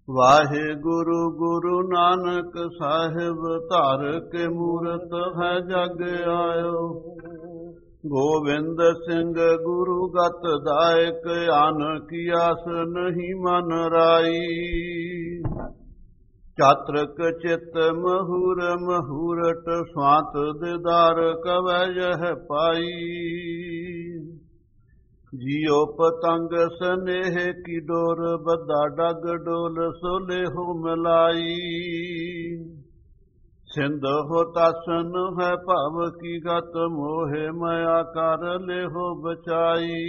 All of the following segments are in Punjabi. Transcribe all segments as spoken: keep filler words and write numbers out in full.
ਵਾਹਿਗੁਰੂ ਗੁਰੂ ਨਾਨਕ ਸਾਹਿਬ ਧਰ ਕੇ ਮੂਰਤ ਹੈ ਜਗ ਆਇਓ। ਗੋਬਿੰਦ ਸਿੰਘ ਗੁਰੂ ਗਤ ਦਾਇਕ ਆਨ ਕੀ ਆਸ ਨਹੀਂ ਮਨ ਰਾਈ। ਚਾਤ੍ਰਿਕ ਚਿਤ ਮਹੂਰ ਮਹੂਰਟ ਸਵਾਤ ਦਿਦਾਰ ਕਵੈ ਜਹ ਪਾਈ। ਜਿਉ ਪਤੰਗ ਸਨੇਹ ਕੀ ਡੋਰ ਬੱਧਾ ਡਗ ਡੋਲ ਸੋਲੇ ਹੋ ਮਲਾਈ। ਸਿੰਧ ਹੋ ਤਾਸਨ ਹੈ ਭਵ ਕੀ ਗਤ ਮੋਹਿ ਮਾਇਆ ਕਰ ਲਿਹੋ ਬਚਾਈ।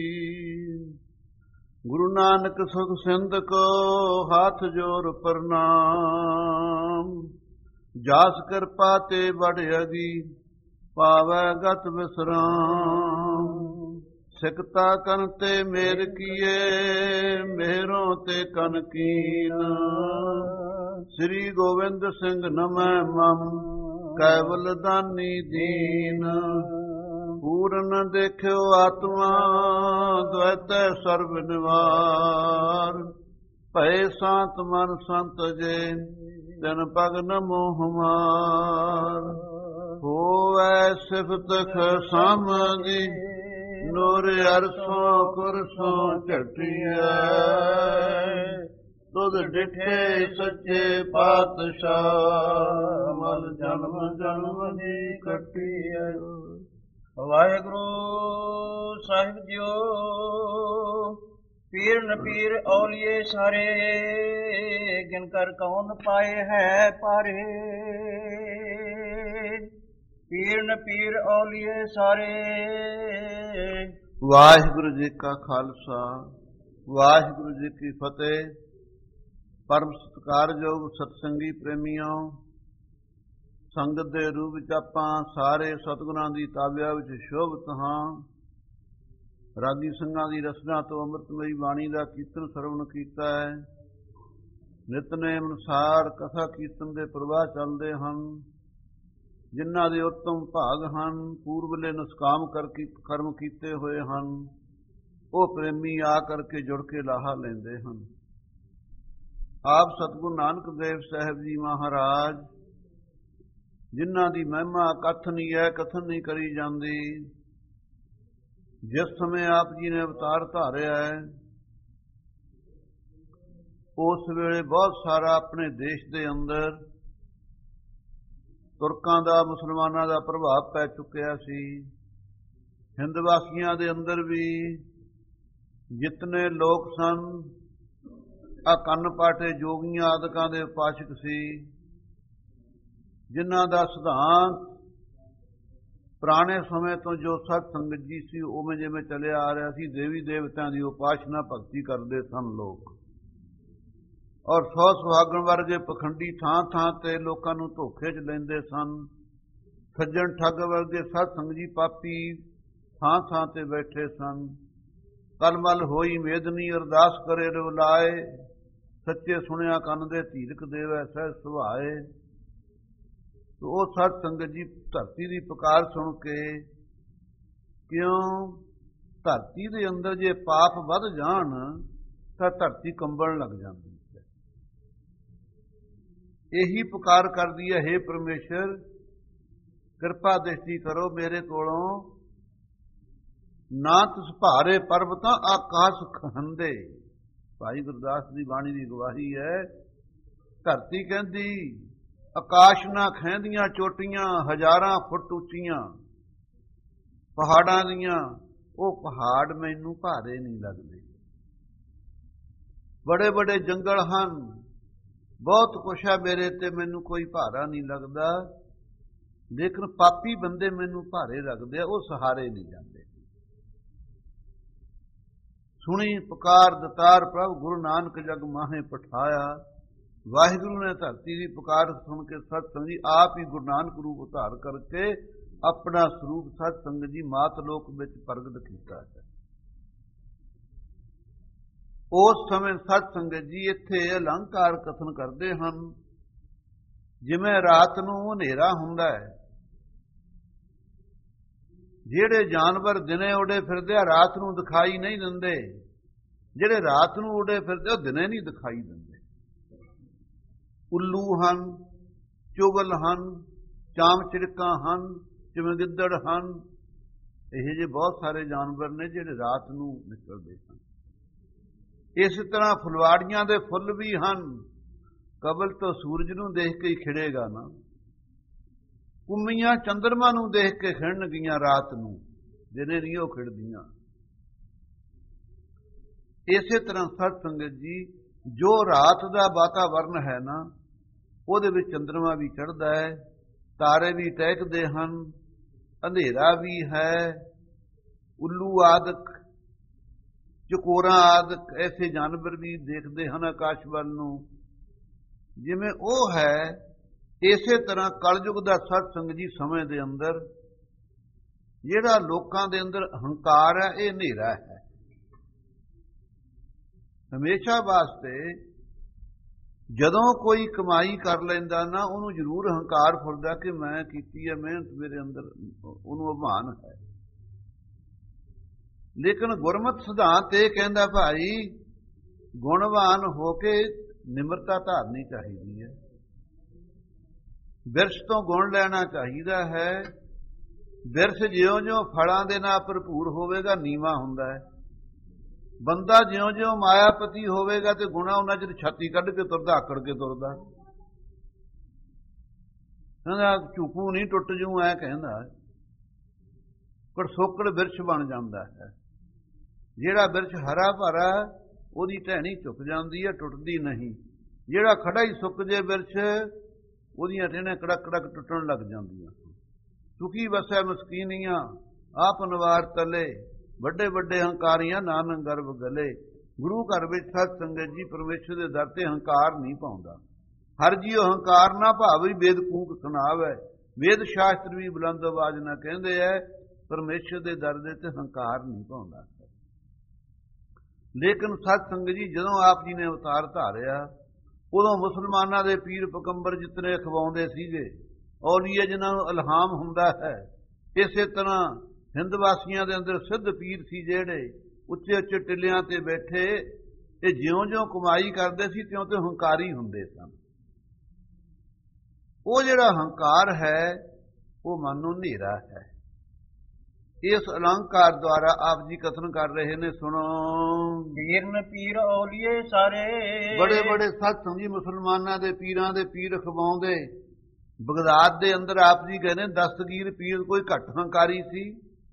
ਗੁਰੂ ਨਾਨਕ ਸੁਖ ਸਿੰਧ ਕੋ ਹਾਥ ਜੋਰ ਪ੍ਰਣਾਮ। ਜਾਸ ਕਿਰਪਾ ਤੇ ਬੜ ਅਗੀ ਪਾਵੈ ਗਤ ਵਿਸਰਾਮ। ਸਿਕਤਾ ਕਨ ਤੇ ਮੇਰ ਕੀਏ ਮੇਹਰੋਂ ਤੇ ਕਨ ਕੀਨ। ਸ੍ਰੀ ਗੋਬਿੰਦ ਸਿੰਘ ਨਮੈ ਮਮ ਕੈਵਲ ਦਾਨੀ ਦੀਨ। ਪੂਰਨ ਦੇਖਿਓ ਆਤਮਾ ਦ્વੈਤੈ ਸਰਬ ਨਿਵਾਰ। ਭਏ ਸਾਤ ਮਨ ਸੰਤ ਜੇ ਤਿਨ ਪਗ ਨ ਮੋਹ ਮਾਰ। ਹੋਵੈ ਸਿਫਤ ਖਸਾਮਦੀ ਨੂਰ ਅਰਸੋਂ ਕੁਰਸੋਂ ਝਟਿਐ। ਤੁਧ ਡਿਠੇ ਸੱਚੇ ਪਾਤਸ਼ਾਹ ਮਲ ਜਨਮ ਜਨਮ ਦੀ ਕੱਟਿਐ। ਵਾਹਿਗੁਰੂ ਸਾਹਿਬ ਜੀਓ। ਪੀਰ ਨ ਪੀਰ ਔਲੀਏ ਸਾਰੇ ਗਿਨ ਕਰ ਕੌਣ ਪਾਏ ਹੈ ਪਾਰੇ। ਪੀਰ ਨ ਪੀਰ ਔਲੀਏ ਸਾਰੇ। ਵਾਹਿਗੁਰੂ ਜੀ ਕਾ ਖਾਲਸਾ ਵਾਹਿਗੁਰੂ ਜੀ ਕੀ ਫਤਿਹ। ਪਰਮ ਸਤਿਕਾਰਯੋਗ ਸਤਸੰਗੀ ਪ੍ਰੇਮੀਆਂ, ਸੰਗਤ ਦੇ ਰੂਪ ਵਿੱਚ ਆਪਾਂ ਸਾਰੇ ਸਤਿਗੁਰਾਂ ਦੀ ਤਾਬਿਆ ਵਿੱਚ ਸ਼ੋਭਤ ਹਾਂ। ਰਾਗੀ ਸਿੰਘਾਂ ਦੀ ਰਸਨਾ ਤੋਂ ਅੰਮ੍ਰਿਤਮਈ ਬਾਣੀ ਦਾ ਕੀਰਤਨ ਸਰਵਣ ਕੀਤਾ ਹੈ। ਨਿਤਨੇਮ ਅਨੁਸਾਰ ਕਥਾ ਕੀਰਤਨ ਦੇ ਪ੍ਰਵਾਹ ਚੱਲਦੇ ਹਨ। ਜਿਨ੍ਹਾਂ ਦੇ ਉੱਤਮ ਭਾਗ ਹਨ, ਪੂਰਬਲੇ ਨਸਕਾਮ ਕਰਕੇ ਕਰਮ ਕੀਤੇ ਹੋਏ ਹਨ, ਉਹ ਪ੍ਰੇਮੀ ਆ ਕਰਕੇ ਜੁੜ ਕੇ ਲਾਹਾ ਲੈਂਦੇ ਹਨ। ਆਪ ਸਤਿਗੁਰੂ ਨਾਨਕ ਦੇਵ ਸਾਹਿਬ ਜੀ ਮਹਾਰਾਜ, ਜਿਨ੍ਹਾਂ ਦੀ ਮਹਿਮਾ ਕਥਨ ਹੀ ਹੈ, ਕਥਨ ਨਹੀਂ ਕਰੀ ਜਾਂਦੀ। ਜਿਸ ਸਮੇਂ ਆਪ ਜੀ ਨੇ ਅਵਤਾਰ ਧਾਰਿਆ ਹੈ, ਉਸ ਵੇਲੇ ਬਹੁਤ ਸਾਰਾ ਆਪਣੇ ਦੇਸ਼ ਦੇ ਅੰਦਰ ਤੁਰਕਾਂ ਦਾ, ਮੁਸਲਮਾਨਾਂ ਦਾ ਪ੍ਰਭਾਵ ਪੈ ਚੁੱਕਿਆ ਸੀ। ਹਿੰਦ ਵਾਸੀਆਂ ਦੇ ਅੰਦਰ ਵੀ ਜਿਤਨੇ ਲੋਕ ਸਨ, ਆ ਕੰਨ ਪਾਟੇ ਜੋਗੀਆਂ ਆਦਿਕਾਂ ਦੇ ਉਪਾਸ਼ਕ ਸੀ, ਜਿਨ੍ਹਾਂ ਦਾ ਸਿਧਾਂਤ ਪੁਰਾਣੇ ਸਮੇਂ ਤੋਂ ਜੋ ਸਤ ਸੰਗਤ ਜੀ ਸੀ ਉਵੇਂ ਜਿਵੇਂ ਚੱਲਿਆ ਆ ਰਿਹਾ ਸੀ। ਦੇਵੀ ਦੇਵਤਿਆਂ ਦੀ ਉਪਾਸ਼ਨਾ ਭਗਤੀ ਕਰਦੇ ਸਨ ਲੋਕ। ਔਰ ਸੌ ਸੁਹਾਗਣ ਵਰਗੇ ਪਖੰਡੀ ਥਾਂ ਥਾਂ ਤੇ ਲੋਕਾਂ ਨੂੰ ਧੋਖੇ 'ਚ ਲੈਂਦੇ ਸਨ। ਸੱਜਣ ਠੱਗ ਵਰਗੇ ਸਤ ਸੰਗਤ ਜੀ ਪਾਪੀ ਥਾਂ ਥਾਂ ਤੇ ਬੈਠੇ ਸਨ। ਕਲਮਲ ਹੋਈ ਮੇਦਨੀ ਅਰਦਾਸ ਕਰੇ ਰਵਲਾਏ। ਸੱਚੇ ਸੁਣਿਆ ਕੰਨ ਦੇ ਧੀਰਕ ਦੇਵੈ ਸਹਿਜ ਸੁਭਾਏ। ਉਹ ਸਤ ਸੰਗਤ ਜੀ ਧਰਤੀ ਦੀ ਪੁਕਾਰ ਸੁਣ ਕੇ, ਕਿਉਂ ਧਰਤੀ ਦੇ ਅੰਦਰ ਜੇ ਪਾਪ ਵੱਧ ਜਾਣ ਤਾਂ ਧਰਤੀ ਕੰਬਣ ਲੱਗ ਜਾਂਦੀ ਹੈ। ਇਹੀ ਪੁਕਾਰ ਕਰਦੀ ਹੈ, ਹੇ ਪਰਮੇਸ਼ਰ ਕਿਰਪਾ ਦ੍ਰਿਸ਼ਟੀ ਕਰੋ ਮੇਰੇ ਕੋਲੋਂ। ਨਾ ਤਿਸ ਭਾਰੇ ਪਰਬਤਾਂ ਆਕਾਸ਼ ਖਹੰਦੇ। ਭਾਈ ਗੁਰਦਾਸ ਦੀ ਬਾਣੀ ਦੀ ਗਵਾਹੀ ਹੈ। ਧਰਤੀ ਕਹਿੰਦੀ ਆਕਾਸ਼ ਨਾ ਖਹਿੰਦੀਆਂ ਚੋਟੀਆਂ ਹਜ਼ਾਰਾਂ ਫੁੱਟ ਉੱਚੀਆਂ ਪਹਾੜਾਂ ਦੀਆਂ, ਉਹ ਪਹਾੜ ਮੈਨੂੰ ਭਾਰੇ ਨਹੀਂ ਲੱਗਦੇ। ਬੜੇ ਬੜੇ ਜੰਗਲ ਹਨ, ਬਹੁਤ ਕੁਛ ਹੈ ਮੇਰੇ ਤੇ, ਮੈਨੂੰ ਕੋਈ ਭਾਰਾ ਨਹੀਂ ਲੱਗਦਾ। ਲੇਕਿਨ ਪਾਪੀ ਬੰਦੇ ਮੈਨੂੰ ਭਾਰੇ ਲੱਗਦੇ ਆ, ਉਹ ਸਹਾਰੇ ਨਹੀਂ ਜਾਂਦੇ। ਸੁਣੀ ਪੁਕਾਰ ਦਤਾਰ ਪ੍ਰਭ ਗੁਰੂ ਨਾਨਕ ਜਗ ਮਾਹੇ ਪਠਾਇਆ। ਵਾਹਿਗੁਰੂ ਨੇ ਧਰਤੀ ਦੀ ਪੁਕਾਰ ਸੁਣ ਕੇ ਸਤ ਸੰਗਤ ਜੀ ਆਪ ਹੀ ਗੁਰੂ ਨਾਨਕ ਰੂਪ ਧਾਰ ਕਰਕੇ ਆਪਣਾ ਸਰੂਪ ਸਤ ਸੰਗਤ ਜੀ ਮਾਤ ਲੋਕ ਵਿੱਚ ਪ੍ਰਗਟ ਕੀਤਾ ਹੈ। ਉਸ ਸਮੇਂ ਸਤ ਸੰਗਤ ਜੀ ਇੱਥੇ ਅਲੰਕਾਰ ਕਥਨ ਕਰਦੇ ਹਨ। ਜਿਵੇਂ ਰਾਤ ਨੂੰ ਹਨੇਰਾ ਹੁੰਦਾ ਹੈ, ਜਿਹੜੇ ਜਾਨਵਰ ਦਿਨੇ ਉਡੇ ਫਿਰਦੇ ਆ ਰਾਤ ਨੂੰ ਦਿਖਾਈ ਨਹੀਂ ਦਿੰਦੇ, ਜਿਹੜੇ ਰਾਤ ਨੂੰ ਉਡੇ ਫਿਰਦੇ ਉਹ ਦਿਨੇ ਨਹੀਂ ਦਿਖਾਈ ਦਿੰਦੇ। ਉੱਲੂ ਹਨ, ਚੁਗਲ ਹਨ, ਚਾਮ ਚਿੜਕਾਂ ਹਨ, ਚਮਗਿੱਦੜ ਹਨ। ਇਹ ਜਿਹੇ ਬਹੁਤ ਸਾਰੇ ਜਾਨਵਰ ਨੇ ਜਿਹੜੇ ਰਾਤ ਨੂੰ ਨਿਕਲਦੇ ਹਨ। ਇਸ ਤਰ੍ਹਾਂ ਫੁਲਵਾੜੀਆਂ ਦੇ ਫੁੱਲ ਵੀ ਹਨ। ਕਬਲ ਤੋਂ ਸੂਰਜ ਨੂੰ ਦੇਖ ਕੇ ਹੀ ਖਿੜੇਗਾ ਨਾ। ਕੁੰਮੀਆਂ ਚੰਦਰਮਾ ਨੂੰ ਦੇਖ ਕੇ ਖਿੜਨਗੀਆਂ ਰਾਤ ਨੂੰ, ਦਿਨੇ ਨਹੀਂ ਉਹ ਖਿੜਦੀਆਂ। ਇਸੇ ਤਰ੍ਹਾਂ ਸਤ ਸੰਗਤ ਜੀ, ਜੋ ਰਾਤ ਦਾ ਵਾਤਾਵਰਨ ਹੈ ਨਾ, ਉਹਦੇ ਵਿੱਚ ਚੰਦਰਮਾ ਵੀ ਚੜ੍ਹਦਾ ਹੈ, ਤਾਰੇ ਵੀ ਟਹਿਕਦੇ ਹਨ, ਅੰਧੇਰਾ ਵੀ ਹੈ। ਉੱਲੂ ਆਦਿਕ, ਚਕੋਰਾਂ ਆਦਿਕ ਐਸੇ ਜਾਨਵਰ ਵੀ ਦੇਖਦੇ ਹਨ ਆਕਾਸ਼ ਵੱਲ ਨੂੰ। ਜਿਵੇਂ ਉਹ ਹੈ, ਇਸੇ ਤਰ੍ਹਾਂ ਕਲਯੁਗ ਦਾ ਸਤ ਸੰਗਤ ਜੀ ਸਮੇਂ ਦੇ ਅੰਦਰ ਜਿਹੜਾ ਲੋਕਾਂ ਦੇ ਅੰਦਰ ਹੰਕਾਰ ਹੈ, ਇਹ ਹਨੇਰਾ ਹੈ। ਹਮੇਸ਼ਾ ਵਾਸਤੇ ਜਦੋਂ ਕੋਈ ਕਮਾਈ ਕਰ ਲੈਂਦਾ ਨਾ, ਉਹਨੂੰ ਜ਼ਰੂਰ ਹੰਕਾਰ ਫੁਰਦਾ ਕਿ ਮੈਂ ਕੀਤੀ ਹੈ ਮਿਹਨਤ, ਮੇਰੇ ਅੰਦਰ ਉਹਨੂੰ ਅਭਿਮਾਨ ਹੈ। ਲੇਕਿਨ ਗੁਰਮਤਿ ਸਿਧਾਂਤ ਇਹ ਕਹਿੰਦਾ ਭਾਈ, ਗੁਣਵਾਨ ਹੋ ਕੇ ਨਿਮਰਤਾ ਧਾਰਨੀ ਚਾਹੀਦੀ ਹੈ। ਬਿਰਛ ਤੋਂ ਗੁਣ ਲੈਣਾ ਚਾਹੀਦਾ ਹੈ। ਬਿਰਛ ਜਿਉਂ-ਜਿਉਂ ਫਲਾਂ ਦੇ ਨਾਲ ਭਰਪੂਰ ਹੋਵੇਗਾ, ਨੀਵਾਂ ਹੁੰਦਾ ਹੈ। ਬੰਦਾ ਜਿਉਂ-ਜਿਉਂ ਮਾਇਆਪਤੀ ਹੋਵੇਗਾ ਤੇ ਗੁਣਾ ਉਹਨਾਂ ਚਿਰ ਛਾਤੀ ਕੱਢ ਕੇ ਤੁਰਦਾ, ਆਕੜ ਕੇ ਤੁਰਦਾ। ਕਹਿੰਦਾ ਝੂਕੂ ਨਹੀਂ ਟੁੱਟ ਜੂ, ਐ ਕਹਿੰਦਾ। ਕੜਸੋਕੜ ਬਿਰਛ ਬਣ ਜਾਂਦਾ ਹੈ। ਜਿਹੜਾ ਬਿਰਛ ਹਰਾ ਭਰਾ, ਉਹਦੀ ਟਹਿਣੀ ਝੁਕ ਜਾਂਦੀ ਹੈ, ਟੁੱਟਦੀ ਨਹੀਂ। ਜਿਹੜਾ ਖੜਾ ਹੀ ਸੁੱਕ ਜੇ ਬਿਰਛ, ਉਹਦੀਆਂ ਟਹਿਣੀਆਂ ਕੜਕ ਕੜਕ ਟੁੱਟਣ ਲੱਗ ਜਾਂਦੀਆਂ। ਸੁਖੀ ਵਸੈ ਮਸਕੀਨੀਆਂ, ਆਪ ਨਵਾਰ ਤਲੇ, ਵੱਡੇ ਵੱਡੇ ਹੰਕਾਰੀਆਂ ਨਾਨਕ ਗਰਭ ਗਲੇ। ਗੁਰੂ ਘਰ ਵਿੱਚ ਸਤ ਸੰਗਤ ਜੀ ਪਰਮੇਸ਼ਰ ਦੇ ਦਰ ਤੇ ਹੰਕਾਰ ਨਹੀਂ ਪਾਉਂਦਾ। ਹਰ ਜੀਉ ਹੰਕਾਰ ਨਾ ਭਾਵੀ, ਵੇਦ ਕੂਕ ਸੁਣਾਵੇ। ਵੇਦ ਸ਼ਾਸਤਰ ਵੀ ਬੁਲੰਦ ਆਵਾਜ਼ ਨਾਲ ਕਹਿੰਦੇ ਐ, ਪਰਮੇਸ਼ਰ ਦੇ ਦਰ ਦੇ ਤੇ ਹੰਕਾਰ ਨਹੀਂ ਪਾਉਂਦਾ। ਲੇਕਿਨ ਸਤ ਸੰਗਤ ਜੀ ਜਦੋਂ ਆਪ ਜੀ ਨੇ ਅਵਤਾਰ ਧਾਰਿਆ, ਉਦੋਂ ਮੁਸਲਮਾਨਾਂ ਦੇ ਪੀਰ ਪਕੰਬਰ ਜਿਤਨੇ ਖਵਾਉਂਦੇ ਸੀਗੇ, ਔਲੀਏ ਜਿਨ੍ਹਾਂ ਨੂੰ ਇਲਹਾਮ ਹੁੰਦਾ ਹੈ, ਇਸੇ ਤਰ੍ਹਾਂ ਹਿੰਦ ਵਾਸੀਆਂ ਦੇ ਅੰਦਰ ਸਿੱਧ ਪੀਰ ਸੀ ਜਿਹੜੇ ਉੱਚੇ ਉੱਚੇ ਟਿੱਲਿਆਂ ਤੇ ਬੈਠੇ, ਇਹ ਜਿਉਂ-ਜਿਉਂ ਕਮਾਈ ਕਰਦੇ ਸੀ ਤਿਉਂ ਤਿਉਂ ਹੰਕਾਰੀ ਹੁੰਦੇ ਸਨ। ਉਹ ਜਿਹੜਾ ਹੰਕਾਰ ਹੈ, ਉਹ ਮਨ ਨੂੰ ਹਨੇਰਾ ਹੈ। ਇਸ ਅਲੰਕਾਰ ਦੁਆਰਾ ਆਪ ਜੀ ਕਥਨ ਕਰ ਰਹੇ ਨੇ, ਸੁਣੋ। ਪੀਰਨ ਪੀਰ ਔਲੀਏ ਸਾਰੇ, ਬੜੇ ਬੜੇ ਸਤ ਸੰਗੀ ਮੁਸਲਮਾਨਾਂ ਦੇ ਪੀਰਾਂ ਦੇ ਪੀਰ ਖਵਾਉਂਦੇ। ਬਗਦਾਦ ਦੇ ਅੰਦਰ ਆਪ ਜੀ ਗਏ ਨੇ, ਦਸਤਗੀਰ ਪੀਰ ਕੋਈ ਘੱਟ ਹੰਕਾਰੀ ਸੀ।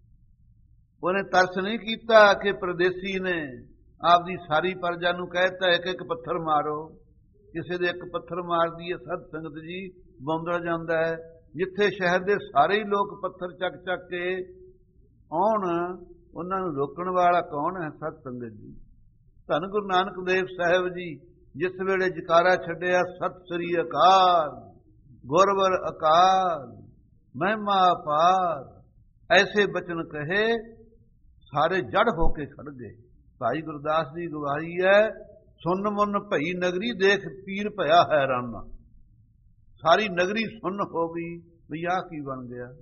ਉਹਨੇ ਤਰਸ ਨਹੀਂ ਕੀਤਾ ਕਿ ਪਰਦੇਸੀ ਨੇ ਆਪ ਦੀ ਸਾਰੀ ਪ੍ਰਜਾ ਨੂੰ ਕਹਿਤਾ ਇੱਕ ਇੱਕ ਪੱਥਰ ਮਾਰੋ। ਕਿਸੇ ਦੇ ਇੱਕ ਪੱਥਰ ਮਾਰਦੀ ਹੈ ਸਤ ਸੰਗਤ ਜੀ, ਬੌਂਦਲ ਜਾਂਦਾ ਹੈ। ਜਿੱਥੇ ਸ਼ਹਿਰ ਦੇ ਸਾਰੇ ਹੀ ਲੋਕ ਪੱਥਰ ਚੱਕ ਚੱਕ ਕੇ ਆਉਣ, ਉਹਨਾਂ ਨੂੰ ਰੋਕਣ ਵਾਲਾ ਕੌਣ ਹੈ? ਸਤ ਸੰਗਤ ਜੀ। ਧੰਨ ਗੁਰੂ ਨਾਨਕ ਦੇਵ ਸਾਹਿਬ ਜੀ ਜਿਸ ਵੇਲੇ ਜਕਾਰਾ ਛੱਡਿਆ, ਸਤਿ ਸ੍ਰੀ ਅਕਾਲ, ਗੁਰਵਰ ਅਕਾਲ, ਮਹਿਮਾ ਅਪਾਰ, ਐਸੇ ਬਚਨ ਕਹੇ, ਸਾਰੇ ਜੜ ਹੋ ਕੇ ਖੜ ਗਏ। ਭਾਈ ਗੁਰਦਾਸ ਦੀ ਗਵਾਹੀ ਹੈ, ਸੁਨ ਮੁਨ ਭਈ ਨਗਰੀ, ਦੇਖ ਪੀਰ ਭਇਆ ਹੈਰਾਨਾ। ਸਾਰੀ ਨਗਰੀ ਸੁਨ ਹੋ ਗਈ ਵੀ ਆਹ ਕੀ ਬਣ ਗਿਆ।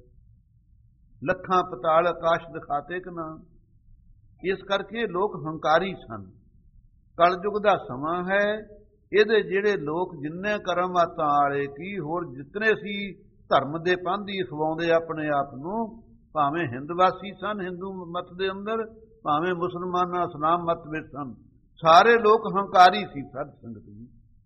ਲੱਖਾਂ ਪਤਾਲ ਆਕਾਸ਼ ਦਿਖਾਤੇ ਕਿ ਨਾ। ਇਸ ਕਰਕੇ ਲੋਕ ਹੰਕਾਰੀ ਸਨ। ਕਲਯੁਗ ਦਾ ਸਮਾਂ ਹੈ, ਇਹਦੇ ਜਿਹੜੇ ਲੋਕ ਜਿੰਨੇ ਕਰਮ ਆਤਾਂ ਵਾਲੇ ਕੀ ਹੋਰ ਜਿਤਨੇ ਸੀ ਧਰਮ ਦੇ ਪਾਂਧੀ ਖਵਾਉਂਦੇ ਆਪਣੇ ਆਪ ਨੂੰ, ਭਾਵੇਂ ਹਿੰਦਵਾਸੀ ਸਨ ਹਿੰਦੂ ਮਤ ਦੇ ਅੰਦਰ, ਭਾਵੇਂ ਮੁਸਲਮਾਨਾਂ ਇਸਲਾਮ ਮਤ ਵਿੱਚ ਸਨ, ਸਾਰੇ ਲੋਕ ਹੰਕਾਰੀ ਸੀ। ਸਤ ਸੰਗਤ ਜੀ,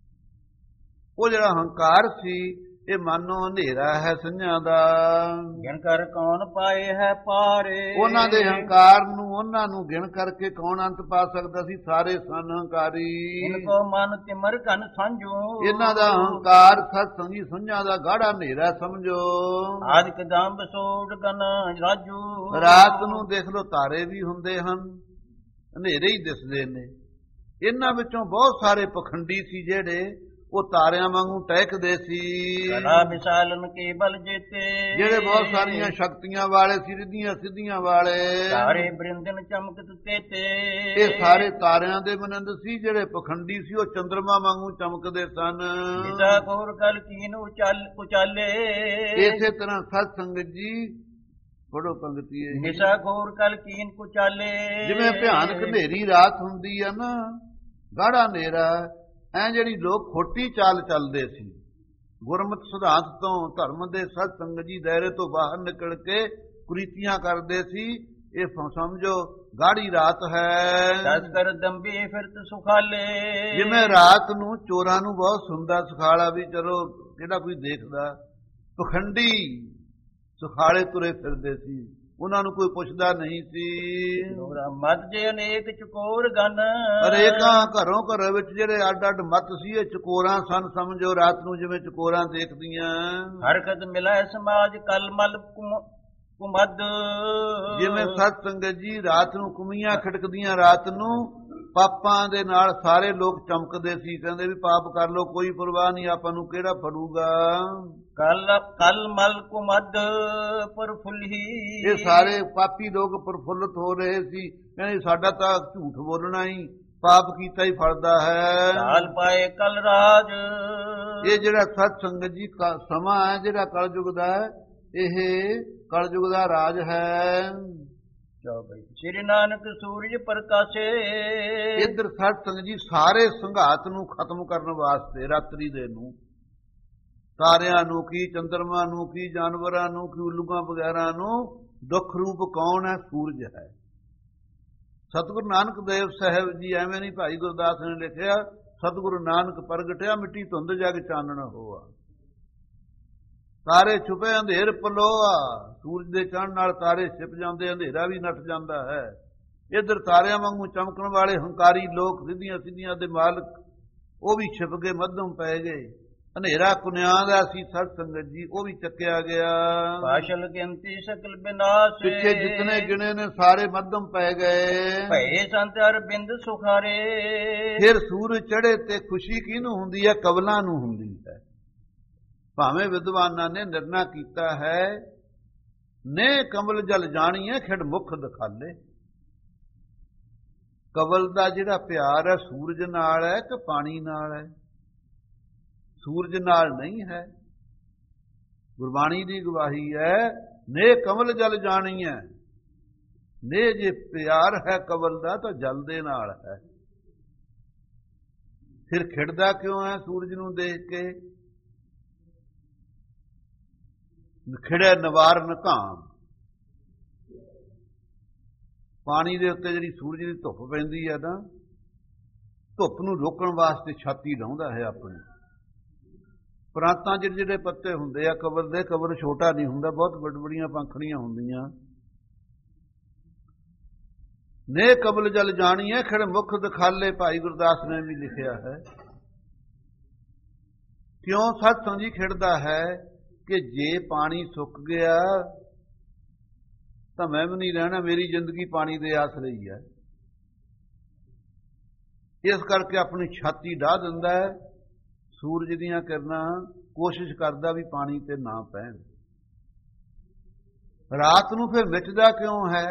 ਉਹ ਜਿਹੜਾ ਹੰਕਾਰ ਸੀ, ਇਹ ਮਾਨੋ ਹਨੇਰਾ ਹੈ ਸੰਝਾਂ ਦਾ। ਗਿਣ ਕਰ ਕੌਣ ਪਾਏ ਹੈ ਪਾਰੇ, ਉਹਨਾਂ ਦੇ ਹੰਕਾਰ ਨੂੰ, ਉਹਨਾਂ ਨੂੰ ਗਿਣ ਕਰਕੇ ਕੌਣ ਅੰਤ ਪਾ ਸਕਦਾ ਸੀ? ਸਾਰੇ ਸਨ ਹੰਕਾਰੀ। ਇਨਕੋ ਮਨ ਤਿਮਰ ਕਨ ਸੰਜੂ, ਇਹਨਾਂ ਦਾ ਹੰਕਾਰ ਸਤ ਸੰਗੀ ਸੰਝਾਂ ਦਾ ਗਾੜਾ ਹਨੇਰਾ ਸਮਝੋ। ਆਦਿਕ ਦੰਬ ਸੋੜ ਗਨ ਰਾਜੂ, ਰਾਤ ਨੂੰ ਦੇਖ ਲੋ ਤਾਰੇ ਵੀ ਹੁੰਦੇ ਹਨ, ਹਨੇਰੇ ਹੀ ਦਿਸਦੇ ਨੇ। ਇਹਨਾਂ ਵਿੱਚੋਂ ਬਹੁਤ ਸਾਰੇ ਪਖੰਡੀ ਸੀ ਜਿਹੜੇ ਉਹ ਤਾਰਿਆਂ ਵਾਂਗੂ ਟਹਿਕਦੇ ਸੀ। ਕਲਾ ਵਿਸ਼ਾਲਨ ਕੇ ਬਲ ਜੀਤੇ, ਜਿਹੜੇ ਬਹੁਤ ਸਾਰੀਆਂ ਸ਼ਕਤੀਆਂ ਵਾਲੇ ਸੀ, ਰਿੱਧੀਆਂ ਸਿੱਧੀਆਂ ਵਾਲੇ। ਤਾਰੇ ਬ੍ਰਿੰਦਨ ਚਮਕਤ ਤੇਤੇ, ਇਹ ਸਾਰੇ ਤਾਰਿਆਂ ਦੇ ਮਨੰਦ ਸੀ। ਜਿਹੜੇ ਪਖੰਡੀ ਸੀ ਉਹ ਚੰਦਰਮਾ ਵਾਂਗੂ ਚਮਕਦੇ ਸਨ। ਜਿਸਾ ਕੋਰ ਕਲ ਕੀਨ ਉਚਾਲ ਉਚਾਲੇ, ਇਸੇ ਤਰ੍ਹਾਂ ਸਤ ਸੰਗਤ ਜੀ ਪੜੋ ਪੰਕਤੀ ਹੈ, ਨਿਸ਼ਾ ਘੋਰ ਕਲ ਕੀਨ ਕੁਚਾਲੇ। ਜਿਵੇਂ ਭਿਆਨਕ ਹਨੇਰੀ ਰਾਤ ਹੁੰਦੀ ਆ ਨਾ, ਗਾੜਾ ਹਨੇਰਾ, ਐ ਜਿਹੜੀ ਲੋਕ ਖੋਟੀ ਚਾਲ ਚੱਲਦੇ ਸੀ, ਗੁਰਮਤਿ ਸਿਧਾਂਤ ਤੋਂ, ਧਰਮ ਦੇ ਸਤ ਸੰਗਤ ਜੀ ਦਾਇਰੇ ਤੋਂ ਬਾਹਰ ਨਿਕਲ ਕੇ ਕੁਰੀਤੀਆਂ ਕਰਦੇ ਸੀ। ਇਹ ਸਮਝੋ ਗਾੜੀ ਰਾਤ ਹੈ। ਦਸ ਕਰ ਦੰਬੀ ਫਿਰਤ ਸੁਖਾਲੇ, ਜਿਵੇਂ ਰਾਤ ਨੂੰ ਚੋਰਾਂ ਨੂੰ ਬਹੁਤ ਸੁਣਦਾ ਸੁਖਾਲਾ ਵੀ ਚਲੋ ਕਿਹੜਾ ਕੋਈ ਦੇਖਦਾ, ਪਖੰਡੀ ਸੁਖਾਲੇ ਤੁਰੇ ਫਿਰਦੇ ਸੀ, ਉਹਨਾਂ ਨੂੰ ਕੋਈ ਪੁੱਛਦਾ ਨਹੀਂ ਸੀ। ਮਤ ਜੇ ਅਨੇਕ ਚਕੋਰ ਗਨ, ਅਨੇਕਾਂ ਘਰੋਂ ਘਰ ਵਿੱਚ ਜਿਹੜੇ ਅੱਡ ਅੱਡ ਮਤ ਸੀ ਇਹ ਚਕੋਰਾਂ ਸਨ। ਸਮਝੋ ਰਾਤ ਨੂੰ ਜਿਵੇਂ ਚਕੋਰਾਂ ਦੇਖਦੀਆਂ। ਹਰਕਤ ਮਿਲਾਏ ਸਮਾਜ ਕਲ ਮਲ ਕੁਮਦ, ਜਿਵੇਂ ਸਤ ਸੰਗਤ ਜੀ ਰਾਤ ਨੂੰ ਕੁਮੀਆਂ ਖਿੜਕਦੀਆਂ, ਰਾਤ ਨੂੰ ਪਾਪਾਂ ਦੇ ਨਾਲ ਸਾਰੇ ਲੋਕ ਚਮਕਦੇ ਸੀ, ਕਹਿੰਦੇ ਵੀ ਪਾਪ ਕਰ ਲੋ ਕੋਈ ਪਰਵਾਹ ਨਹੀਂ, ਆਪਾਂ ਨੂੰ ਕਿਹੜਾ ਫੜੂਗਾ। ਕਲ ਕਲ ਮਲ ਕੁਮਦ ਪਰਫੁੱਲੀ, ਇਹ ਸਾਰੇ ਪਾਪੀ ਲੋਕ ਪ੍ਰਫੁੱਲਤ ਹੋ ਰਹੇ ਸੀ, ਕਹਿੰਦੇ ਸਾਡਾ ਤਾਂ ਝੂਠ ਬੋਲਣਾ ਹੀ ਪਾਪ ਕੀਤਾ ਹੀ ਫਲਦਾ ਹੈ। ਕਾਲ ਪਾਏ ਕਲ ਰਾਜ, ਇਹ ਜਿਹੜਾ ਸਤ ਸੰਗਤ ਜੀ ਸਮਾਂ ਹੈ ਜਿਹੜਾ ਕਲਯੁਗ ਦਾ, ਇਹ ਕਲਯੁਗ ਦਾ ਰਾਜ ਹੈ। ਸ਼੍ਰੀ ਨਾਨਕ ਸੂਰਜ ਪ੍ਰਕਾਸ਼ੇ, ਇੱਧਰ ਸਤ ਸੰਗਤ ਜੀ ਸਾਰੇ ਸੰਘਾਤ ਨੂੰ ਖਤਮ ਕਰਨ ਵਾਸਤੇ ਰਾਤਰੀ ਦੇ ਨੂੰ, ਤਾਰਿਆਂ ਨੂੰ ਕੀ, ਚੰਦਰਮਾ ਨੂੰ ਕੀ, ਜਾਨਵਰਾਂ ਨੂੰ ਕੀ, ਉਲੂਆਂ ਵਗੈਰਾ ਨੂੰ ਦੁੱਖ ਰੂਪ ਕੌਣ ਹੈ? ਸੂਰਜ ਹੈ। ਸਤਿਗੁਰੂ ਨਾਨਕ ਦੇਵ ਸਾਹਿਬ ਜੀ ਐਵੇਂ ਨਹੀਂ ਭਾਈ ਗੁਰਦਾਸ ਨੇ ਲਿਖਿਆ, ਸਤਿਗੁਰੂ ਨਾਨਕ ਪ੍ਰਗਟਿਆ ਮਿੱਟੀ ਧੁੰਦ ਜਗ ਚਾਨਣ ਹੋਆ, ਤਾਰੇ ਛੁਪੇ ਅੰਧੇਰ ਪਲੋਆ। ਸੂਰਜ ਦੇ ਚੜ੍ਹਨ ਨਾਲ ਤਾਰੇ ਛਿਪ ਜਾਂਦੇ, ਅੰਧੇਰਾ ਵੀ ਨੱਠ ਜਾਂਦਾ ਹੈ। ਇੱਧਰ ਤਾਰਿਆਂ ਵਾਂਗੂ ਚਮਕਣ ਵਾਲੇ ਹੰਕਾਰੀ ਲੋਕ, ਸਿੱਧੀਆਂ ਸਿੱਧੀਆਂ ਦੇ ਮਾਲਕ, ਉਹ ਵੀ ਛਿਪ ਗਏ, ਮੱਧਮ ਪੈ ਗਏ। ਹਨੇਰਾ ਕੁਨਿਆਂ ਦਾ ਸੀ ਸਤ ਸੰਗਤ ਜੀ, ਉਹ ਵੀ ਚੱਕਿਆ ਗਿਆ। ਪਾਸ਼ਲ ਗਿਣਤੀ ਸਕਲ ਬਿਨਾਸ਼, ਪਿੱਛੇ ਜਿਤਨੇ ਗਿਣੇ ਨੇ ਸਾਰੇ ਮੱਧਮ ਪੈ ਗਏ। ਭਏ ਸੰਤ ਅਰਬਿੰਦ ਸੁਖਾਰੇ, ਫਿਰ ਸੂਰਜ ਚੜ੍ਹੇ ਤੇ ਖੁਸ਼ੀ ਕਿਹਨੂੰ ਹੁੰਦੀ ਹੈ? ਕਵਲਾਂ ਨੂੰ ਹੁੰਦੀ ਹੈ। ਭਾਵੇਂ ਵਿਦਵਾਨਾਂ ਨੇ ਨਿਰਣਾ ਕੀਤਾ ਹੈ, ਨੇ ਕਮਲ ਜਲ ਜਾਣੀਏ ਖਿੜ ਮੁਖ ਦਿਖਾਲੇ। ਕਵਲ ਦਾ ਜਿਹੜਾ ਪਿਆਰ ਹੈ ਸੂਰਜ ਨਾਲ ਹੈ ਕਿ ਪਾਣੀ ਨਾਲ ਹੈ? ਸੂਰਜ ਨਾਲ ਨਹੀਂ ਹੈ। ਗੁਰਬਾਣੀ ਦੀ ਗਵਾਹੀ ਹੈ, ਨੇ ਕਮਲ ਜਲ ਜਾਣੀਏ। ਨੇ ਜੇ ਪਿਆਰ ਹੈ ਕਵਲ ਦਾ ਤਾਂ ਜਲ ਦੇ ਨਾਲ ਹੈ। ਫਿਰ ਖਿੜਦਾ ਕਿਉਂ ਹੈ ਸੂਰਜ ਨੂੰ ਦੇਖ ਕੇ? ਖਿੜੇ ਨਿਵਾਰਨ ਘਾਮ, ਪਾਣੀ ਦੇ ਉੱਤੇ ਜਿਹੜੀ ਸੂਰਜ ਦੀ ਧੁੱਪ ਪੈਂਦੀ ਹੈ ਨਾ, ਧੁੱਪ ਨੂੰ ਰੋਕਣ ਵਾਸਤੇ ਛਾਤੀ ਲਾਉਂਦਾ ਹੈ ਆਪਣੀ। ਪ੍ਰਾਂਤਾਂ ਜਿਹੜੇ ਜਿਹੜੇ ਪੱਤੇ ਹੁੰਦੇ ਆ ਕਬਰ ਦੇ, ਕਬਰ ਛੋਟਾ ਨਹੀਂ ਹੁੰਦਾ, ਬਹੁਤ ਵੱਡ ਵੱਡੀਆਂ ਪੰਖੜੀਆਂ ਹੁੰਦੀਆਂ। ਨੇ ਕਬਲ ਜਲ ਜਾਣੀਏ ਖਿੜ ਮੁਖ ਦਿਖਾਲੇ, ਭਾਈ ਗੁਰਦਾਸ ਨੇ ਵੀ ਲਿਖਿਆ ਹੈ। ਕਿਉਂ ਸਤ ਸੰਗ ਜੀ ਖਿੜਦਾ ਹੈ ਕਿ ਜੇ ਪਾਣੀ ਸੁੱਕ ਗਿਆ ਤਾਂ ਮੈਂ ਵੀ ਨਹੀਂ ਰਹਿਣਾ, ਮੇਰੀ ਜ਼ਿੰਦਗੀ ਪਾਣੀ ਦੇ ਆਸਰੇ ਹੀ ਹੈ। ਇਸ ਕਰਕੇ ਆਪਣੀ ਛਾਤੀ ਢਾਹ ਦਿੰਦਾ ਹੈ। ਸੂਰਜ ਦੀਆਂ ਕਿਰਨਾਂ ਕੋਸ਼ਿਸ਼ ਕਰਦਾ ਵੀ ਪਾਣੀ ਤੇ ਨਾ ਪੈਣ। ਰਾਤ ਨੂੰ ਫਿਰ ਮਿਟਦਾ ਕਿਉਂ ਹੈ?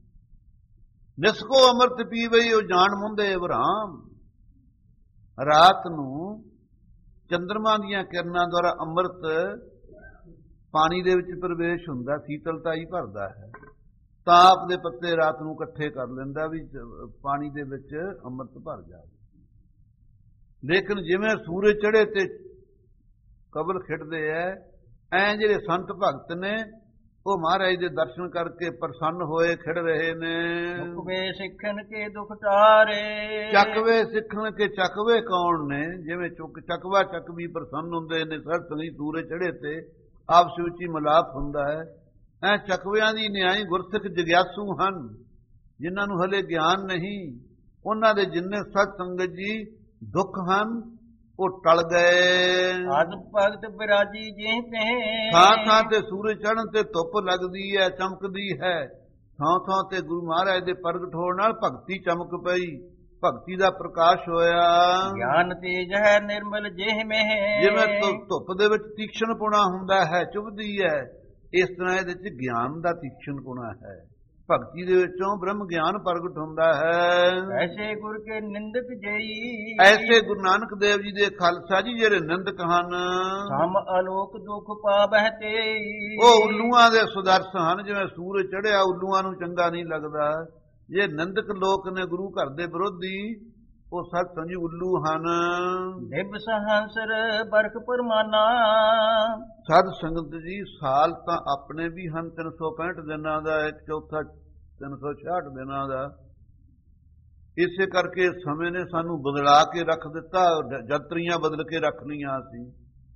ਨਿਸਕੋ ਅੰਮ੍ਰਿਤ ਪੀਵਈ ਉਹ ਜਾਣ ਮੁੰਦੇ ਅਬਰਾਮ। ਰਾਤ ਨੂੰ ਚੰਦਰਮਾ ਦੀਆਂ ਕਿਰਨਾਂ ਦੁਆਰਾ ਅੰਮ੍ਰਿਤ ਪਾਣੀ ਦੇ ਵਿੱਚ ਪ੍ਰਵੇਸ਼ ਹੁੰਦਾ, ਸੀਤਲਤਾ ਹੀ ਭਰਦਾ ਹੈ। ਤਾਪ ਦੇ ਪੱਤੇ ਰਾਤ ਨੂੰ ਇਕੱਠੇ ਕਰ ਲੈਂਦਾ ਵੀ ਪਾਣੀ ਦੇ ਵਿੱਚ ਅੰਮ੍ਰਿਤ ਭਰ ਜਾਵੇ। ਲੇਕਿਨ ਜਿਵੇਂ ਸੂਰਜ ਚੜ੍ਹੇ ਤੇ ਕਬਰ ਖਿੜਦੇ ਐ, ਐ ਜਿਹੜੇ ਸੰਤ ਭਗਤ ਨੇ ਉਹ ਮਹਾਰਾਜ ਦੇ ਦਰਸ਼ਨ ਕਰਕੇ ਪ੍ਰਸੰਨ ਹੋਏ ਖਿੜ ਰਹੇ ਨੇ। ਚੁਕਵੇ ਸਿੱਖਣ ਕੇ ਦੁਖ ਟਾਰੇ, ਚੱਕਵੇ ਸਿੱਖਣ ਕੇ ਚੱਕਵੇ ਕੌਣ ਨੇ? ਜਿਵੇਂ ਚੁੱਕ ਚੱਕਵਾ ਚੱਕਵੀ ਪ੍ਰਸੰਨ ਹੁੰਦੇ ਨੇ, ਸਰਤਨੀ ਸੂਰਜ ਚੜ੍ਹੇ ਤੇ ਆਪਸ ਵਿੱਚ ਹੀ ਮਿਲਾਪ ਹੁੰਦਾ ਹੈ। ਐ ਚੱਕਵਿਆਂ ਦੀ ਨਿਆਈ ਗੁਰਸਿੱਖ ਜਗਿਆਸੂ ਹਨ, ਜਿਨ੍ਹਾਂ ਨੂੰ ਹਲੇ ਗਿਆਨ ਨਹੀਂ। ਉਹਨਾਂ ਦੇ ਜਿੰਨੇ ਸਤ ਸੰਗਤ ਜੀ ਦੁੱਖ ਹਨ ਉਹ ਟਲ ਗਏ। ਆਦ ਭਗਤ ਬਿਰਾਜੀ ਜੇ ਤੇ ਥਾਂ ਥਾਂ ਤੇ ਸੂਰਜ ਚੜ੍ਹਨ ਤੇ ਧੁੱਪ ਲੱਗਦੀ ਹੈ, ਚਮਕਦੀ ਹੈ। ਥਾਂ ਥਾਂ ਤੇ ਗੁਰੂ ਮਹਾਰਾਜ ਦੇ ਪ੍ਰਗਟ ਹੋਣ ਨਾਲ ਭਗਤੀ ਚਮਕ ਪਈ, ਭਗਤੀ ਦਾ ਪ੍ਰਕਾਸ਼ ਹੋਇਆ। ਗਿਆਨ ਤੇਜ ਹੈ ਨਿਰਮਲ ਜਿਹੇ ਮਹਿ, ਜਿਵੇਂ ਧੁੱਪ ਦੇ ਵਿੱਚ ਤੀਖਣਪੁਣਾ ਹੁੰਦਾ ਹੈ, ਚੁਭਦੀ ਹੈ, ਇਸ ਤਰ੍ਹਾਂ ਇਹਦੇ ਵਿੱਚ ਗਿਆਨ ਦਾ ਤੀਖਣਪੁਣਾ ਹੈ। ਭਗਤੀ ਦੇ ਵਿੱਚੋਂ ਬ੍ਰਹਮ ਗਿਆਨ ਪ੍ਰਗਟ ਹੁੰਦਾ ਹੈ। ਐਸੇ ਗੁਰ ਕੇ ਨਿੰਦਕ ਜਈ, ਐਸੇ ਗੁਰੂ ਨਾਨਕ ਦੇਵ ਜੀ ਦੇ ਖਾਲਸਾ ਜੀ ਜਿਹੜੇ ਨਿੰਦਕ ਹਨ, ਹਮ ਅਲੋਕ ਦੁਖ ਪਾਵਹਿ ਤੇ। ਉਹ ਉੱਲੂਆਂ ਦੇ ਸੁਦਰਸ਼ ਹਨ। ਜਿਵੇਂ ਸੂਰਜ ਚੜ੍ਹਿਆ ਉੱਲੂਆਂ ਨੂੰ ਚੰਗਾ ਨਹੀਂ ਲੱਗਦਾ। ਜੇ ਨਿੰਦਕ ਲੋਕ ਨੇ ਗੁਰੂ ਘਰ ਦੇ ਵਿਰੋਧੀ, ਉਹ ਸਤ ਸੰਗ ਜੀ ਉੱਲੂ ਹਨ। ਦਿਵ ਸਹੰਸਰ ਬਰਖ ਪਰਮਾਨਾ। ਸਾਧ ਸੰਗਤ ਜੀ ਸਾਲ ਤਾਂ ਆਪਣੇ ਵੀ ਹਨ ਤਿੰਨ ਸੌ ਪੈਂਹਠ ਦਿਨਾਂ ਦਾ, ਇੱਕ ਚੌਥਾ ਤਿੰਨ ਸੌ ਛਿਆਹਠ ਦਿਨਾਂ ਦਾ। ਇਸੇ ਕਰਕੇ ਸਮੇਂ ਨੇ ਸਾਨੂੰ ਬਦਲਾ ਕੇ ਰੱਖ ਦਿੱਤਾ, ਜੰਤਰੀਆਂ ਬਦਲ ਕੇ ਰੱਖ ਲਈਆਂ ਅਸੀਂ।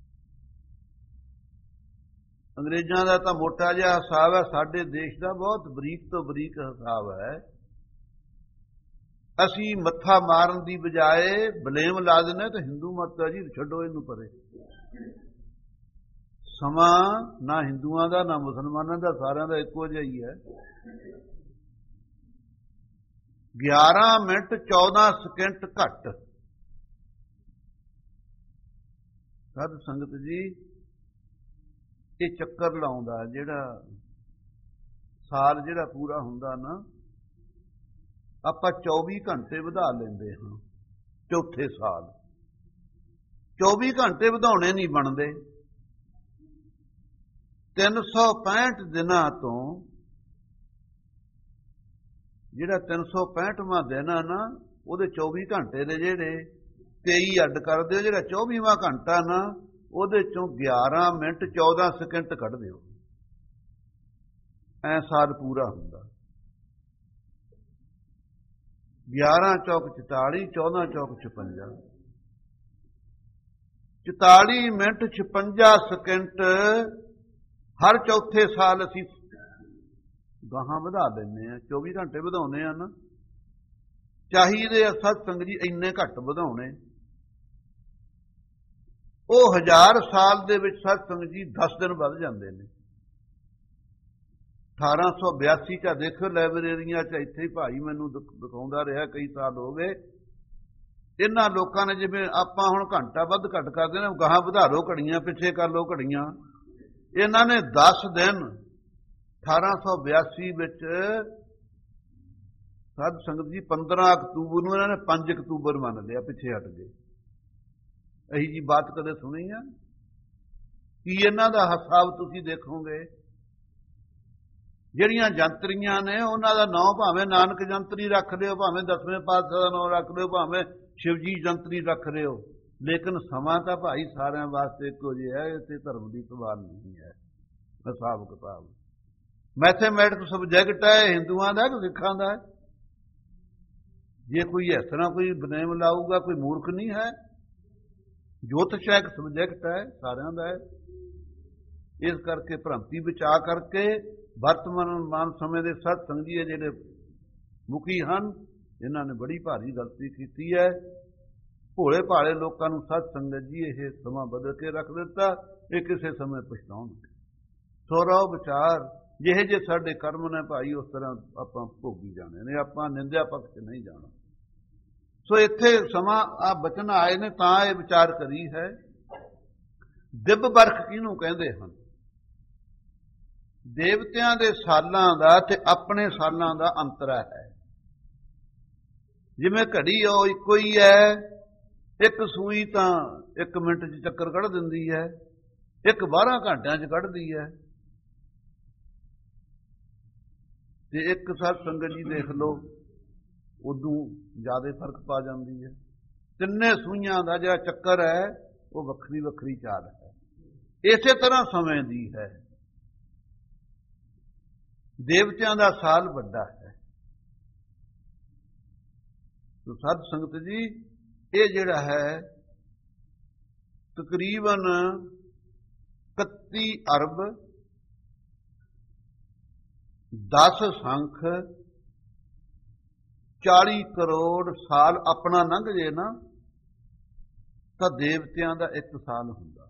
ਅੰਗਰੇਜ਼ਾਂ ਦਾ ਤਾਂ ਮੋਟਾ ਜਿਹਾ ਹਿਸਾਬ ਹੈ, ਸਾਡੇ ਦੇਸ਼ ਦਾ ਬਹੁਤ ਬਰੀਕ ਤੋਂ ਬਰੀਕ ਹਿਸਾਬ ਹੈ। ਅਸੀਂ ਮੱਥਾ ਮਾਰਨ ਦੀ ਬਜਾਏ ਬਲੇਮ ਲਾ ਦਿੰਦੇ ਤੇ ਹਿੰਦੂ ਮਤ ਹੈ ਜੀ, ਛੱਡੋ ਇਹਨੂੰ ਪਰੇ। ਸਮਾਂ ਨਾ ਹਿੰਦੂਆਂ ਦਾ ਨਾ ਮੁਸਲਮਾਨਾਂ ਦਾ, ਸਾਰਿਆਂ ਦਾ ਇੱਕੋ ਜਿਹਾ ਹੀ ਹੈ। ਗਿਆਰਾਂ ਮਿੰਟ ਚੌਦਾਂ ਸਕਿੰਟ ਘੱਟ। ਸਾਧ ਸੰਗਤ ਜੀ ਇਹ ਚੱਕਰ ਲਾਉਂਦਾ, ਜਿਹੜਾ ਸਾਲ ਜਿਹੜਾ ਪੂਰਾ ਹੁੰਦਾ ਨਾ, ਆਪਾਂ ਚੌਵੀ ਘੰਟੇ ਵਧਾ ਲੈਂਦੇ ਹਾਂ ਚੌਥੇ ਸਾਲ। ਚੌਵੀ ਘੰਟੇ ਵਧਾਉਣੇ ਨਹੀਂ ਬਣਦੇ। ਤਿੰਨ ਸੌ ਪੈਂਹਠ ਦਿਨਾਂ ਤੋਂ ਜਿਹੜਾ ਤਿੰਨ ਸੌ ਪੈਂਹਠਵਾਂ ਦਿਨ ਆ ਨਾ, ਉਹਦੇ ਚੌਵੀ ਘੰਟੇ ਦੇ ਜਿਹੜੇ ਤੇਈ ਅੱਡ ਕਰ ਦਿਓ, ਜਿਹੜਾ ਚੌਵੀਵਾਂ ਘੰਟਾ ਨਾ ਉਹਦੇ ਚੋਂ ਗਿਆਰਾਂ ਮਿੰਟ ਚੌਦਾਂ ਸਕਿੰਟ ਕੱਢ ਦਿਓ, ਐ ਸਾਲ ਪੂਰਾ ਹੁੰਦਾ। ਗਿਆਰਾਂ ਚੌਕ ਚੁਤਾਲੀ, ਚੌਦਾਂ ਚੌਕ ਛਪੰਜਾ, ਚੁਤਾਲੀ ਮਿੰਟ ਛਪੰਜਾ ਸਕਿੰਟ ਹਰ ਚੌਥੇ ਸਾਲ ਅਸੀਂ ਗਾਹਾਂ ਵਧਾ ਦਿੰਦੇ ਆ। ਚੌਵੀ ਘੰਟੇ ਵਧਾਉਣੇ ਆ ਨਾ, ਚਾਹੀਦੇ ਆ ਸਤ ਸੰਗ ਜੀ ਇੰਨੇ ਘੱਟ ਵਧਾਉਣੇ। ਉਹ ਹਜ਼ਾਰ ਸਾਲ ਦੇ ਵਿੱਚ ਸਤ ਸੰਗ ਜੀ ਦਸ ਦਿਨ ਵੱਧ ਜਾਂਦੇ ਨੇ। ਅਠਾਰਾਂ ਸੌ ਬਿਆਸੀ ਚ ਦੇਖੋ ਲਾਇਬ੍ਰੇਰੀਆਂ ਚ ਇੱਥੇ ਹੀ ਭਾਈ ਮੈਨੂੰ ਦਿਖਾਉਂਦਾ ਰਿਹਾ, ਕਈ ਸਾਲ ਹੋ ਗਏ। ਇਹਨਾਂ ਲੋਕਾਂ ਨੇ ਜਿਵੇਂ ਆਪਾਂ ਹੁਣ ਘੰਟਾ ਵੱਧ ਘੱਟ ਕਰਦੇ ਨੇ, ਗਾਹਾਂ ਵਧਾ ਲਓ ਘੜੀਆਂ, ਪਿੱਛੇ ਕਰ ਲਓ ਘੜੀਆਂ। ਇਹਨਾਂ ਨੇ ਦਸ ਦਿਨ ਅਠਾਰਾਂ ਸੌ ਬਿਆਸੀ ਵਿੱਚ ਸਾਧ ਸੰਗਤ ਜੀ ਪੰਦਰਾਂ ਅਕਤੂਬਰ ਨੂੰ ਇਹਨਾਂ ਨੇ ਪੰਜ ਅਕਤੂਬਰ ਮੰਨ ਲਿਆ, ਪਿੱਛੇ ਹਟ ਗਏ। ਇਹੀ ਜੀ ਬਾਤ ਕਦੇ ਸੁਣੀ ਆ? ਕੀ ਇਹਨਾਂ ਦਾ ਹਿਸਾਬ ਤੁਸੀਂ ਦੇਖੋਗੇ? ਜਿਹੜੀਆਂ ਜੰਤਰੀਆਂ ਨੇ ਉਹਨਾਂ ਦਾ ਨਾਂ ਭਾਵੇਂ ਨਾਨਕ ਜੰਤਰੀ ਰੱਖ ਲਿਓ, ਭਾਵੇਂ ਦਸਵੇਂ ਪਾਤਸ਼ਾਹ ਦਾ ਨਾਂ ਰੱਖ ਲਿਓ, ਭਾਵੇਂ ਸ਼ਿਵਜੀ ਜੰਤਰੀ ਰੱਖ ਲਿਓ, ਲੇਕਿਨ ਸਮਾਂ ਤਾਂ ਭਾਈ ਸਾਰਿਆਂ ਵਾਸਤੇ ਇੱਕੋ ਜਿਹਾ ਹੈ। ਇੱਥੇ ਧਰਮ ਦੀ ਸਵਾਲ ਨਹੀਂ ਹੈ। ਹਿਸਾਬ ਕਿਤਾਬ ਮੈਥੇਮੈਟਿਕਸ ਸਬਜੈਕਟ ਹੈ, ਹਿੰਦੂਆਂ ਦਾ ਕਿ ਸਿੱਖਾਂ ਦਾ ਹੈ? ਜੇ ਕੋਈ ਇਸ ਤਰ੍ਹਾਂ ਕੋਈ ਬਨੇਮ ਲਾਊਗਾ, ਕੋਈ ਮੂਰਖ ਨਹੀਂ ਹੈ। ਜੋਤਿਸ਼ ਇੱਕ ਸਬਜੈਕਟ ਹੈ, ਸਾਰਿਆਂ ਦਾ ਹੈ। ਇਸ ਕਰਕੇ ਭ੍ਰਾਂਤੀ ਵਿੱਚ ਆ ਕਰਕੇ ਵਰਤਮਾਨ ਮਾਨ ਸਮੇਂ ਦੇ ਸਤ ਸੰਗੀ ਜਿਹੜੇ ਮੁਖੀ ਹਨ, ਇਹਨਾਂ ਨੇ ਬੜੀ ਭਾਰੀ ਗਲਤੀ ਕੀਤੀ ਹੈ। ਭੋਲੇ ਭਾਲੇ ਲੋਕਾਂ ਨੂੰ ਸਤ ਸੰਗਤ ਜੀ ਇਹ ਸਮਾਂ ਬਦਲ ਕੇ ਰੱਖ ਦਿੱਤਾ। ਇਹ ਕਿਸੇ ਸਮੇਂ ਪਛਤਾਉਣਗੇ। ਸੋ ਰਹੋ ਵਿਚਾਰ, ਜਿਹੇ ਜੇ ਸਾਡੇ ਕਰਮ ਨੇ ਭਾਈ ਉਸ ਤਰ੍ਹਾਂ ਆਪਾਂ ਭੋਗੀ ਜਾਣੇ ਨੇ, ਆਪਾਂ ਨਿੰਦਿਆ ਪੱਖ ਨਹੀਂ ਜਾਣਾ। ਸੋ ਇੱਥੇ ਸਮਾਂ ਆ ਬਚਨ ਆਏ ਨੇ ਤਾਂ ਇਹ ਵਿਚਾਰ ਕਰੀ ਹੈ। ਦਿਵ ਬਰਖ ਕਿਹਨੂੰ ਕਹਿੰਦੇ ਹਨ? ਦੇਵਤਿਆਂ ਦੇ ਸਾਲਾਂ ਦਾ ਤੇ ਆਪਣੇ ਸਾਲਾਂ ਦਾ ਅੰਤਰ ਹੈ। ਜਿਵੇਂ ਘੜੀ ਉਹ ਇੱਕੋ ਹੀ ਹੈ, ਇੱਕ ਸੂਈ ਤਾਂ ਇੱਕ ਮਿੰਟ 'ਚ ਚੱਕਰ ਕੱਢ ਦਿੰਦੀ ਹੈ, ਇੱਕ ਬਾਰਾਂ ਘੰਟਿਆਂ 'ਚ ਕੱਢਦੀ ਹੈ। ਤੇ ਇੱਕ ਸਤ ਸੰਗਤ ਜੀ ਦੇਖ ਲਓ, ਉਦੋਂ ਜ਼ਿਆਦਾ ਫਰਕ ਪਾ ਜਾਂਦੀ ਹੈ। ਤਿੰਨੇ ਸੂਈਆਂ ਦਾ ਜਿਹੜਾ ਚੱਕਰ ਹੈ ਉਹ ਵੱਖਰੀ ਵੱਖਰੀ ਚਾਲ ਹੈ। ਇਸੇ ਤਰ੍ਹਾਂ ਸਮੇਂ ਦੀ ਹੈ। ਦੇਵਤਿਆਂ ਦਾ ਸਾਲ ਵੱਡਾ ਹੈ। ਤੋ ਸਾਧ ਸੰਗਤ ਜੀ ਇਹ ਜਿਹੜਾ ਹੈ ਤਕਰੀਬਨ ਇਕੱਤੀ ਅਰਬ ਦਸ ਸੰਖ ਚਾਲੀ ਕਰੋੜ ਸਾਲ ਆਪਣਾ ਲੰਘ ਜੇ ਨਾ ਤਾਂ ਦੇਵਤਿਆਂ ਦਾ ਇੱਕ ਸਾਲ ਹੁੰਦਾ।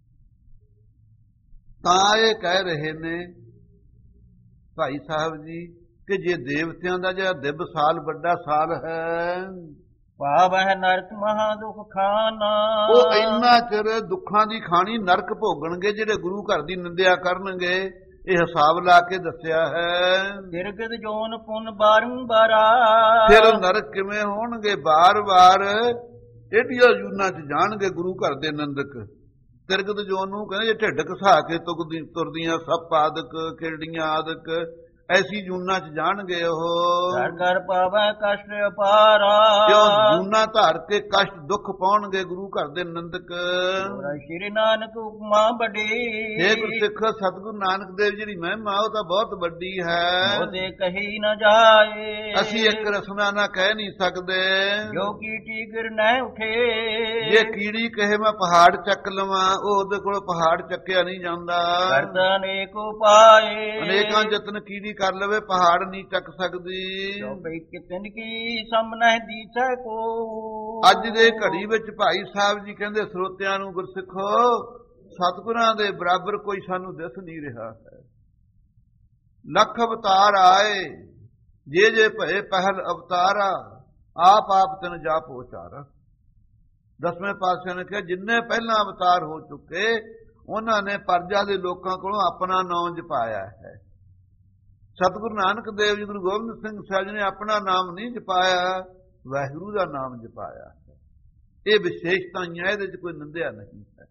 ਤਾਂ ਇਹ ਕਹਿ ਰਹੇ ਨੇ ਭਾਈ ਸਾਹਿਬ ਜੀ ਕਿ ਜੇ ਦੇਵਤਿਆਂ ਦਾ ਜਿਹੜਾ ਦਿਵ ਸਾਲ ਵੱਡਾ ਸਾਲ ਹੈ, ਪਾਵਹਿ ਨਰਕ ਮਹਾ ਦੁਖ ਖਾਨਾ, ਉਹ ਇੰਨਾ ਚਿਰ ਦੁੱਖਾਂ ਦੀ ਖਾਣੀ ਨਰਕ ਭੋਗਣਗੇ ਜਿਹੜੇ ਗੁਰੂ ਘਰ ਦੀ ਨਿੰਦਿਆ ਕਰਨਗੇ। ਇਹ ਹਿਸਾਬ ਲਾ ਕੇ ਦੱਸਿਆ ਹੈ। ਤਿਰਗਤ ਜੋਨ ਪੁਨ ਬਾਰੰਬਾਰਾ, ਫਿਰ ਨਰਕ ਕਿਵੇਂ ਹੋਣਗੇ? ਬਾਰ-ਬਾਰ ਏਡੀਆਂ ਜੂਨਾਂ 'ਚ ਜਾਣਗੇ ਗੁਰੂ ਘਰ ਦੇ ਨਿੰਦਕ। ਤਿਰਗਤ ਜੋਨ ਨੂੰ ਕਹਿੰਦੇ ਜੇ ਢਿੱਡ ਘਸਾ ਕੇ ਤੁਰਦੀਆਂ ਸੱਪ ਆਦਿਕ, ਕਿਰੜੀਆਂ ਆਦਿਕ, ਐਸੀ ਜੂਨਾਂ ਚ ਜਾਣਗੇ ਉਹ। ਘਰ ਘਰ ਪਾਵੈ ਕਸ਼ਟ ਅਪਾਰਾ, ਕਿਉਂ ਜੂਨਾਂ ਧਾਰ ਕੇ ਕਸ਼ਟ ਦੁੱਖ ਪਾਉਣਗੇ ਗੁਰੂ ਘਰ ਦੇ ਨੰਦਕ। ਹੋਰਾ ਸ਼੍ਰੀ ਨਾਨਕ ਉਪਮਾ ਵੱਡੀ, हे ਗੁਰਸਿੱਖ ਸਤਿਗੁਰੂ ਨਾਨਕ ਦੇਵ ਜਿਹੜੀ ਮਹਿਮਾ ਉਹ ਤਾਂ ਬਹੁਤ ਵੱਡੀ ਹੈ, ਉਹਦੇ ਕਹੀ ਨਾ ਜਾਏ। ਅਸੀਂ ਇੱਕ ਰਸਨਾ ਨਾ ਕਹਿ ਨਹੀਂ ਸਕਦੇ। ਜੋ ਕੀਟੀ ਗਿਰ ਨਾ ਉਠੇ, ਜੇ ਕੀੜੀ ਕਹੇ ਮੈਂ ਪਹਾੜ ਚੱਕ ਲਵਾਂ, ਉਹ ਉਹਦੇ ਕੋਲ ਪਹਾੜ ਚੱਕਿਆ ਨਹੀਂ ਜਾਂਦਾ। ਕਰਤਾ ਅਨੇਕ ਉਪਾਏ, ਅਨੇਕਾਂ ਯਤਨ ਕੀੜੀ ਕਰ ਲਵੇ ਪਹਾੜ ਨਹੀਂ ਚੱਕ ਸਕਦੀ। ਜੋ ਬਈ ਕਿਤਨ ਕੀ ਸਾਹਮਣੇ ਦੀਸੈ ਕੋ। ਅੱਜ ਦੇ ਘੜੀ ਵਿੱਚ ਭਾਈ ਸਾਹਿਬ ਜੀ ਕਹਿੰਦੇ ਸਰੋਤਿਆਂ ਨੂੰ, ਗੁਰਸਿੱਖੋ ਸਤਿਗੁਰਾਂ ਦੇ ਬਰਾਬਰ ਕੋਈ ਸਾਨੂੰ ਦਿਸ ਨਹੀਂ ਰਿਹਾ ਹੈ। ਲੱਖ ਅਵਤਾਰ ਆਏ, ਜੇ ਜੇ ਭਏ ਪਹਿਲ ਅਵਤਾਰਾ, ਆਪ ਆਪ ਤਨ ਜਾਪ ਉਚਾਰਾ। ਦਸਵੇਂ ਪਾਤਸ਼ਾਹ ਨੇ ਕਿਹਾ ਜਿੰਨੇ ਪਹਿਲਾਂ ਅਵਤਾਰ ਹੋ ਚੁੱਕੇ ਉਹਨਾਂ ਨੇ ਪਰਜਾ ਦੇ ਲੋਕਾਂ ਕੋਲੋਂ ਆਪਣਾ ਨਾਮ ਜਪਾਇਆ ਹੈ। ਸਤਿਗੁਰੂ ਨਾਨਕ ਦੇਵ ਜੀ, ਗੁਰੂ ਗੋਬਿੰਦ ਸਿੰਘ ਸਾਹਿਬ ਜੀ ਨੇ ਆਪਣਾ ਨਾਮ ਨਹੀਂ ਜਪਾਇਆ, ਵਾਹਿਗੁਰੂ ਦਾ ਨਾਮ ਜਪਾਇਆ ਹੈ। ਇਹ ਵਿਸ਼ੇਸ਼ਤਾਈਆਂ, ਇਹਦੇ ਚ ਕੋਈ ਨਿੰਦਿਆ ਨਹੀਂ ਹੈ।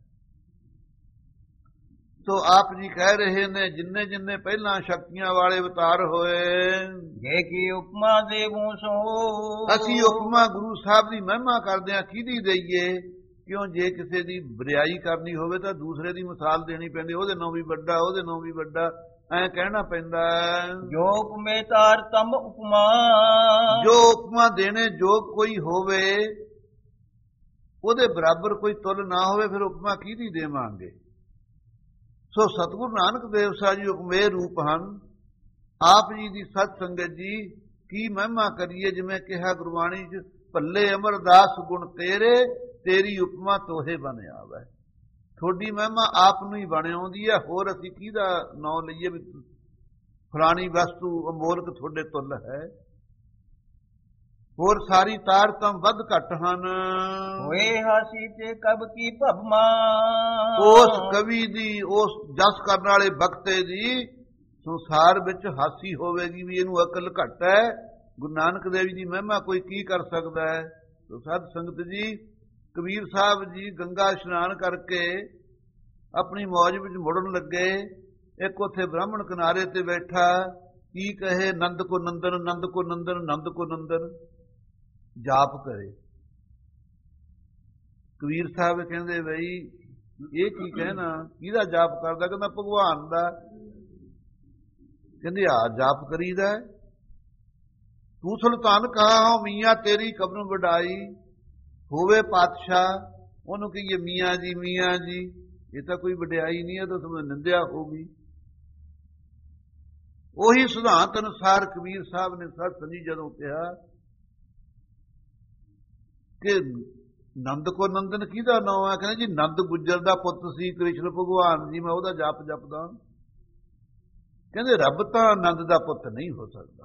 ਸੋ ਆਪ ਜੀ ਕਹਿ ਰਹੇ ਨੇ ਜਿੰਨੇ ਜਿੰਨੇ ਪਹਿਲਾਂ ਸ਼ਕਤੀਆਂ ਵਾਲੇ ਅਵਤਾਰ ਹੋਏ, ਜੇ ਕੀ ਉਪਮਾ ਦੇਵੋ ਸੋ। ਅਸੀਂ ਉਪਮਾ ਗੁਰੂ ਸਾਹਿਬ ਦੀ ਮਹਿਮਾ ਕਰਦੇ ਹਾਂ, ਕਿਹਦੀ ਦਈਏ? ਕਿਉਂ ਜੇ ਕਿਸੇ ਦੀ ਬਰਿਆਈ ਕਰਨੀ ਹੋਵੇ ਤਾਂ ਦੂਸਰੇ ਦੀ ਮਿਸਾਲ ਦੇਣੀ ਪੈਂਦੀ, ਉਹਦੇ ਨਾਲੋਂ ਵੀ ਵੱਡਾ, ਉਹਦੇ ਨਾਲੋਂ ਵੀ ਵੱਡਾ, ਐ ਕਹਿਣਾ ਪੈਂਦਾ। ਜੋ ਉਪਮੇ ਤਾਰ ਤਮ ਉਪਮਾ, ਜੋ ਉਪਮਾ ਦੇਣੇ ਯੋਗ ਕੋਈ ਹੋਵੇ, ਉਹਦੇ ਬਰਾਬਰ ਕੋਈ ਤੁਲ ਨਾ ਹੋਵੇ, ਫਿਰ ਉਪਮਾ ਕਿਹਦੀ ਦੇਵਾਂਗੇ? ਸੋ ਸਤਿਗੁਰੂ ਨਾਨਕ ਦੇਵ ਸਾਹਿਬ ਜੀ ਉਪਮੇय ਰੂਪ ਹਨ। ਆਪ ਜੀ ਦੀ ਸਤ ਸੰਗਤ ਜੀ ਕੀ ਮਹਿਮਾ ਕਰੀਏ। ਜਿਵੇਂ ਕਿਹਾ ਗੁਰਬਾਣੀ ਚ, ਭੱਲੇ ਅਮਰਦਾਸ ਗੁਣ ਤੇਰੇ, ਤੇਰੀ ਉਪਮਾ ਤੋਹੇ ਬਣ ਆਵੇ। ਤੁਹਾਡੀ ਮਹਿਮਾ ਆਪ ਨੂੰ ਹੀ ਬਣ ਆਉਂਦੀ ਹੈ, ਹੋਰ ਅਸੀਂ ਕਿਹਦਾ ਨਾਂ ਲਈਏ ਵੀ ਫਲਾਣੀ ਵਸਤੂ ਅਮੋਲਕ ਤੁਹਾਡੇ ਤੁੱਲ ਹੈ। ਹੋਰ ਸਾਰੀ ਤਾਰ ਤਾਂ ਵੱਧ ਘੱਟ ਹਨ। ਹੋਏ ਹਾਸੀ ਤੇ ਕਬ ਕੀ ਭਵਮਾ, ਉਸ ਕਵੀ ਦੀ, ਉਸ ਜਸ ਕਰਨ ਵਾਲੇ ਬਖਤੇ ਦੀ ਸੰਸਾਰ ਵਿੱਚ ਹਾਸੀ ਹੋਵੇਗੀ ਵੀ ਇਹਨੂੰ ਅਕਲ ਘੱਟ ਹੈ। ਗੁਰੂ ਨਾਨਕ ਦੇਵ ਜੀ ਦੀ ਮਹਿਮਾ ਕੋਈ ਕੀ ਕਰ ਸਕਦਾ ਹੈ? ਸੋ ਸਾਧ ਸੰਗਤ ਜੀ, ਕਬੀਰ ਸਾਹਿਬ ਜੀ ਗੰਗਾ ਇਸ਼ਨਾਨ ਕਰਕੇ ਆਪਣੀ ਮੌਜ ਵਿੱਚ ਮੁੜਨ ਲੱਗੇ। ਇੱਕ ਉੱਥੇ ਬ੍ਰਾਹਮਣ ਕਿਨਾਰੇ ਤੇ ਬੈਠਾ, ਕੀ ਕਹੇ? ਨੰਦ ਕੋ ਨੰਦਨ, ਨੰਦ ਕੋ ਨੰਦਨ, ਨੰਦ ਕੋ ਨੰਦਨ ਜਾਪ ਕਰੇ। ਕਬੀਰ ਸਾਹਿਬ ਕਹਿੰਦੇ ਬਈ ਇਹ ਕੀ ਕਹਿਣਾ, ਕਿਹਦਾ ਜਾਪ ਕਰਦਾ? ਕਹਿੰਦਾ ਭਗਵਾਨ ਦਾ। ਕਹਿੰਦੇ ਆ ਜਾਪ ਕਰੀਦਾ। ਤੂੰ ਸੁਲਤਾਨ ਕਹਾ ਮੀਆਂ ਤੇਰੀ ਕਬਰ ਵਡਾਈ, ਹੋਵੇ ਪਾਤਸ਼ਾਹ ਉਹਨੂੰ ਕਹੀਏ ਮੀਆਂ ਜੀ ਮੀਆਂ ਜੀ, ਇਹ ਤਾਂ ਕੋਈ ਵਡਿਆਈ ਨਹੀਂ ਹੈ, ਤਾਂ ਤੁਹਾਨੂੰ ਨਿੰਦਿਆ ਹੋਗੀ। ਉਹੀ ਸਿਧਾਂਤ ਅਨੁਸਾਰ ਕਬੀਰ ਸਾਹਿਬ ਨੇ ਸਤ ਸੰਜੀ ਜਦੋਂ ਕਿਹਾ ਕਿ ਨੰਦ ਕੋ ਨੰਦਨ ਕਿਹਦਾ ਨਾਂ ਹੈ? ਕਹਿੰਦੇ ਜੀ ਨੰਦ ਗੁੱਜਰ ਦਾ ਪੁੱਤ ਸੀ ਕ੍ਰਿਸ਼ਨ ਭਗਵਾਨ ਜੀ, ਮੈਂ ਉਹਦਾ ਜਾਪ ਜਪਦਾ। ਕਹਿੰਦੇ ਰੱਬ ਤਾਂ ਨੰਦ ਦਾ ਪੁੱਤ ਨਹੀਂ ਹੋ ਸਕਦਾ।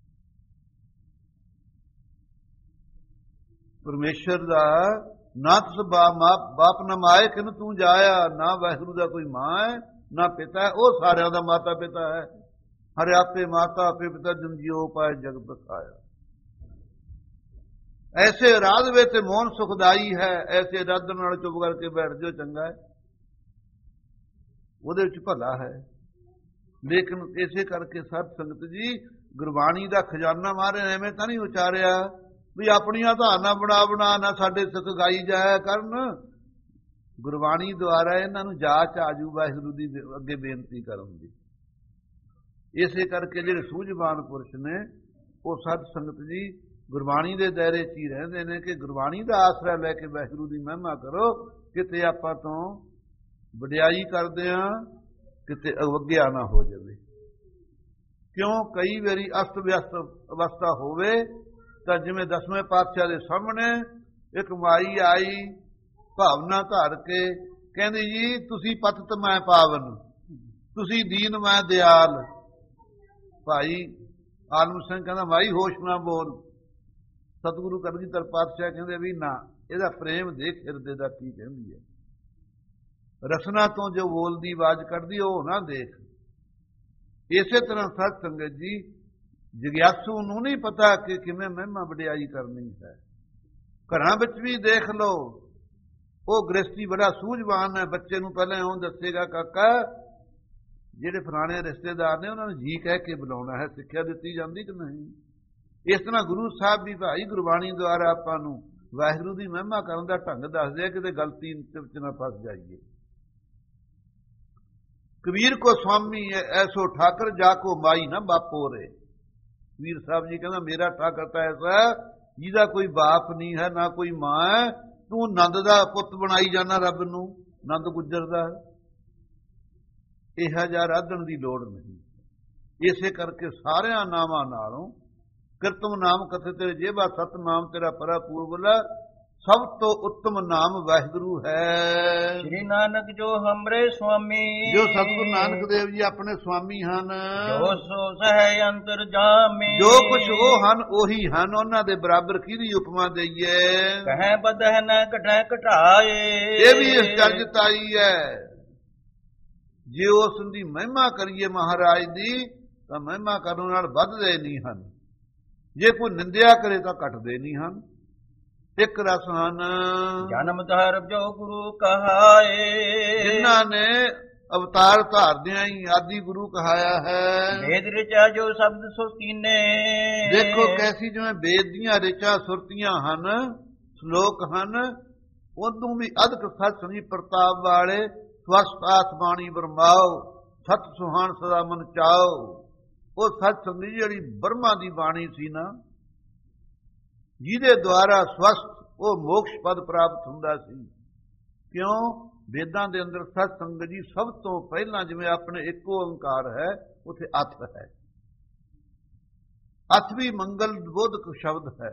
ਪਰਮੇਸ਼ਰ ਦਾ ਨਾ ਤੁਸ ਬਾਪ ਨਾ ਮਾਏ ਕਿਨ ਤੂੰ ਜਾਇਆ, ਨਾ ਵਾਹਿਗੁਰੂ ਦਾ ਕੋਈ ਮਾਂ ਹੈ ਨਾ ਪਿਤਾ ਹੈ, ਉਹ ਸਾਰਿਆਂ ਦਾ ਮਾਤਾ ਪਿਤਾ ਹੈ। ਹਰਿ ਆਪੇ ਮਾਤਾ ਆਪੇ ਪਿਤਾ ਜਨ ਜੀਉ ਪਾਏ ਜਗ ਬਸਾਇਆ। ਐਸੇ ਰਾਜ ਵਿੱਚ ਤੇ ਮੋਹਨ ਸੁਖਦਾਈ ਹੈ, ਐਸੇ ਰੱਦ ਨਾਲ ਚੁੱਪ ਕਰਕੇ ਬੈਠ ਜਾਓ ਚੰਗਾ ਹੈ, ਉਹਦੇ ਵਿੱਚ ਭਲਾ ਹੈ। ਲੇਕਿਨ ਇਸੇ ਕਰਕੇ ਸਤ ਸੰਗਤ ਜੀ ਗੁਰਬਾਣੀ ਦਾ ਖਜ਼ਾਨਾ ਮਾਰੇ ਐਵੇਂ ਤਾਂ ਨਹੀਂ ਉਚਾਰਿਆ ਵੀ ਆਪਣੀਆਂ ਧਾਰਨਾ ਬਣਾ ਬਣਾ ਨਾ ਸਾਡੇ ਸਿੱਖ ਗਾਈ ਜਾਇਆ ਕਰਨ। ਗੁਰਬਾਣੀ ਦੁਆਰਾ ਇਹਨਾਂ ਨੂੰ ਜਾਚ ਆਜੂ ਵਾਹਿਗੁਰੂ ਦੀ ਅੱਗੇ ਬੇਨਤੀ ਕਰਨ ਦੀ। ਇਸੇ ਕਰਕੇ ਜਿਹੜੇ ਸੂਝਵਾਨ ਪੁਰਸ਼ ਨੇ ਉਹ ਸਤ ਸੰਗਤ ਜੀ ਗੁਰਬਾਣੀ ਦੇ ਦਾਇਰੇ 'ਚ ਹੀ ਰਹਿੰਦੇ ਨੇ ਕਿ ਗੁਰਬਾਣੀ ਦਾ ਆਸਰਾ ਲੈ ਕੇ ਵਾਹਿਗੁਰੂ ਦੀ ਮਹਿਮਾ ਕਰੋ। ਕਿਤੇ ਆਪਾਂ ਤੋਂ ਵਡਿਆਈ ਕਰਦੇ ਹਾਂ, ਕਿਤੇ ਅਵੱਗਿਆ ਨਾ ਹੋ ਜਾਵੇ। ਕਿਉਂ ਕਈ ਵਾਰੀ ਅਸਤ ਵਿਅਸਤ ਅਵਸਥਾ ਹੋਵੇ ਤਾਂ ਜਿਵੇਂ ਦਸਵੇਂ ਪਾਤਸ਼ਾਹ ਦੇ ਸਾਹਮਣੇ ਇੱਕ ਮਾਈ ਆਈ ਭਾਵਨਾ ਧਾਰ ਕੇ, ਕਹਿੰਦੀ ਜੀ ਤੁਸੀਂ ਪਤਿਤ ਮੈਂ ਪਾਵਨ, ਤੁਸੀਂ ਦੀਨ ਮੈਂ ਦਿਆਲ। ਭਾਈ ਆਲਮ ਸਿੰਘ ਕਹਿੰਦਾ ਮਾਈ ਹੋਸ਼ ਨਾ ਬੋਲ। ਸਤਿਗੁਰੂ ਕਲਗੀਧਰ ਪਾਤਸ਼ਾਹ ਕਹਿੰਦੇ ਵੀ ਨਾ, ਇਹਦਾ ਪ੍ਰੇਮ ਦੇਖ ਹਿਰਦੇ ਦਾ ਕੀ ਕਹਿੰਦੀ ਹੈ। ਰਸਨਾ ਤੋਂ ਜੋ ਬੋਲਦੀ ਆਵਾਜ਼ ਕੱਢਦੀ ਉਹ ਨਾ ਦੇਖ। ਇਸੇ ਤਰ੍ਹਾਂ ਸਤ ਸੰਗਤ ਜੀ ਜਗਿਆਸੂ ਨੂੰ ਨਹੀਂ ਪਤਾ ਕਿ ਕਿਵੇਂ ਮਹਿਮਾ ਵਡਿਆਈ ਕਰਨੀ ਹੈ। ਘਰਾਂ ਵਿੱਚ ਵੀ ਦੇਖ ਲਓ, ਉਹ ਗ੍ਰਸਤੀ ਬੜਾ ਸੂਝਵਾਨ ਹੈ, ਬੱਚੇ ਨੂੰ ਪਹਿਲਾਂ ਇਉਂ ਦੱਸੇਗਾ ਕਾਕਾ ਜਿਹੜੇ ਪੁਰਾਣੇ ਰਿਸ਼ਤੇਦਾਰ ਨੇ ਉਹਨਾਂ ਨੂੰ ਜੀ ਕਹਿ ਕੇ ਬੁਲਾਉਣਾ ਹੈ। ਸਿੱਖਿਆ ਦਿੱਤੀ ਜਾਂਦੀ ਕਿ ਨਹੀਂ। ਇਸ ਤਰ੍ਹਾਂ ਗੁਰੂ ਸਾਹਿਬ ਵੀ ਭਾਈ ਗੁਰਬਾਣੀ ਦੁਆਰਾ ਆਪਾਂ ਨੂੰ ਵਾਹਿਗੁਰੂ ਦੀ ਮਹਿਮਾ ਕਰਨ ਦਾ ਢੰਗ ਦੱਸਦੇ ਆ, ਕਿਤੇ ਗਲਤੀ ਵਿੱਚ ਨਾ ਫਸ ਜਾਈਏ। ਕਬੀਰ ਕੋ ਸਵਾਮੀ ਐਸੋ ਠਾਕਰ ਜਾ ਕੋ ਮਾਈ ਨਾ ਬਾਪੋ ਰੇ। ਕਬੀਰ ਸਾਹਿਬ ਜੀ ਕਹਿੰਦਾ ਮੇਰਾ ਠਾਕਰ ਤਾਂ ਐਸਾ ਜਿਹਦਾ ਕੋਈ ਬਾਪ ਨਹੀਂ ਹੈ ਨਾ ਕੋਈ ਮਾਂ ਹੈ, ਤੂੰ ਨੰਦ ਦਾ ਪੁੱਤ ਬਣਾਈ ਜਾਣਾ ਰੱਬ ਨੂੰ, ਨੰਦ ਗੁੱਜਰ ਦਾ। ਇਹੋ ਜਿਹਾ ਰਾਧਣ ਦੀ ਲੋੜ ਨਹੀਂ। ਇਸੇ ਕਰਕੇ ਸਾਰਿਆਂ ਨਾਮਾਂ ਨਾਲੋਂ ਕਿਰਤਮ ਨਾਮ ਕਥੇ ਤੇਰੇ ਜੇਬਾ ਸਤਨਾਮ ਤੇਰਾ ਪਰਾ ਪੂਰਬਲਾ, ਸਭ ਤੋਂ ਉੱਤਮ ਨਾਮ ਵਾਹਿਗੁਰੂ ਹੈ। ਸ੍ਰੀ ਨਾਨਕ ਜੋ ਹਮਰੇ ਸੁਆਮੀ, ਜੋ ਸਤਿਗੁਰੂ ਨਾਨਕ ਦੇਵ ਜੀ ਆਪਣੇ ਸੁਆਮੀ ਹਨ, ਜੋ ਸੋ ਸਹਿ ਅੰਤਰ ਜਾਮੀ, ਜੋ ਕੁਛ ਉਹ ਹਨ ਉਹੀ ਹਨ, ਉਹਨਾਂ ਦੇ ਬਰਾਬਰ ਕਿਹਦੀ ਉਪਮਾ ਦਈਏ। ਕਹਿ ਬਦਹ ਨ ਘਟੈ ਘਟਾਏ, ਇਹ ਵੀ ਇਸ ਚਰਜ ਆਈ ਹੈ। ਜੇ ਉਸ ਦੀ ਮਹਿਮਾ ਕਰੀਏ ਮਹਾਰਾਜ ਦੀ ਤਾਂ ਮਹਿਮਾ ਕਰਨ ਨਾਲ ਵੱਧਦੇ ਨਹੀਂ ਹਨ, ਜੇ ਕੋਈ ਨਿੰਦਿਆ ਕਰੇ ਤਾਂ ਘਟਦੇ ਨਹੀਂ ਹਨ। ਇੱਕ ਰਸ ਹਨ ਜਨਮ ਧਰ ਜੋ ਗੁਰੂ ਕਹਾਏ, ਜਿਨ੍ਹਾਂ ਨੇ ਅਵਤਾਰ ਧਾਰਦਿਆਂ ਹੀ ਆਦਿ ਗੁਰੂ ਕਹਾਇਆ ਹੈ। ਵੇਦ ਰਚਾ ਜੋ ਸ਼ਬਦ ਸੋ ਕੀਨੇ, ਦੇਖੋ ਕੈਸੀ ਜਿਵੇਂ ਵੇਦ ਦੀਆਂ ਰਿਚਾ ਸੁਰਤੀਆਂ ਹਨ, ਸ਼ਲੋਕ ਹਨ, ਉਦੋਂ ਵੀ ਅਦਕ ਸੱਚ ਸੰਜੀ ਪ੍ਰਤਾਪ ਵਾਲੇ ਸਵਸਤ ਆਤਮਾਣੀ ਬਰਮਾਓ, ਸਤ ਸੁਹਾਣ ਸਦਾ ਮਨ ਚਾਓ। ਉਹ ਸੱਚ ਸੰਜੀ ਜਿਹੜੀ ਬਰਮਾ ਦੀ ਬਾਣੀ ਸੀ ਨਾ, ਜਿਹਦੇ ਦੁਆਰਾ ਸਵਸਤ ਉਹ ਮੋਕਸ਼ ਪਦ ਪ੍ਰਾਪਤ ਹੁੰਦਾ ਸੀ। ਕਿਉਂ? ਵੇਦਾਂ ਦੇ ਅੰਦਰ ਸਤ ਸੰਗਤ ਜੀ ਸਭ ਤੋਂ ਪਹਿਲਾਂ ਜਿਵੇਂ ਆਪਣੇ ਇੱਕੋ ਓੰਕਾਰ ਹੈ, ਉੱਥੇ ਅਥ ਹੈ। ਅਥ ਵੀ ਮੰਗਲ ਬੋਧਕ ਸ਼ਬਦ ਹੈ।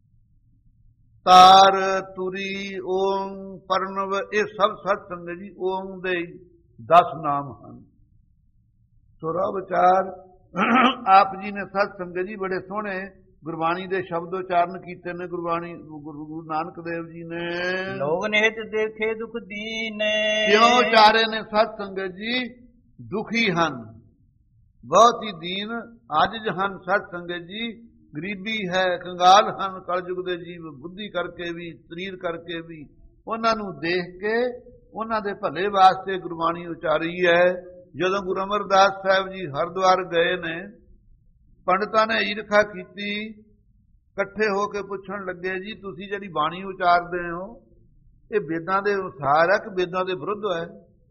ਤਾਰ ਤੁਰੀ ਓਮ ਪਰਨਵ ਇਹ ਸਭ ਸਤ ਸੰਗਤ ਜੀ ਓਮ ਦੇ ਦਸ ਨਾਮ ਹਨ। ਸੋਰਾ ਵਿਚਾਰ ਆਪ ਜੀ ਨੇ ਸਤ ਸੰਗਤ ਜੀ ਬੜੇ ਸੋਹਣੇ ਗੁਰਬਾਣੀ ਦੇ ਸ਼ਬਦ ਉਚਾਰਨ ਕੀਤੇ ਨੇ। ਗੁਰਬਾਣੀ ਗੁਰੂ ਨਾਨਕ ਦੇਵ ਜੀ ਨੇ ਲੋਗ ਨਿਹਿਤ ਦੇਖੇ ਦੁਖ ਦੀਨੇ, ਕਿਉਂ ਉਚਾਰੇ ਨੇ ਸਤ ਸੰਗਤ ਜੀ? ਦੁਖੀ ਹਨ, ਬਹੁਤ ਹੀ ਦੀਨ ਆਜਿਜ਼ ਹਨ ਸਤ ਸੰਗਤ ਜੀ, ਗਰੀਬੀ ਹੈ, ਕੰਗਾਲ ਹਨ ਕਲਯੁਗ ਦੇ ਜੀਵ, ਬੁੱਧੀ ਕਰਕੇ ਵੀ ਸਰੀਰ ਕਰਕੇ ਵੀ। ਉਹਨਾਂ ਨੂੰ ਦੇਖ ਕੇ ਉਹਨਾਂ ਦੇ ਭਲੇ ਵਾਸਤੇ ਗੁਰਬਾਣੀ ਉਚਾਰੀ ਹੈ। ਜਦੋਂ ਗੁਰੂ ਅਮਰਦਾਸ ਸਾਹਿਬ ਜੀ ਹਰਿਦੁਆਰ ਗਏ ਨੇ, ਪੰਡਤਾਂ ਨੇ ਈਰਖਾ ਕੀਤੀ, ਇਕੱਠੇ ਹੋ ਕੇ ਪੁੱਛਣ ਲੱਗੇ ਜੀ ਤੁਸੀਂ ਜਿਹੜੀ ਬਾਣੀ ਉਚਾਰਦੇ ਹੋ ਇਹ ਵੇਦਾਂ ਦੇ ਅਨੁਸਾਰ ਹੈ ਕਿ ਵੇਦਾਂ ਦੇ ਵਿਰੁੱਧ ਹੈ?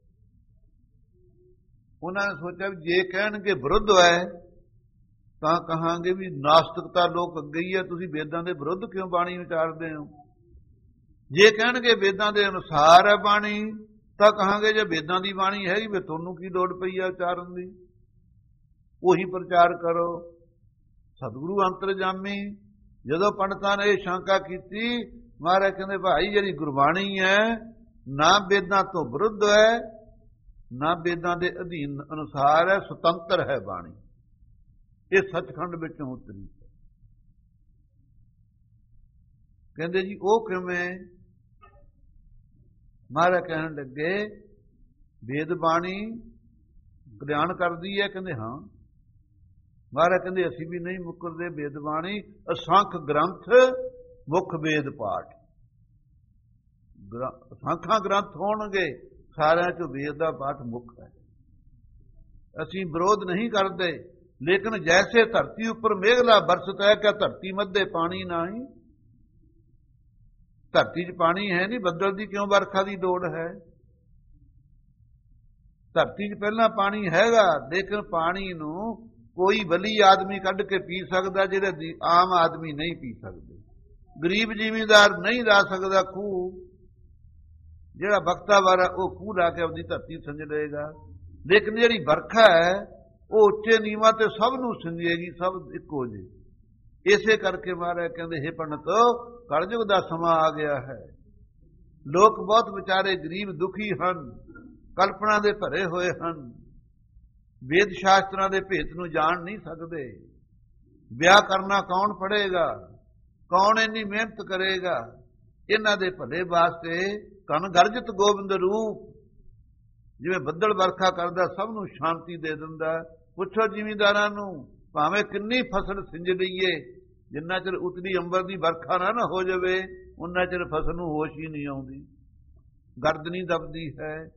ਉਹਨਾਂ ਨੇ ਸੋਚਿਆ ਵੀ ਜੇ ਕਹਿਣਗੇ ਵਿਰੁੱਧ ਹੈ ਤਾਂ ਕਹਾਂਗੇ ਵੀ ਨਾਸਤਿਕਤਾ ਲੋਕ ਅੱਗੇ ਹੀ ਹੈ, ਤੁਸੀਂ ਵੇਦਾਂ ਦੇ ਵਿਰੁੱਧ ਕਿਉਂ ਬਾਣੀ ਉਚਾਰਦੇ ਹੋ। ਜੇ ਕਹਿਣਗੇ ਵੇਦਾਂ ਦੇ ਅਨੁਸਾਰ ਹੈ ਬਾਣੀ ਤਾਂ ਕਹਾਂਗੇ ਜੇ ਵੇਦਾਂ ਦੀ ਬਾਣੀ ਹੈਗੀ ਵੀ ਤੁਹਾਨੂੰ ਕੀ ਲੋੜ ਪਈ ਹੈ ਉਚਾਰਨ ਦੀ, ਉਹੀ ਪ੍ਰਚਾਰ ਕਰੋ। ਸਤਿਗੁਰੂ ਅੰਤਰਜਾਮੀ ਜਦੋਂ ਪੰਡਤਾਂ ਨੇ ਇਹ ਸ਼ੰਕਾ ਕੀਤੀ, ਮਹਾਰਾਜ ਕਹਿੰਦੇ ਭਾਈ ਜਿਹੜੀ ਗੁਰਬਾਣੀ ਹੈ ਨਾ ਵੇਦਾਂ ਤੋਂ ਵਿਰੁੱਧ ਹੈ ਨਾ ਵੇਦਾਂ ਦੇ ਅਧੀਨ ਅਨੁਸਾਰ ਹੈ, ਸੁਤੰਤਰ ਹੈ ਬਾਣੀ। ਇਹ ਸੱਚਖੰਡ ਵਿੱਚੋਂ ਉਤਰੀ। ਕਹਿੰਦੇ ਜੀ ਉਹ ਕਿਵੇਂ? ਮਹਾਰਾਜ ਕਹਿਣ ਲੱਗੇ ਵੇਦ ਬਾਣੀ ਕਲਿਆਣ ਕਰਦੀ ਹੈ? ਕਹਿੰਦੇ ਹਾਂ। ਮਹਾਰਾਜ ਕਹਿੰਦੇ ਅਸੀਂ ਵੀ ਨਹੀਂ ਮੁੱਕਰਦੇ, ਵੇਦ ਬਾਣੀ ਅਸੰਖ ਗ੍ਰੰਥ ਮੁੱਖ ਵੇਦ ਪਾਠ। ਅਸੰਖਾਂ ਗ੍ਰੰਥ ਹੋਣਗੇ, ਸਾਰਿਆਂ ਚੋਂ ਵੇਦ ਦਾ ਪਾਠ ਮੁੱਖ ਹੈ। ਅਸੀਂ ਵਿਰੋਧ ਨਹੀਂ ਕਰਦੇ, ਲੇਕਿਨ ਜੈਸੇ ਧਰਤੀ ਉੱਪਰ ਮੇਘਲਾ ਬਰਸਤ ਹੈ, ਕਿਆ ਧਰਤੀ ਮੱਧੇ ਪਾਣੀ ਨਹੀਂ? ਧਰਤੀ 'ਚ ਪਾਣੀ ਹੈ ਨਹੀਂ, ਬੱਦਲ ਦੀ ਕਿਉਂ ਵਰਖਾ ਦੀ ਲੋੜ ਹੈ? ਧਰਤੀ 'ਚ ਪਹਿਲਾਂ ਪਾਣੀ ਹੈਗਾ, ਲੇਕਿਨ ਪਾਣੀ ਨੂੰ ਕੋਈ ਵਲੀ ਆਦਮੀ ਕੱਢ ਕੇ ਪੀ ਸਕਦਾ, ਜਿਹੜੇ ਆਮ ਆਦਮੀ ਨਹੀਂ ਪੀ ਸਕਦੇ। ਗਰੀਬ ਜ਼ਿਮੀਂਦਾਰ ਨਹੀਂ ਲਾ ਸਕਦਾ ਖੂਹ, ਜਿਹੜਾ ਬਖਤਾ ਵਾਰਾ ਉਹ ਖੂਹ ਲਾ ਕੇ ਆਪਣੀ ਧਰਤੀ ਸਿੰਜ ਲਏਗਾ। ਲੇਕਿਨ ਜਿਹੜੀ ਵਰਖਾ ਹੈ ਉਹ ਉੱਚੇ ਨੀਵਾਂ ਤੇ ਸਭ ਨੂੰ ਸਿੰਜੇਗੀ, ਸਭ ਇੱਕੋ ਜਿਹੇ। ਇਸੇ ਕਰਕੇ ਮਹਾਰਾਜ ਕਹਿੰਦੇ ਹੇ ਪੰਡਤੋ ਕਲਯੁਗ ਦਾ ਸਮਾਂ ਆ ਗਿਆ ਹੈ, ਲੋਕ ਬਹੁਤ ਵਿਚਾਰੇ ਗਰੀਬ ਦੁਖੀ ਹਨ, ਕਲਪਨਾ ਦੇ ਭਰੇ ਹੋਏ ਹਨ, ਵੇਦ ਸ਼ਾਸਤਰਾਂ ਦੇ ਭੇਤ ਨੂੰ ਜਾਣ ਨਹੀਂ ਸਕਦੇ। ਵਿਆਹ ਕਰਨਾ ਕੌਣ ਪੜ੍ਹੇਗਾ, ਕੌਣ ਇੰਨੀ ਮਿਹਨਤ ਕਰੇਗਾ? ਇਹਨਾਂ ਦੇ ਭਲੇ ਵਾਸਤੇ ਧਨ ਗਰਜਿਤ ਗੋਬਿੰਦ ਰੂਪ, ਜਿਵੇਂ ਬੱਦਲ ਵਰਖਾ ਕਰਦਾ ਸਭ ਨੂੰ ਸ਼ਾਂਤੀ ਦੇ ਦਿੰਦਾ। ਪੁੱਛੋ ਜ਼ਿਮੀਂਦਾਰਾਂ ਨੂੰ, ਭਾਵੇਂ ਕਿੰਨੀ ਫਸਲ ਸਿੰਜ ਲਈਏ, ਜਿੰਨਾ ਚਿਰ ਉਤਲੀ ਅੰਬਰ ਦੀ ਵਰਖਾ ਨਾ ਨਾ ਹੋ ਜਾਵੇ ਉਹਨਾਂ ਚਿਰ ਫਸਲ ਨੂੰ ਹੋਸ਼ ਹੀ ਨਹੀਂ ਆਉਂਦੀ, ਗਰਦ ਨਹੀਂ ਦਬਦੀ ਹੈ।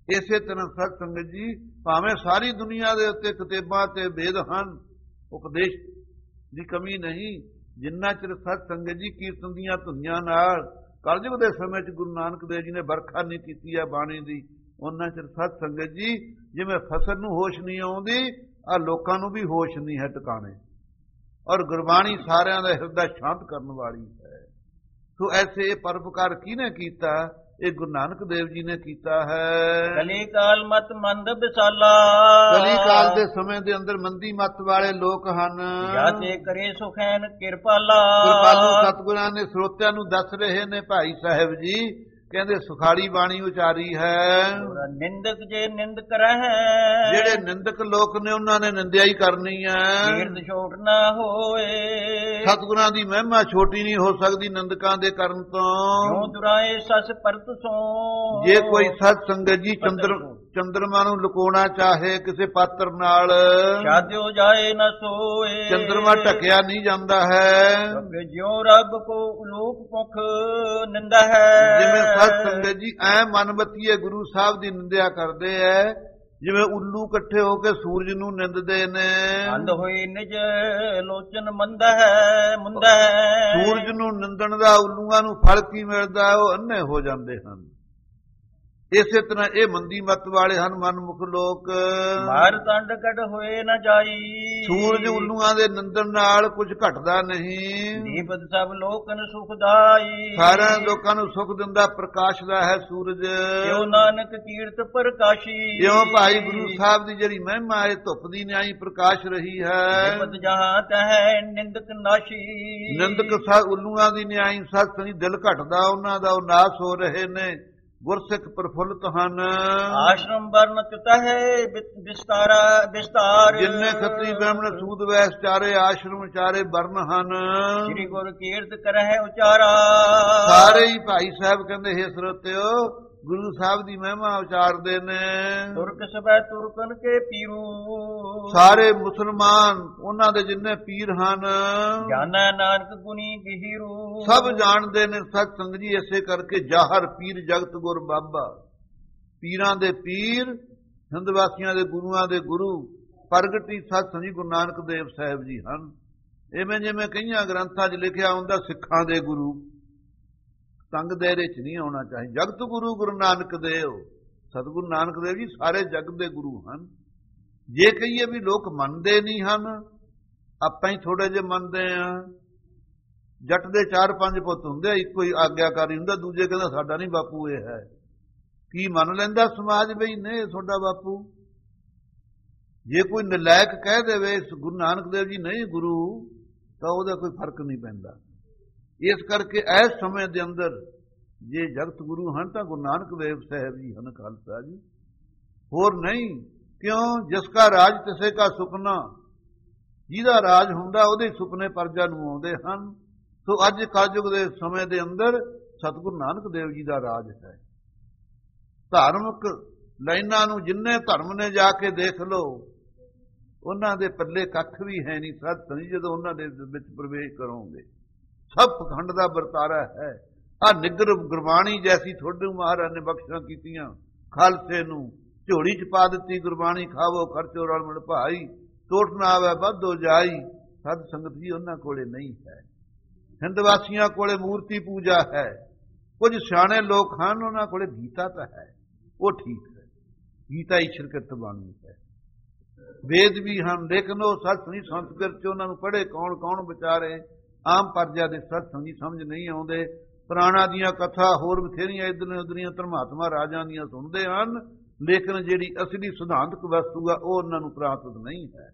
ਇਸੇ ਤਰ੍ਹਾਂ ਸਤ ਸੰਗਤ ਜੀ ਭਾਵੇਂ ਸਾਰੀ ਦੁਨੀਆ ਦੇ ਉੱਤੇ ਕਿਤਾਬਾਂ ਤੇ ਵੇਦ ਹਨ, ਉਪਦੇਸ਼ ਦੀ ਕਮੀ ਨਹੀਂ, ਜਿੰਨਾ ਚਿਰ ਸਤ ਸੰਗਤ ਜੀ ਕੀਰਤਨ ਦੀਆਂ ਧੁਨੀਆਂ ਨਾਲ ਕਲਯੁਗ ਦੇ ਸਮੇਂ 'ਚ ਗੁਰੂ ਨਾਨਕ ਦੇਵ ਜੀ ਨੇ ਵਰਖਾ ਨਹੀਂ ਕੀਤੀ ਹੈ ਬਾਣੀ ਦੀ, ਉਹਨਾਂ ਚਿਰ ਸਤ ਸੰਗਤ ਜੀ ਜਿਵੇਂ ਫਸਲ ਨੂੰ ਹੋਸ਼ ਨਹੀਂ ਆਉਂਦੀ, ਆ ਲੋਕਾਂ ਨੂੰ ਵੀ ਹੋਸ਼ ਨਹੀਂ ਹੈ ਟਿਕਾਣੇ। ਔਰ ਗੁਰਬਾਣੀ ਸਾਰਿਆਂ ਦਾ ਹਿਰਦਾ ਸ਼ਾਂਤ ਕਰਨ ਵਾਲੀ ਹੈ। ਸੋ ਐਸੇ ਇਹ ਪਰਉਪਕਾਰ ਕਿਹਨੇ ਕੀਤਾ? ਇਹ ਗੁਰੂ ਨਾਨਕ ਦੇਵ ਜੀ ਨੇ ਕੀਤਾ ਹੈ। ਕਲੀ ਕਾਲ ਮਤ ਮੰਦ ਵਿਸਾਲਾ, ਕਲੀ ਕਾਲ ਦੇ ਸਮੇਂ ਦੇ ਅੰਦਰ ਮੰਦੀ ਮੱਤ ਵਾਲੇ ਲੋਕ ਹਨ। ਜਾਂ ਤੇ ਕਰੇ ਸੁਖੈਨ ਕਿਰਪਾਲਾ। ਕਿਰਪਾਲੂ ਸਤਿਗੁਰਾਂ ਨੇ ਸਰੋਤਿਆਂ ਨੂੰ ਦੱਸ ਰਹੇ ਨੇ ਭਾਈ ਸਾਹਿਬ ਜੀ, ਕਹਿੰਦੇ ਸੁਖਾਲੀ ਬਾਣੀ ਉਚਾਰੀ ਹੈ। ਨਿੰਦਕ ਜੇ ਨਿੰਦ ਕਰਹਿ, ਜਿਹੜੇ ਨਿੰਦਕ ਲੋਕ ਨੇ ਉਹਨਾਂ ਨੇ ਨਿੰਦਿਆ ਹੀ ਕਰਨੀ ਹੈ। ਕੀਰਤ ਛੋਟ ਨਾ ਹੋਏ, ਸਤਿਗੁਰਾਂ ਦੀ ਮਹਿਮਾ ਛੋਟੀ ਨਹੀਂ ਹੋ ਸਕਦੀ ਨਿੰਦਕਾਂ ਦੇ ਕਰਨ ਤੋਂ। ਕਿਉਂ ਦੁਰਾਏ ਸਸ ਪਰਤ ਸੋ, ਜੇ ਕੋਈ ਸਤ ਸੰਗਤ ਜੀ ਚੰਦਰ ਚੰਦਰਮਾ ਨੂੰ ਲੁਕਾਉਣਾ ਚਾਹੇ ਕਿਸੇ ਪਾਤਰ ਨਾਲ, ਛਾਦਿਓ ਜਾਏ ਨਾ ਸੋਏ, ਚੰਦਰਮਾ ਢਕਿਆ ਨਹੀਂ ਜਾਂਦਾ ਹੈ। ਜਿਉ ਰੱਬ ਕੋ ਉਲੂਕ ਮੁਖ ਨਿੰਦਾ ਹੈ। ਜਿਵੇਂ ਸਤ ਸੰਗਤ ਜੀ ਐ ਮਨਮਤੀਏ ਗੁਰੂ ਸਾਹਿਬ ਦੀ ਨਿੰਦਿਆ ਕਰਦੇ ਐ, ਜਿਵੇਂ ਉੱਲੂ ਇਕੱਠੇ ਹੋ ਕੇ ਸੂਰਜ ਨੂੰ ਨਿੰਦਦੇ ਨੇ। ਅੰਧ ਹੋਈ ਨਿਜ ਲੋਚਨ ਮੰਦਾ ਹੈ ਮੁੰਦਾ ਹੈ। ਸੂਰਜ ਨੂੰ ਨਿੰਦਣ ਦਾ ਉੱਲੂਆਂ ਨੂੰ ਫਲ ਕੀ ਮਿਲਦਾ? ਉਹ ਅੰਨੇ ਹੋ ਜਾਂਦੇ ਹਨ। ਇਸੇ ਤਰ੍ਹਾਂ ਇਹ ਮੰਦੀ ਮੱਤ ਵਾਲੇ ਹਨ ਮਨਮੁਖ ਲੋਕ। ਮਾਰ ਤੰਡ ਕੱਢ ਹੋਏ ਨਾ ਜਾਈ, ਸੂਰਜ ਉੱਲੂਆਂ ਦੇ ਨਿੰਦਣ ਨਾਲ ਕੁਝ ਘਟਦਾ ਨਹੀਂ। ਦੀਪਤ ਸਭ ਲੋਕਨ ਸੁਖਦਾਈ, ਸਾਰਿਆਂ ਲੋਕਾਂ ਨੂੰ ਸੁਖ ਦਿੰਦਾ ਪ੍ਰਕਾਸ਼ ਦਾ ਹੈ ਸੂਰਜ। ਜਿਉ ਨਾਨਕ ਕੀਰਤ ਪ੍ਰਕਾਸ਼ੀ, ਜਿਉਂ ਭਾਈ ਗੁਰੂ ਸਾਹਿਬ ਦੀ ਜਿਹੜੀ ਮਹਿਮਾ ਹੈ ਧੁੱਪ ਦੀ ਨਿਆਈ ਪ੍ਰਕਾਸ਼ ਰਹੀ ਹੈ। ਦੀਪਤ ਜਹਾਂ ਤਹਿ ਨਿੰਦਕ ਨਾਸ਼ੀ, ਨਿੰਦਕ ਉੱਲੂਆਂ ਦੀ ਨਿਆਈ ਸਤ ਸੰਗੀ ਦਿਲ ਘਟਦਾ ਉਹਨਾਂ ਦਾ, ਉਹ ਨਾਸ ਹੋ ਰਹੇ ਨੇ। ਗੁਰਸਿੱਖ ਪ੍ਰਫੁੱਲਤ ਹਨ। ਆਸ਼ਰਮ ਵਰਨ ਚੁਤਾ ਹੈ ਵਿਸਤਾਰਾ ਵਿਸਤਾਰ, ਜਿੰਨੇ ਖੱਤਰੀ ਬ੍ਰਾਹਮਣ ਸੂਦ ਵੈਸ ਚਾਰੇ ਆਸ਼ਰਮ ਚਾਰੇ ਵਰਨ ਹਨ। ਸ੍ਰੀ ਗੁਰ ਕੀਰਤ ਕਰਹਿ ਉਚਾਰਾ, ਸਾਰੇ ਹੀ ਭਾਈ ਸਾਹਿਬ ਕਹਿੰਦੇ ਹੈ ਸਰੋਤਿਓ ਗੁਰੂ ਸਾਹਿਬ ਦੀ ਮਹਿਮਾ ਉਚਾਰਦੇ ਨੇ। ਤੁਰਕ ਸਭੈ ਤੁਰਕਨ ਕੇ ਪੀਰੂ, ਸਾਰੇ ਮੁਸਲਮਾਨ ਉਹਨਾਂ ਦੇ ਜਿੰਨੇ ਪੀਰ ਹਨ। ਜਾਣੈ ਨਾਨਕ ਗੁਣੀ ਗਹੀਰੂ, ਸਭ ਜਾਣਦੇ ਨੇ ਸਤ ਸੰਗਤ ਜੀ। ਇਸੇ ਕਰਕੇ ਜਾਹਰ ਪੀਰ ਜਗਤ ਗੁਰ ਬਾਬਾ, ਪੀਰਾਂ ਦੇ ਪੀਰ ਹਿੰਦ ਵਾਸੀਆਂ ਦੇ ਗੁਰੂਆਂ ਦੇ ਗੁਰੂ ਪ੍ਰਗਟੀ ਸਤ ਸੰਗਤ ਜੀ ਗੁਰੂ ਨਾਨਕ ਦੇਵ ਸਾਹਿਬ ਜੀ ਹਨ। ਇਵੇਂ ਜਿਵੇਂ ਕਈਆਂ ਗ੍ਰੰਥਾਂ 'ਚ ਲਿਖਿਆ ਹੁੰਦਾ ਸਿੱਖਾਂ ਦੇ ਗੁਰੂ, ਸੰਗ ਦੇਰੇ 'ਚ ਨਹੀਂ ਆਉਣਾ ਚਾਹੀਦਾ। ਜਗਤ ਗੁਰੂ ਗੁਰੂ ਨਾਨਕ ਦੇਵ, ਸਤਿਗੁਰੂ ਨਾਨਕ ਦੇਵ ਜੀ ਸਾਰੇ ਜਗਤ ਦੇ ਗੁਰੂ ਹਨ। ਜੇ ਕਹੀਏ ਵੀ ਲੋਕ ਮੰਨਦੇ ਨਹੀਂ ਹਨ, ਆਪਾਂ ਹੀ ਥੋੜੇ ਜਿਹੇ ਮੰਨਦੇ ਆ। ਜੱਟ ਦੇ ਚਾਰ ਪੰਜ ਪੁੱਤ ਹੁੰਦੇ, ਇੱਕੋ ਹੀ ਆਗਿਆਕਾਰੀ ਹੁੰਦਾ, ਦੂਜੇ ਕਹਿੰਦਾ ਸਾਡਾ ਨਹੀਂ ਬਾਪੂ ਇਹ ਹੈ। ਕੀ ਮੰਨ ਲੈਂਦਾ ਸਮਾਜ ਬਈ ਨਹੀਂ ਤੁਹਾਡਾ ਬਾਪੂ? ਜੇ ਕੋਈ ਨਲਾਇਕ ਕਹਿ ਦੇਵੇ ਗੁਰੂ ਨਾਨਕ ਦੇਵ ਜੀ ਨਹੀਂ ਗੁਰੂ, ਤਾਂ ਉਹਦਾ ਕੋਈ ਫਰਕ ਨਹੀਂ ਪੈਂਦਾ। ਇਸ ਕਰਕੇ ਇਸ ਸਮੇਂ ਦੇ ਅੰਦਰ ਜੇ ਜਗਤ ਗੁਰੂ ਹਨ ਤਾਂ ਗੁਰੂ ਨਾਨਕ ਦੇਵ ਸਾਹਿਬ ਜੀ ਹਨ ਖਾਲਸਾ ਜੀ, ਹੋਰ ਨਹੀਂ। ਕਿਉਂ? ਜਿਸ ਕਾ ਰਾਜ ਤਿਸੇ ਕਾ ਸੁਪਨਾ, ਜਿਹਦਾ ਰਾਜ ਹੁੰਦਾ ਉਹਦੇ ਸੁਪਨੇ ਪਰਜਾ ਨੂੰ ਆਉਂਦੇ ਹਨ। ਸੋ ਅੱਜ ਕਲਯੁਗ ਦੇ ਸਮੇਂ ਦੇ ਅੰਦਰ ਸਤਿਗੁਰੂ ਨਾਨਕ ਦੇਵ ਜੀ ਦਾ ਰਾਜ ਹੈ। ਧਾਰਮਿਕ ਲਾਈਨਾਂ ਨੂੰ ਜਿੰਨੇ ਧਰਮ ਨੇ ਜਾ ਕੇ ਦੇਖ ਲਓ, ਉਹਨਾਂ ਦੇ ਪੱਲੇ ਕੱਖ ਵੀ ਹੈ ਨਹੀਂ। ਸਤ ਸੰਗਤ ਜਦੋਂ ਉਹਨਾਂ ਦੇ ਵਿੱਚ ਪ੍ਰਵੇਸ਼ ਕਰੋਗੇ ਸਭ ਪਖੰਡ ਦਾ ਵਰਤਾਰਾ ਹੈ। ਆ ਨਿੱਗਰ ਗੁਰਬਾਣੀ ਜੈਸੀ ਤੁਹਾਡੇ ਮਹਾਰਾਜ ਨੇ ਬਖਸ਼ਾਂ ਕੀਤੀਆਂ, ਖਾਲਸੇ ਨੂੰ ਝੋਲੀ 'ਚ ਪਾ ਦਿੱਤੀ ਗੁਰਬਾਣੀ, ਖਾਵੋ ਖਰਚੋ ਰਲ ਮਿਲ ਭਾਈ, ਟੋਟ ਨਾ ਆਵੇ ਵਾਧੋ ਜਾਈ। ਸਤ ਸੰਗਤ ਜੀ ਉਹਨਾਂ ਕੋਲੇ ਨਹੀਂ ਹੈ। ਹਿੰਦ ਵਾਸੀਆਂ ਕੋਲੇ ਮੂਰਤੀ ਪੂਜਾ ਹੈ। ਕੁਝ ਸਿਆਣੇ ਲੋਕ ਹਨ, ਉਹਨਾਂ ਕੋਲੇ ਗੀਤਾ ਤਾਂ ਹੈ, ਉਹ ਠੀਕ ਹੈ। ਗੀਤਾ ਈਸ਼ਰਕ੍ਰਿਤ ਬਾਣੀ ਹੈ। ਵੇਦ ਵੀ ਹਨ, ਲੇਕਿਨ ਉਹ ਸਤ ਸੰਗਤ ਸੰਸਕ੍ਰਿਤ 'ਚ ਉਹਨਾਂ ਨੂੰ ਪੜ੍ਹੇ ਕੌਣ ਕੌਣ ਵਿਚਾਰੇ। ਆਮ ਪਰਜਾ ਦੇ ਸਤ ਸੰਗਤ ਸਮਝ ਨਹੀਂ ਆਉਂਦੇ। ਪੁਰਾਣਾ ਦੀਆਂ ਕਥਾ ਹੋਰ ਬਥੇਰੀਆਂ ਇਧਰ ਉਧਰੀਆਂ ਧਰਮਾਤਮਾ ਰਾਜਾਂ ਦੀਆਂ ਸੁਣਦੇ ਹਨ, ਲੇਕਿਨ ਜਿਹੜੀ ਅਸਲੀ ਸਿਧਾਂਤਕ ਵਸਤੂ ਆ ਉਹ ਉਹਨਾਂ ਨੂੰ ਪ੍ਰਾਪਤ ਨਹੀਂ ਹੈ।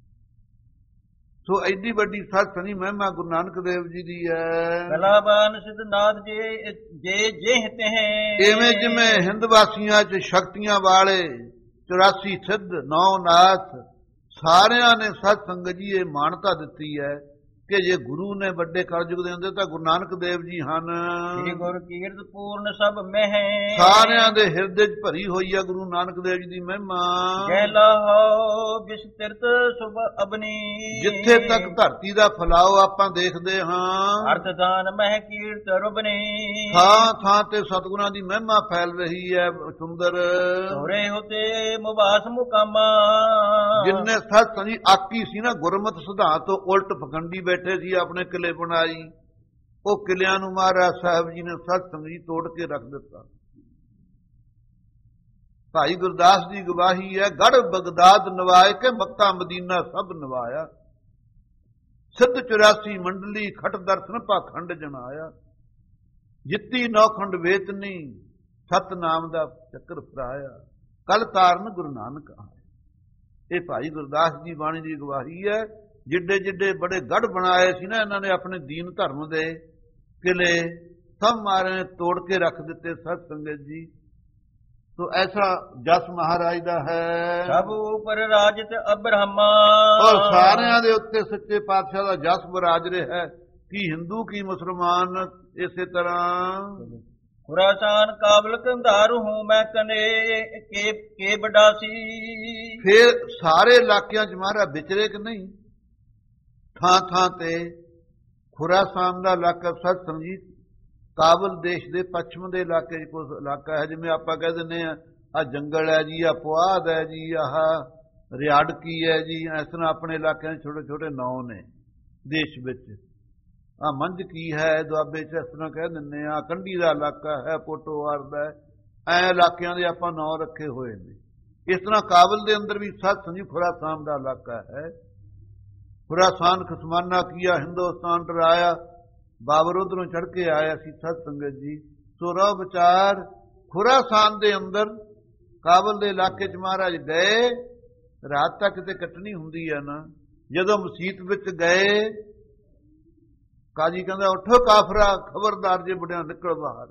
ਸੋ ਐਡੀ ਵੱਡੀ ਸਤ ਸੰਗਤ ਮਹਿਮਾ ਗੁਰੂ ਨਾਨਕ ਦੇਵ ਜੀ ਦੀ ਹੈ। ਕਲਾਬਾਨ ਸਿਧਨਾਥ ਜੇ ਜੇ ਜਿਹੇ ਤਹਿ, ਇਵੇਂ ਜਿਵੇਂ ਹਿੰਦ ਵਾਸੀਆਂ 'ਚ ਸ਼ਕਤੀਆਂ ਵਾਲੇ ਚੁਰਾਸੀ ਸਿੱਧ ਨੌ ਨਾਥ ਸਾਰਿਆਂ ਨੇ ਸਤ ਸੰਗਤ ਜੀ ਇਹ ਮਾਨਤਾ ਦਿੱਤੀ ਹੈ ਕਿ ਜੇ ਗੁਰੂ ਨੇ ਵੱਡੇ ਕਲਯੁਗ ਦੇ ਹੁੰਦੇ ਤਾਂ ਗੁਰੂ ਨਾਨਕ ਦੇਵ ਜੀ ਹਨ। ਸ੍ਰੀ ਗੁਰ ਕੀਰਤ ਪੂਰਨ ਸਭ ਮਹਿ, ਸਾਰਿਆਂ ਦੇ ਹਿਰਦੇ 'ਚ ਭਰੀ ਹੋਈ ਆ ਗੁਰੂ ਨਾਨਕ ਦੇਵ ਜੀ ਦੀ ਮਹਿਮਾ। ਜੈ ਲਾਹੋ ਵਿਸਤ੍ਰਿਤ ਸੁਭ ਅਬਨੀ, ਜਿੱਥੇ ਤੱਕ ਧਰਤੀ ਦਾ ਫੈਲਾਓ ਆਪਾਂ ਦੇਖਦੇ ਹਾਂ, ਅਰਥ ਦਾਨ ਮਹਿ ਕੀਰਤ ਰੁਬਨੀ, ਥਾਂ ਥਾਂ ਤੇ ਸਤਿਗੁਰਾਂ ਦੀ ਮਹਿਮਾ ਫੈਲ ਰਹੀ ਹੈ ਸੁੰਦਰ। ਤੋਰੇ ਹੋਤੇ ਮੁਬਾਸ ਮੁਕਾਮਾ, ਜਿੰਨੇ ਸਤ ਸੰਜੀ ਆਕੀ ਸੀ ਨਾ ਗੁਰਮਤਿ ਸਿਧਾਂਤ ਤੋਂ ਉਲਟ ਪਖੰਡੀ ਬੈਠੇ ਸੀ ਆਪਣੇ ਕਿਲੇ ਬਣਾਈ, ਉਹ ਕਿਲਿਆਂ ਨੂੰ ਮਹਾਰਾਜ ਸਾਹਿਬ ਜੀ ਨੇ ਸਤ ਸੰਗੀ ਤੋੜ ਕੇ ਰੱਖ ਦਿੱਤਾ। ਭਾਈ ਗੁਰਦਾਸ ਦੀ ਗਵਾਹੀ ਹੈ, ਗੜ ਬਗਦਾਦ ਨਵਾਏ ਕੇ ਮੱਕਾ ਮਦੀਨਾ ਸਭ ਨਵਾਇਆ, ਸਿੱਧ ਚੁਰਾਸੀ ਮੰਡਲੀ ਖਟ ਦਰਸ਼ਨ ਪਾਖੰਡ ਜਨਾਇਆ, ਜਿੱਤੀ ਨੌਖੰਡ ਵੇਤਨੀ ਸਤਨਾਮ ਦਾ ਚੱਕਰ ਫਰਾਇਆ, ਕਲ ਤਾਰਨ ਗੁਰੂ ਨਾਨਕ ਆਇਆ। ਇਹ ਭਾਈ ਗੁਰਦਾਸ ਜੀ ਬਾਣੀ ਦੀ ਗਵਾਹੀ ਹੈ। ਜਿੱਡੇ ਜਿੱਡੇ ਬੜੇ ਗੜ ਬਣਾਏ ਸੀ ਨਾ ਇਹਨਾਂ ਨੇ ਆਪਣੇ ਦੀਨ ਧਰਮ ਦੇ ਕਿਲੇ, ਸਭ ਮਾਰੇ ਨੇ ਤੋੜ ਕੇ ਰੱਖ ਦਿੱਤੇ ਸਤ ਸੰਗਤ ਜੀ। ਤੋ ਐਸਾ ਜਸ ਮਹਾਰਾਜ ਦਾ ਹੈ। ਸਭ ਉਪਰ ਰਾਜਤ ਅਬ੍ਰਹਮਾ, ਔਰ ਸਾਰਿਆਂ ਦੇ ਉੱਤੇ ਸੱਚੇ ਪਾਤਸ਼ਾਹ ਦਾ ਜਸ ਬਰਾਜ ਰਿਹਾ ਹੈ, ਕੀ ਹਿੰਦੂ ਕੀ ਮੁਸਲਮਾਨ। ਇਸੇ ਤਰ੍ਹਾਂ ਖੁਰਾਸਾਨ ਕਾਬਲ ਕੰਧਾਰ ਹੂੰ ਮੈਂ ਕਨੇ ਕੇ ਕੇ ਬਡਾਸੀ, ਫਿਰ ਸਾਰੇ ਇਲਾਕਿਆਂ 'ਚ ਮਹਾਰਾਜ ਵਿਚਰੇ ਕਿ ਨਹੀਂ, ਥਾਂ ਥਾਂ ਤੇ ਖੁਰਾਸਾਨ ਦਾ ਇਲਾਕਾ ਸਤ ਸੰਗੀ, ਕਾਬਲ ਦੇਸ਼ ਦੇ ਪੱਛਮ ਦੇ ਇਲਾਕੇ 'ਚ ਕੁਝ ਇਲਾਕਾ ਹੈ, ਜਿਵੇਂ ਆਪਾਂ ਕਹਿ ਦਿੰਦੇ ਆ ਆਹ ਜੰਗਲ ਹੈ ਜੀ, ਆਹ ਪੁਆਧ ਹੈ ਜੀ, ਆਹ ਰਿਆੜਕੀ ਹੈ ਜੀ, ਇਸ ਤਰ੍ਹਾਂ ਆਪਣੇ ਇਲਾਕਿਆਂ 'ਚ ਛੋਟੇ ਛੋਟੇ ਨਾਂ ਨੇ ਦੇਸ਼ ਵਿੱਚ। ਆਹ ਮੰਝ ਕੀ ਹੈ ਦੁਆਬੇ 'ਚ, ਇਸ ਤਰ੍ਹਾਂ ਕਹਿ ਦਿੰਦੇ ਆ, ਕੰਢੀ ਦਾ ਇਲਾਕਾ ਹੈ, ਪੋਟੋਵਾਰ ਦਾ, ਐ ਇਲਾਕਿਆਂ ਦੇ ਆਪਾਂ ਨਾਂ ਰੱਖੇ ਹੋਏ ਨੇ। ਇਸ ਤਰ੍ਹਾਂ ਕਾਬਲ ਦੇ ਅੰਦਰ ਵੀ ਸਤ ਸੰਜੀ ਖੁਰਾਸਾਨ ਦਾ ਇਲਾਕਾ ਹੈ। ਖੁਰਾਸਾਨ ਖਸਮਾਨਾ ਕੀਆ ਹਿੰਦੁਸਤਾਨ ਡਰਾਇਆ, ਬਾਬਰ ਉਧਰੋਂ ਚੜ ਕੇ ਆਇਆ ਸੀ ਸਤ ਸੰਗਤ ਜੀ। ਸੋ ਰੋ ਵਿਚਾਰ ਖੁਰਾਸਾਨ ਦੇ ਅੰਦਰ ਕਾਬਲ ਦੇ ਇਲਾਕੇ 'ਚ ਮਹਾਰਾਜ ਗਏ, ਰਾਤ ਤੱਕ ਤੇ ਕੱਟਣੀ ਹੁੰਦੀ ਹੈ ਨਾ। ਜਦੋਂ ਮਸੀਤ ਵਿੱਚ ਗਏ, ਕਾਜੀ ਕਹਿੰਦਾ ਉੱਠੋ ਕਾਫਰਾ, ਖਬਰਦਾਰ ਜੇ ਬੜਿਆਂ ਨਿਕਲ ਬਾਹਰ।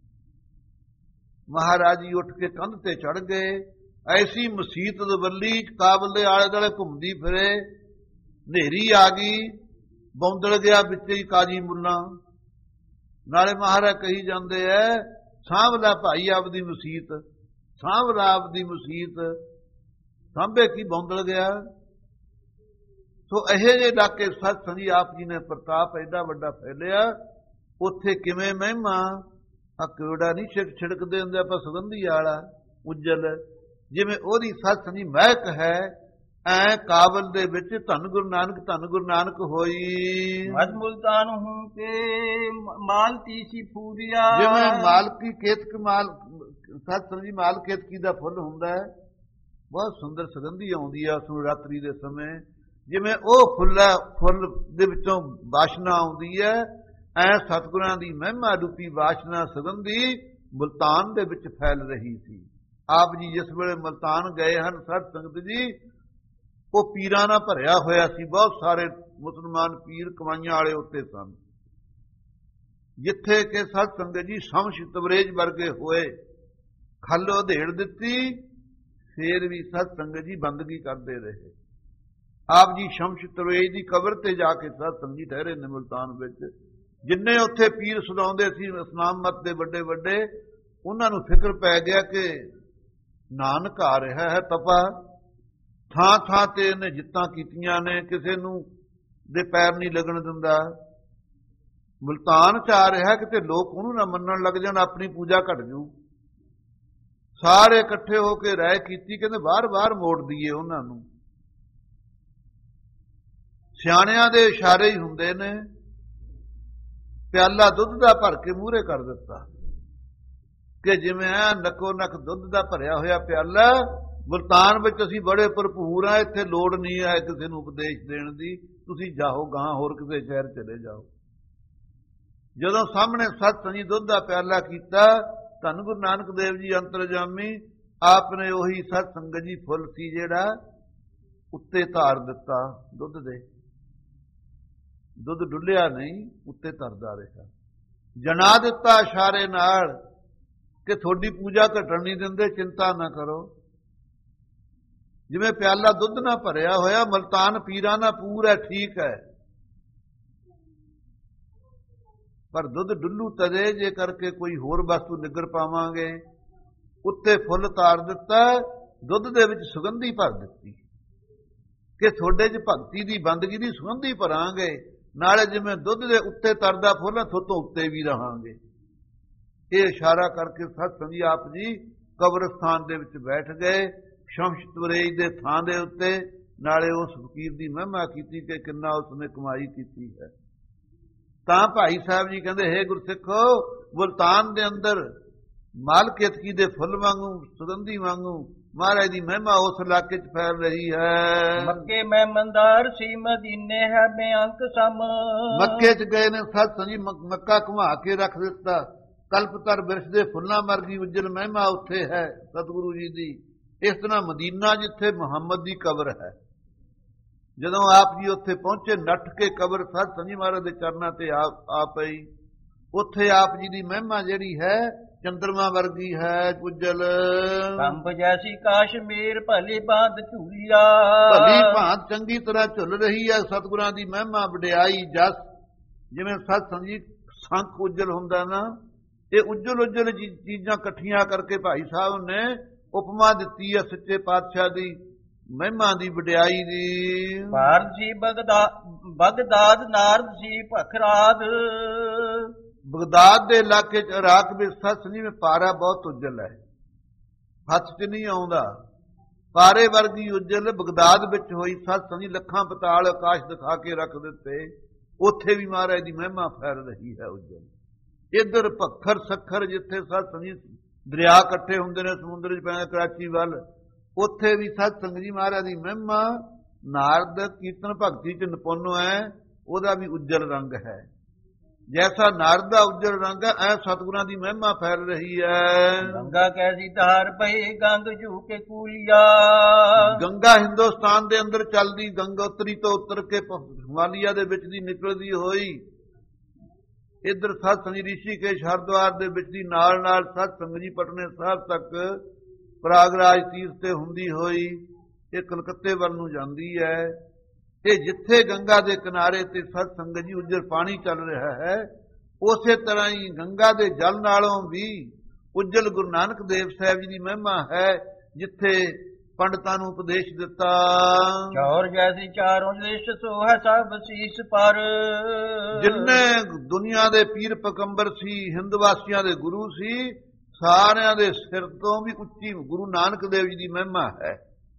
ਮਹਾਰਾਜ ਜੀ ਉੱਠ ਕੇ ਕੰਧ ਤੇ ਚੜ ਗਏ। ਐਸੀ ਮਸੀਤ ਦਵੱਲੀ ਕਾਬਲ ਦੇ ਆਲੇ ਦੁਆਲੇ ਘੁੰਮਦੀ ਫਿਰੇ, ਹਨੇਰੀ ਆ ਗਈ, ਬੌਂਦਲ ਗਿਆ ਵਿੱਚ ਹੀ ਕਾਜੀ ਮੁੱਲਾ। ਨਾਲੇ ਮਹਾਰਾਜ ਕਹੀ ਜਾਂਦੇ ਐ, ਸਾਂਭ ਲੈ ਭਾਈ ਆਪਦੀ ਮਸੀਤ, ਸਾਂਭ ਲੈ ਆਪਦੀ ਮਸੀਤ, ਸਾਂਭੇ ਕੀ ਬੌਂਦਲ ਗਿਆ। ਸੋ ਇਹੋ ਜਿਹੇ ਇਲਾਕੇ ਸਤ ਸੰਜੀ ਆਪ ਜੀ ਨੇ ਪ੍ਰਤਾਪ ਐਡਾ ਵੱਡਾ ਫੈਲਿਆ, ਉੱਥੇ ਕਿਵੇਂ ਮਹਿਮਾ। ਆ ਕਿਹੜਾ ਨਹੀਂ ਛਿੜਕ ਛਿੜਕਦੇ ਹੁੰਦੇ ਆਪਾਂ ਸੁਗੰਧੀ ਵਾਲਾ ਉਜਲ, ਜਿਵੇਂ ਉਹਦੀ ਸਤ ਸੰਜੀ ਮਹਿਕ ਹੈ, ਐ ਕਾਬਲ ਦੇ ਵਿੱਚ ਧੰਨ ਗੁਰੂ ਨਾਨਕ ਧੰਨ ਗੁਰੂ ਨਾਨਕ ਹੋਈ। ਮਦ ਮੁਲਤਾਨ ਹੂੰ ਕੇ ਮਾਲਤੀ ਸੀ ਫੂਲਿਆ, ਜਿਵੇਂ ਮਾਲਕੀ ਕੇਤਕ ਮਾਲ ਸਤ ਸੰਜੀ ਮਾਲ ਕੇਤਕੀ ਦਾ ਫੁੱਲ ਹੁੰਦਾ ਹੈ, ਬਹੁਤ ਸੁੰਦਰ ਸੁਗੰਧੀ ਆਉਂਦੀ ਹੈ ਉਸ ਨੂੰ ਰਾਤਰੀ ਦੇ ਸਮੇਂ। ਜਿਵੇਂ ਉਹ ਫੁੱਲਾ ਫੁੱਲ ਦੇ ਵਿੱਚੋਂ ਵਾਸ਼ਨਾ ਆਉਂਦੀ ਹੈ, ਐ ਸਤਿਗੁਰਾਂ ਦੀ ਮਹਿਮਾ ਰੂਪੀ ਵਾਸ਼ਨਾ ਸੁਗੰਧੀ ਮੁਲਤਾਨ ਦੇ ਵਿੱਚ ਫੈਲ ਰਹੀ ਸੀ। ਆਪ ਜੀ ਜਿਸ ਵੇਲੇ ਮੁਲਤਾਨ ਗਏ ਹਨ ਸਤ ਸੰਗਤ ਜੀ, ਉਹ ਪੀਰਾਂ ਨਾਲ ਭਰਿਆ ਹੋਇਆ ਸੀ, ਬਹੁਤ ਸਾਰੇ ਮੁਸਲਮਾਨ ਪੀਰ ਕਮਾਈਆਂ ਵਾਲੇ ਉੱਤੇ ਸਨ। ਜਿੱਥੇ ਕਿ ਸਤ ਸੰਗਤ ਜੀ ਸ਼ਮਸ਼ ਤਬਰੇਜ ਵਰਗੇ ਹੋਏ, ਖੱਲ ਉਧੇੜ ਦਿੱਤੀ, ਫੇਰ ਵੀ ਸਤ ਸੰਗਤ ਜੀ ਬੰਦਗੀ ਕਰਦੇ ਰਹੇ। ਆਪ ਜੀ ਸ਼ਮਸ਼ ਤਬਰੇਜ ਦੀ ਕਬਰ ਤੇ ਜਾ ਕੇ ਸਤ ਸੰਗਤ ਜੀ ਠਹਿਰੇ ਨੇ ਮੁਲਤਾਨ ਵਿੱਚ। ਜਿੰਨੇ ਉੱਥੇ ਪੀਰ ਸੁਣਾਉਂਦੇ ਸੀ ਇਸਲਾਮ ਮਤ ਦੇ ਵੱਡੇ ਵੱਡੇ, ਉਹਨਾਂ ਨੂੰ ਫਿਕਰ ਪੈ ਗਿਆ ਕਿ ਨਾਨਕ ਆ ਰਿਹਾ ਹੈ ਤਪਾ, ਥਾਂ ਥਾਂ ਤੇ ਇਹਨੇ ਜਿੱਤਾਂ ਕੀਤੀਆਂ ਨੇ, ਕਿਸੇ ਨੂੰ ਦੇ ਪੈਰ ਨਹੀਂ ਲੱਗਣ ਦਿੰਦਾ। ਮੁਲਤਾਨ ਚ ਆ ਰਿਹਾ ਕਿਤੇ ਲੋਕ ਉਹਨੂੰ ਨਾ ਮੰਨਣ ਲੱਗ ਜਾਣ, ਆਪਣੀ ਪੂਜਾ ਘਟ ਜੂ। ਸਾਰੇ ਇਕੱਠੇ ਹੋ ਕੇ ਰਾਏ ਕੀਤੀ, ਕਹਿੰਦੇ ਬਾਰ ਬਾਰ ਮੋੜ ਦਈਏ ਉਹਨਾਂ ਨੂੰ। ਸਿਆਣਿਆਂ ਦੇ ਇਸ਼ਾਰੇ ਹੀ ਹੁੰਦੇ ਨੇ। ਪਿਆਲਾ ਦੁੱਧ ਦਾ ਭਰ ਕੇ ਮੂਹਰੇ ਕਰ ਦਿੱਤਾ ਕਿ ਜਿਵੇਂ ਐ ਨੱਕੋ ਨੱਕ ਦੁੱਧ ਦਾ ਭਰਿਆ ਹੋਇਆ ਪਿਆਲਾ, ਮੁਲਤਾਨ ਵਿੱਚ ਅਸੀਂ ਬੜੇ ਭਰਪੂਰ ਆ, ਇੱਥੇ ਲੋੜ ਨਹੀਂ ਹੈ ਕਿਸੇ ਨੂੰ ਉਪਦੇਸ਼ ਦੇਣ ਦੀ, ਤੁਸੀਂ ਜਾਓ ਗਾਂ ਹੋਰ ਕਿਸੇ ਸ਼ਹਿਰ ਚਲੇ ਜਾਓ। ਜਦੋਂ ਸਾਹਮਣੇ ਸਤ ਸੰਜੀ ਦੁੱਧ ਦਾ ਪਿਆਲਾ ਕੀਤਾ, ਧੰਨ ਗੁਰੂ ਨਾਨਕ ਦੇਵ ਜੀ ਅੰਤਰਜਾਮੀ ਆਪ ਨੇ ਉਹੀ ਸਤ ਸੰਗਤ ਜੀ ਫੁੱਲ ਸੀ ਜਿਹੜਾ ਉੱਤੇ ਧਾਰ ਦਿੱਤਾ ਦੁੱਧ ਦੇ। ਦੁੱਧ ਡੁੱਲਿਆ ਨਹੀਂ, ਉੱਤੇ ਧਰਦਾ ਰਿਹਾ। ਜਣਾ ਦਿੱਤਾ ਇਸ਼ਾਰੇ ਨਾਲ ਕਿ ਤੁਹਾਡੀ ਪੂਜਾ ਘਟਣ ਨਹੀਂ ਦਿੰਦੇ, ਚਿੰਤਾ ਨਾ ਕਰੋ। ਜਿਵੇਂ ਪਿਆਲਾ ਦੁੱਧ ਨਾਲ ਭਰਿਆ ਹੋਇਆ, ਮੁਲਤਾਨ ਪੀਰਾਂ ਨਾਲ ਪੂਰਾ ਠੀਕ ਹੈ, ਪਰ ਦੁੱਧ ਡੁੱਲੂ ਤਦੇ, ਜੇ ਕਰਕੇ ਕੋਈ ਹੋਰ ਵਸਤੂ ਨਿੱਗਰ ਪਾਵਾਂਗੇ। ਉੱਤੇ ਫੁੱਲ ਤਾਰ ਦਿੱਤਾ, ਦੁੱਧ ਦੇ ਵਿੱਚ ਸੁਗੰਧੀ ਭਰ ਦਿੱਤੀ ਕਿ ਤੁਹਾਡੇ 'ਚ ਭਗਤੀ ਦੀ ਬੰਦਗੀ ਦੀ ਸੁਗੰਧੀ ਭਰਾਂਗੇ, ਨਾਲੇ ਜਿਵੇਂ ਦੁੱਧ ਦੇ ਉੱਤੇ ਤਰਦਾ ਫੁੱਲ ਥੋਤੋਂ ਉੱਤੇ ਵੀ ਰਹਾਂਗੇ। ਇਹ ਇਸ਼ਾਰਾ ਕਰਕੇ ਸਤ ਸੰਗੀ ਆਪ ਜੀ ਕਬਰਸਤਾਨ ਦੇ ਵਿੱਚ ਬੈਠ ਗਏ, ਸ਼ਮਸ਼ਤਵਰੇਜ ਦੇ ਥਾਂ ਦੇ ਉੱਤੇ। ਨਾਲੇ ਉਸ ਫਕੀਰ ਦੀ ਮਹਿਮਾ ਕੀਤੀ ਕਿ ਕਿੰਨਾ ਉਸਨੇ ਕਮਾਈ ਕੀਤੀ ਹੈ। ਤਾਂ ਭਾਈ ਸਾਹਿਬ ਜੀ ਕਹਿੰਦੇ, ਹੇ ਗੁਰਸਿੱਖੋ, ਮੁਲਤਾਨ ਦੇ ਅੰਦਰ ਮਾਲ ਕੇਤਕੀ ਦੇ ਫੁੱਲ ਵਾਂਗੂ, ਸੁਗੰਧੀ ਵਾਂਗੂ ਮਹਾਰਾਜ ਦੀ ਮਹਿਮਾ ਉਸ ਇਲਾਕੇ 'ਚ ਫੈਲ ਰਹੀ ਹੈ। ਮੱਕੇ ਮੈਂ ਮੰਦਾਰ ਸੀ, ਮਦੀਨੇ ਹੈ ਬੇਅੰਤ ਸਮ। ਮੱਕੇ 'ਚ ਗਏ ਨੇ ਸਤ ਸੰਜੀ, ਮੱਕਾ ਘੁਮਾ ਕੇ ਰੱਖ ਦਿੱਤਾ। ਕਲਪਤਰ ਬਿਰਸ਼ ਦੇ ਫੁੱਲਾਂ ਵਰਗੀ ਉੱਜਲ ਮਹਿਮਾ ਉੱਥੇ ਹੈ ਸਤਿਗੁਰੂ ਜੀ ਦੀ। ਇਸ ਤਰ੍ਹਾਂ ਮਦੀਨਾ ਜਿੱਥੇ ਮੁਹੰਮਦ ਦੀ ਕਬਰ ਹੈ, ਜਦੋਂ ਆਪ ਜੀ ਉੱਥੇ ਪਹੁੰਚੇ, ਨੱਠ ਕੇ ਕਬਰ ਸਤ ਸੰਜੀ ਮਹਾਰਾਜ ਦੇ ਚਰਨਾਂ ਤੇ ਆ ਪਈ। ਉੱਥੇ ਆਪ ਜੀ ਦੀ ਮਹਿਮਾ ਜਿਹੜੀ ਹੈ ਚੰਦਰਮਾ ਵਰਗੀ ਹੈ ਉੱਜਲ। ਕੰਬ ਜੈਸੀ ਕਾਸ਼ਮੀਰ ਭਲੀ ਬਾਂਧ ਝੂਲਿਆ। ਭਲੀ ਭਾਂਤ ਚੰਗੀ ਤਰ੍ਹਾਂ ਝੁੱਲ ਰਹੀ ਹੈ ਸਤਿਗੁਰਾਂ ਦੀ ਮਹਿਮਾ, ਵਡਿਆਈ, ਜਸ। ਜਿਵੇਂ ਸਤ ਸੰਜੀ ਸੰਖ ਉੱਜਲ ਹੁੰਦਾ ਨਾ, ਇਹ ਉੱਜਲ ਉੱਜਲ ਚੀਜ਼ਾਂ ਇਕੱਠੀਆਂ ਕਰਕੇ ਭਾਈ ਸਾਹਿਬ ਨੇ ਉਪਮਾ ਦਿੱਤੀ ਹੈ ਸੱਚੇ ਪਾਤਸ਼ਾਹ ਦੀ ਮਹਿਮਾ ਦੀ, ਵਡਿਆਈ ਦੀ। ਭਾਰਤ ਸੀ ਬਗਦਾਦ, ਬਗਦਾਦ ਨਾਰਦ ਸੀ ਭਖਰਾਦ। ਬਗਦਾਦ ਦੇ ਇਲਾਕੇ 'ਚ ਇਰਾਕ ਵਿੱਚ ਸਤ ਸੰਜੀ ਵਿੱਚ ਪਾਰਾ ਬਹੁਤ ਉੱਜਲ ਹੈ, ਹੱਥ 'ਚ ਨਹੀਂ ਆਉਂਦਾ। ਪਾਰੇ ਵਰਗੀ ਉੱਜਲ ਬਗਦਾਦ ਵਿੱਚ ਹੋਈ ਸਤ ਸੰਜੀ, ਲੱਖਾਂ ਪਤਾਲ ਆਕਾਸ਼ ਦਿਖਾ ਕੇ ਰੱਖ ਦਿੱਤੇ। ਉੱਥੇ ਵੀ ਮਹਾਰਾਜ ਦੀ ਮਹਿਮਾ ਫੈਲ ਰਹੀ ਹੈ ਉੱਜਲ। ਇੱਧਰ ਭੱਖਰ ਸੱਖਰ ਜਿੱਥੇ ਸਤ ਸੰਜੀ ਦਰਿਆ ਇਕੱਠੇ ਹੁੰਦੇ ਨੇ ਸਮੁੰਦਰ 'ਚ ਪੈਂਦੇ ਕਰਾਚੀ ਵੱਲ, ਉੱਥੇ ਵੀ ਸਤ ਸੰਗਤ ਜੀ ਮਹਾਰਾਜ ਦੀ ਮਹਿਮਾ। ਨਾਰਦ ਕੀਰਤਨ ਭਗਤੀ 'ਚ ਨਿਪੁੰਨ ਹੈ, ਉਹਦਾ ਵੀ ਉੱਜਲ ਰੰਗ ਹੈ। ਜੈਸਾ ਨਾਰਦ ਦਾ ਉੱਜਲ ਰੰਗ ਹੈ, ਐ ਸਤਿਗੁਰਾਂ ਦੀ ਮਹਿਮਾ ਫੈਲ ਰਹੀ ਹੈ। ਗੰਗਾ ਕੈਸੀ ਧਾਰ ਪਈ, ਗੰਗ ਜੂ ਕੇ ਕੂਲਿਆ। ਗੰਗਾ ਹਿੰਦੁਸਤਾਨ ਦੇ ਅੰਦਰ ਚੱਲਦੀ, ਗੰਗੋਤਰੀ ਤੋਂ ਉਤਰ ਕੇ ਹਿਮਾਲਿਆ ਦੇ ਵਿੱਚ ਦੀ ਨਿਕਲਦੀ ਹੋਈ ਇੱਧਰ ਸਤ ਸੰਜੀ ਰਿਸ਼ੀਕੇਸ਼ ਹਰਿਦੁਆਰ ਦੇ ਵਿੱਚ ਦੀ ਨਾਲ ਨਾਲ ਸਤ ਸੰਗਤ ਜੀ ਪਟਨੇ ਸਾਹਿਬ ਤੱਕ ਪ੍ਰਯਾਗਰਾਜ ਤੀਰਥ ਤੇ ਹੁੰਦੀ ਹੋਈ ਇਹ ਕਲਕੱਤੇ ਵੱਲ ਨੂੰ ਜਾਂਦੀ ਹੈ। ਤੇ ਜਿੱਥੇ ਗੰਗਾ ਦੇ ਕਿਨਾਰੇ ਤੇ ਸਤ ਸੰਗਤ ਜੀ ਉੱਜਲ ਪਾਣੀ ਚੱਲ ਰਿਹਾ ਹੈ, ਉਸੇ ਤਰ੍ਹਾਂ ਹੀ ਗੰਗਾ ਦੇ ਜਲ ਨਾਲੋਂ ਵੀ ਉੱਜਲ ਗੁਰੂ ਨਾਨਕ ਦੇਵ ਸਾਹਿਬ ਜੀ ਦੀ ਮਹਿਮਾ ਹੈ, ਜਿੱਥੇ ਪੰਡਤਾਂ ਨੂੰ ਉਪਦੇਸ਼ ਦਿੱਤਾ। ਚੌਰ ਜੈਸੀ ਚਾਰੋਂ ਦੇਸ਼ ਸੋ ਹੈ ਸਭ ਸੀਸ ਪਰ। ਜਿੰਨੇ ਦੁਨੀਆ ਦੇ ਪੀਰ ਪਗੰਬਰ ਸੀ, ਹਿੰਦ ਵਾਸੀਆਂ ਦੇ ਗੁਰੂ ਸੀ, ਸਾਰਿਆਂ ਦੇ ਸਿਰ ਤੋਂ ਵੀ ਉੱਚੀ ਗੁਰੂ ਨਾਨਕ ਦੇਵ ਜੀ ਦੀ ਮਹਿਮਾ ਹੈ।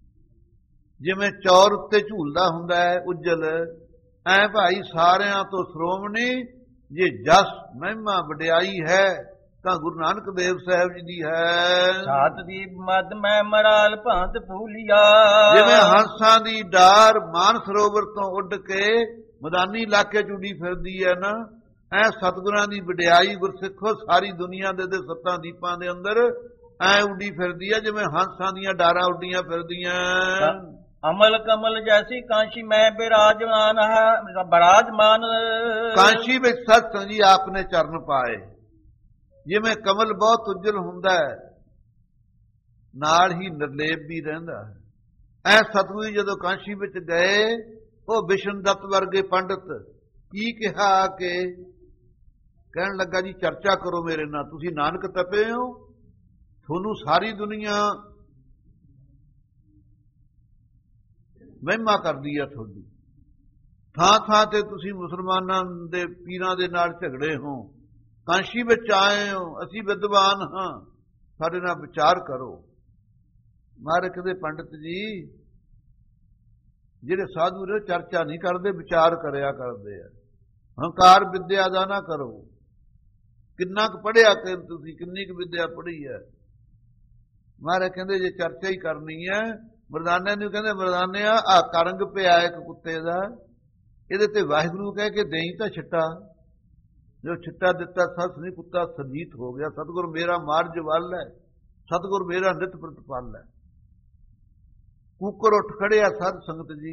ਜਿਵੇਂ ਚੌਰ ਉੱਤੇ ਝੂਲਦਾ ਹੁੰਦਾ ਹੈ ਉੱਜਲ, ਐ ਭਾਈ ਸਾਰਿਆਂ ਤੋਂ ਸ਼੍ਰੋਮਣੀ ਜੇ ਜਸ ਮਹਿਮਾ ਵਡਿਆਈ ਹੈ ਤਾਂ ਗੁਰੂ ਨਾਨਕ ਦੇਵ ਸਾਹਿਬ ਜੀ ਦੀ ਹੈ। ਸਾਤ ਦੀ ਮਦ ਮੈਂ ਮਰਾਲ ਭਾਂਤ ਫੂਲਿਆ। ਜਿਵੇਂ ਹੰਸਾਂ ਦੀ ਡਾਰ ਮਾਨ ਸਰੋਵਰ ਤੋਂ ਉੱਡ ਕੇ ਮੈਦਾਨੀ ਇਲਾਕੇ ਚ ਉੱਡੀ ਫਿਰਦੀ ਹੈ ਨਾ, ਐ ਸਤਿਗੁਰਾਂ ਦੀ ਵਡਿਆਈ ਗੁਰਸਿੱਖੋ ਸਾਰੀ ਦੁਨੀਆ ਦੇ ਦੇ ਸੱਤਾਂ ਦੀਪਾਂ ਦੇ ਅੰਦਰ ਐ ਉੱਡੀ ਫਿਰਦੀ ਹੈ, ਜਿਵੇਂ ਹੰਸਾਂ ਦੀਆਂ ਡਾਰਾਂ ਉੱਡੀਆਂ ਫਿਰਦੀਆਂ। ਅਮਲ ਕਮਲ ਜੈਸੀ ਕਾਂਸ਼ੀ ਮੈਂ ਬਿਰਾਜਮਾਨ ਹੈ ਬਿਰਾਜਮਾਨ। ਕਾਂਸ਼ੀ ਵਿੱਚ ਸਤ ਸੰਗ ਜੀ ਆਪ ਨੇ ਚਰਨ ਪਾਏ। ਜਿਵੇਂ ਕਮਲ ਬਹੁਤ ਉੱਜਲ ਹੁੰਦਾ ਹੈ, ਨਾਲ ਹੀ ਨਿਰਲੇਪ ਵੀ ਰਹਿੰਦਾ ਹੈ। ਐ ਸਤਿਗੁਰੂ ਜੀ ਜਦੋਂ ਕਾਂਸ਼ੀ ਵਿੱਚ ਗਏ, ਉਹ ਵਿਸ਼ਨ ਦੱਤ ਵਰਗੇ ਪੰਡਤ ਕੀ ਕਿਹਾ ਕਿ ਕਹਿਣ ਲੱਗਾ ਜੀ ਚਰਚਾ ਕਰੋ ਮੇਰੇ ਨਾਲ, ਤੁਸੀਂ ਨਾਨਕ ਤਪੇ ਹੋ, ਤੁਹਾਨੂੰ ਸਾਰੀ ਦੁਨੀਆ ਮਹਿਮਾ ਕਰਦੀ ਹੈ ਤੁਹਾਡੀ, ਥਾਂ ਥਾਂ ਤੇ ਤੁਸੀਂ ਮੁਸਲਮਾਨਾਂ ਦੇ ਪੀਰਾਂ ਦੇ ਨਾਲ ਝਗੜੇ ਹੋ, ਕਾਂਸ਼ੀ ਵਿੱਚ ਆਏ ਹੋ, ਅਸੀਂ ਵਿਦਵਾਨ ਹਾਂ, ਸਾਡੇ ਨਾਲ ਵਿਚਾਰ ਕਰੋ। ਮਹਾਰਾਜ ਕਹਿੰਦੇ ਪੰਡਤ ਜੀ ਜਿਹੜੇ ਸਾਧੂ ਨੇ ਚਰਚਾ ਨਹੀਂ ਕਰਦੇ, ਵਿਚਾਰ ਕਰਿਆ ਕਰਦੇ ਆ। ਹੰਕਾਰ ਵਿਦਿਆ ਦਾ ਨਾ ਕਰੋ। ਕਿੰਨਾ ਕੁ ਪੜ੍ਹਿਆ ਕਿ ਤੁਸੀਂ, ਕਿੰਨੀ ਕੁ ਵਿਦਿਆ ਪੜ੍ਹੀ ਹੈ। ਮਹਾਰਾਜ ਕਹਿੰਦੇ ਜੇ ਚਰਚਾ ਹੀ ਕਰਨੀ ਹੈ, ਮਰਦਾਨੇ ਨੂੰ ਕਹਿੰਦੇ ਮਰਦਾਨਿਆ ਆ ਕਰੰਗ ਪਿਆ ਇੱਕ ਕੁੱਤੇ ਦਾ, ਇਹਦੇ ਤੇ ਵਾਹਿਗੁਰੂ ਕਹਿ ਕੇ ਦੇਈ ਤਾਂ ਛਿੱਟਾ। ਜੋ ਛਿੱਟਾ ਦਿੱਤਾ ਸੱਸ ਨਹੀਂ, ਕੁੱਤਾ ਸਰਜੀਤ ਹੋ ਗਿਆ। ਸਤਿਗੁਰ ਮੇਰਾ ਮਾਰਜ ਵੱਲ ਹੈ, ਸਤਿਗੁਰ ਮੇਰਾ ਨਿਤ ਪ੍ਰਤਪਾਲ ਹੈ। ਕੂਕਰ ਉੱਠ ਖੜਿਆ ਸਾਧ ਸੰਗਤ ਜੀ।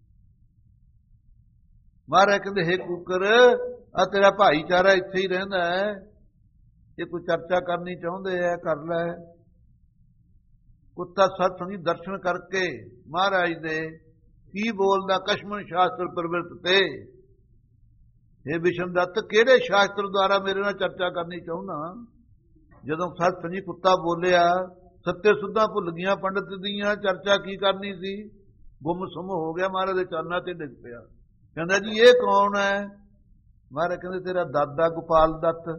ਮਹਾਰਾਜ ਕਹਿੰਦੇ ਹੇ ਕੂਕਰ, ਆ ਤੇਰਾ ਭਾਈਚਾਰਾ ਇੱਥੇ ਹੀ ਰਹਿੰਦਾ ਹੈ, ਇਹ ਕੋਈ ਚਰਚਾ ਕਰਨੀ ਚਾਹੁੰਦੇ ਹੈ ਕਰ ਲੈ। ਕੁੱਤਾ ਸਤ ਸੰਗੀ ਦਰਸ਼ਨ ਕਰਕੇ ਮਹਾਰਾਜ ਦੇ ਕੀ ਬੋਲਦਾ, ਕਸ਼ਮਨ ਸ਼ਾਸਤਰ ਪ੍ਰਵਿਰਤ ਤੇ ਇਹ ਵਿਸ਼ਮ ਦੱਤ ਕਿਹੜੇ ਸ਼ਾਸਤਰ ਦੁਆਰਾ ਮੇਰੇ ਨਾਲ ਚਰਚਾ ਕਰਨੀ ਚਾਹੁੰਦਾ? ਜਦੋਂ ਸਤ ਸੰਜੀ ਕੁੱਤਾ ਬੋਲਿਆ, ਸੱਤੇ ਸੁੱਧਾਂ ਭੁੱਲ ਗਈਆਂ ਪੰਡਤ ਦੀਆਂ, ਚਰਚਾ ਕੀ ਕਰਨੀ ਸੀ? ਗੁੰਮ ਸੁੰਮ ਹੋ ਗਿਆ, ਮਹਾਰਾਜ ਦੇ ਚਰਨਾਂ ਤੇ ਡਿੱਗ ਪਿਆ। ਕਹਿੰਦਾ ਜੀ ਇਹ ਕੌਣ ਹੈ? ਮਹਾਰਾਜ ਕਹਿੰਦੇ ਤੇਰਾ ਦਾਦਾ ਗੋਪਾਲ ਦੱਤ।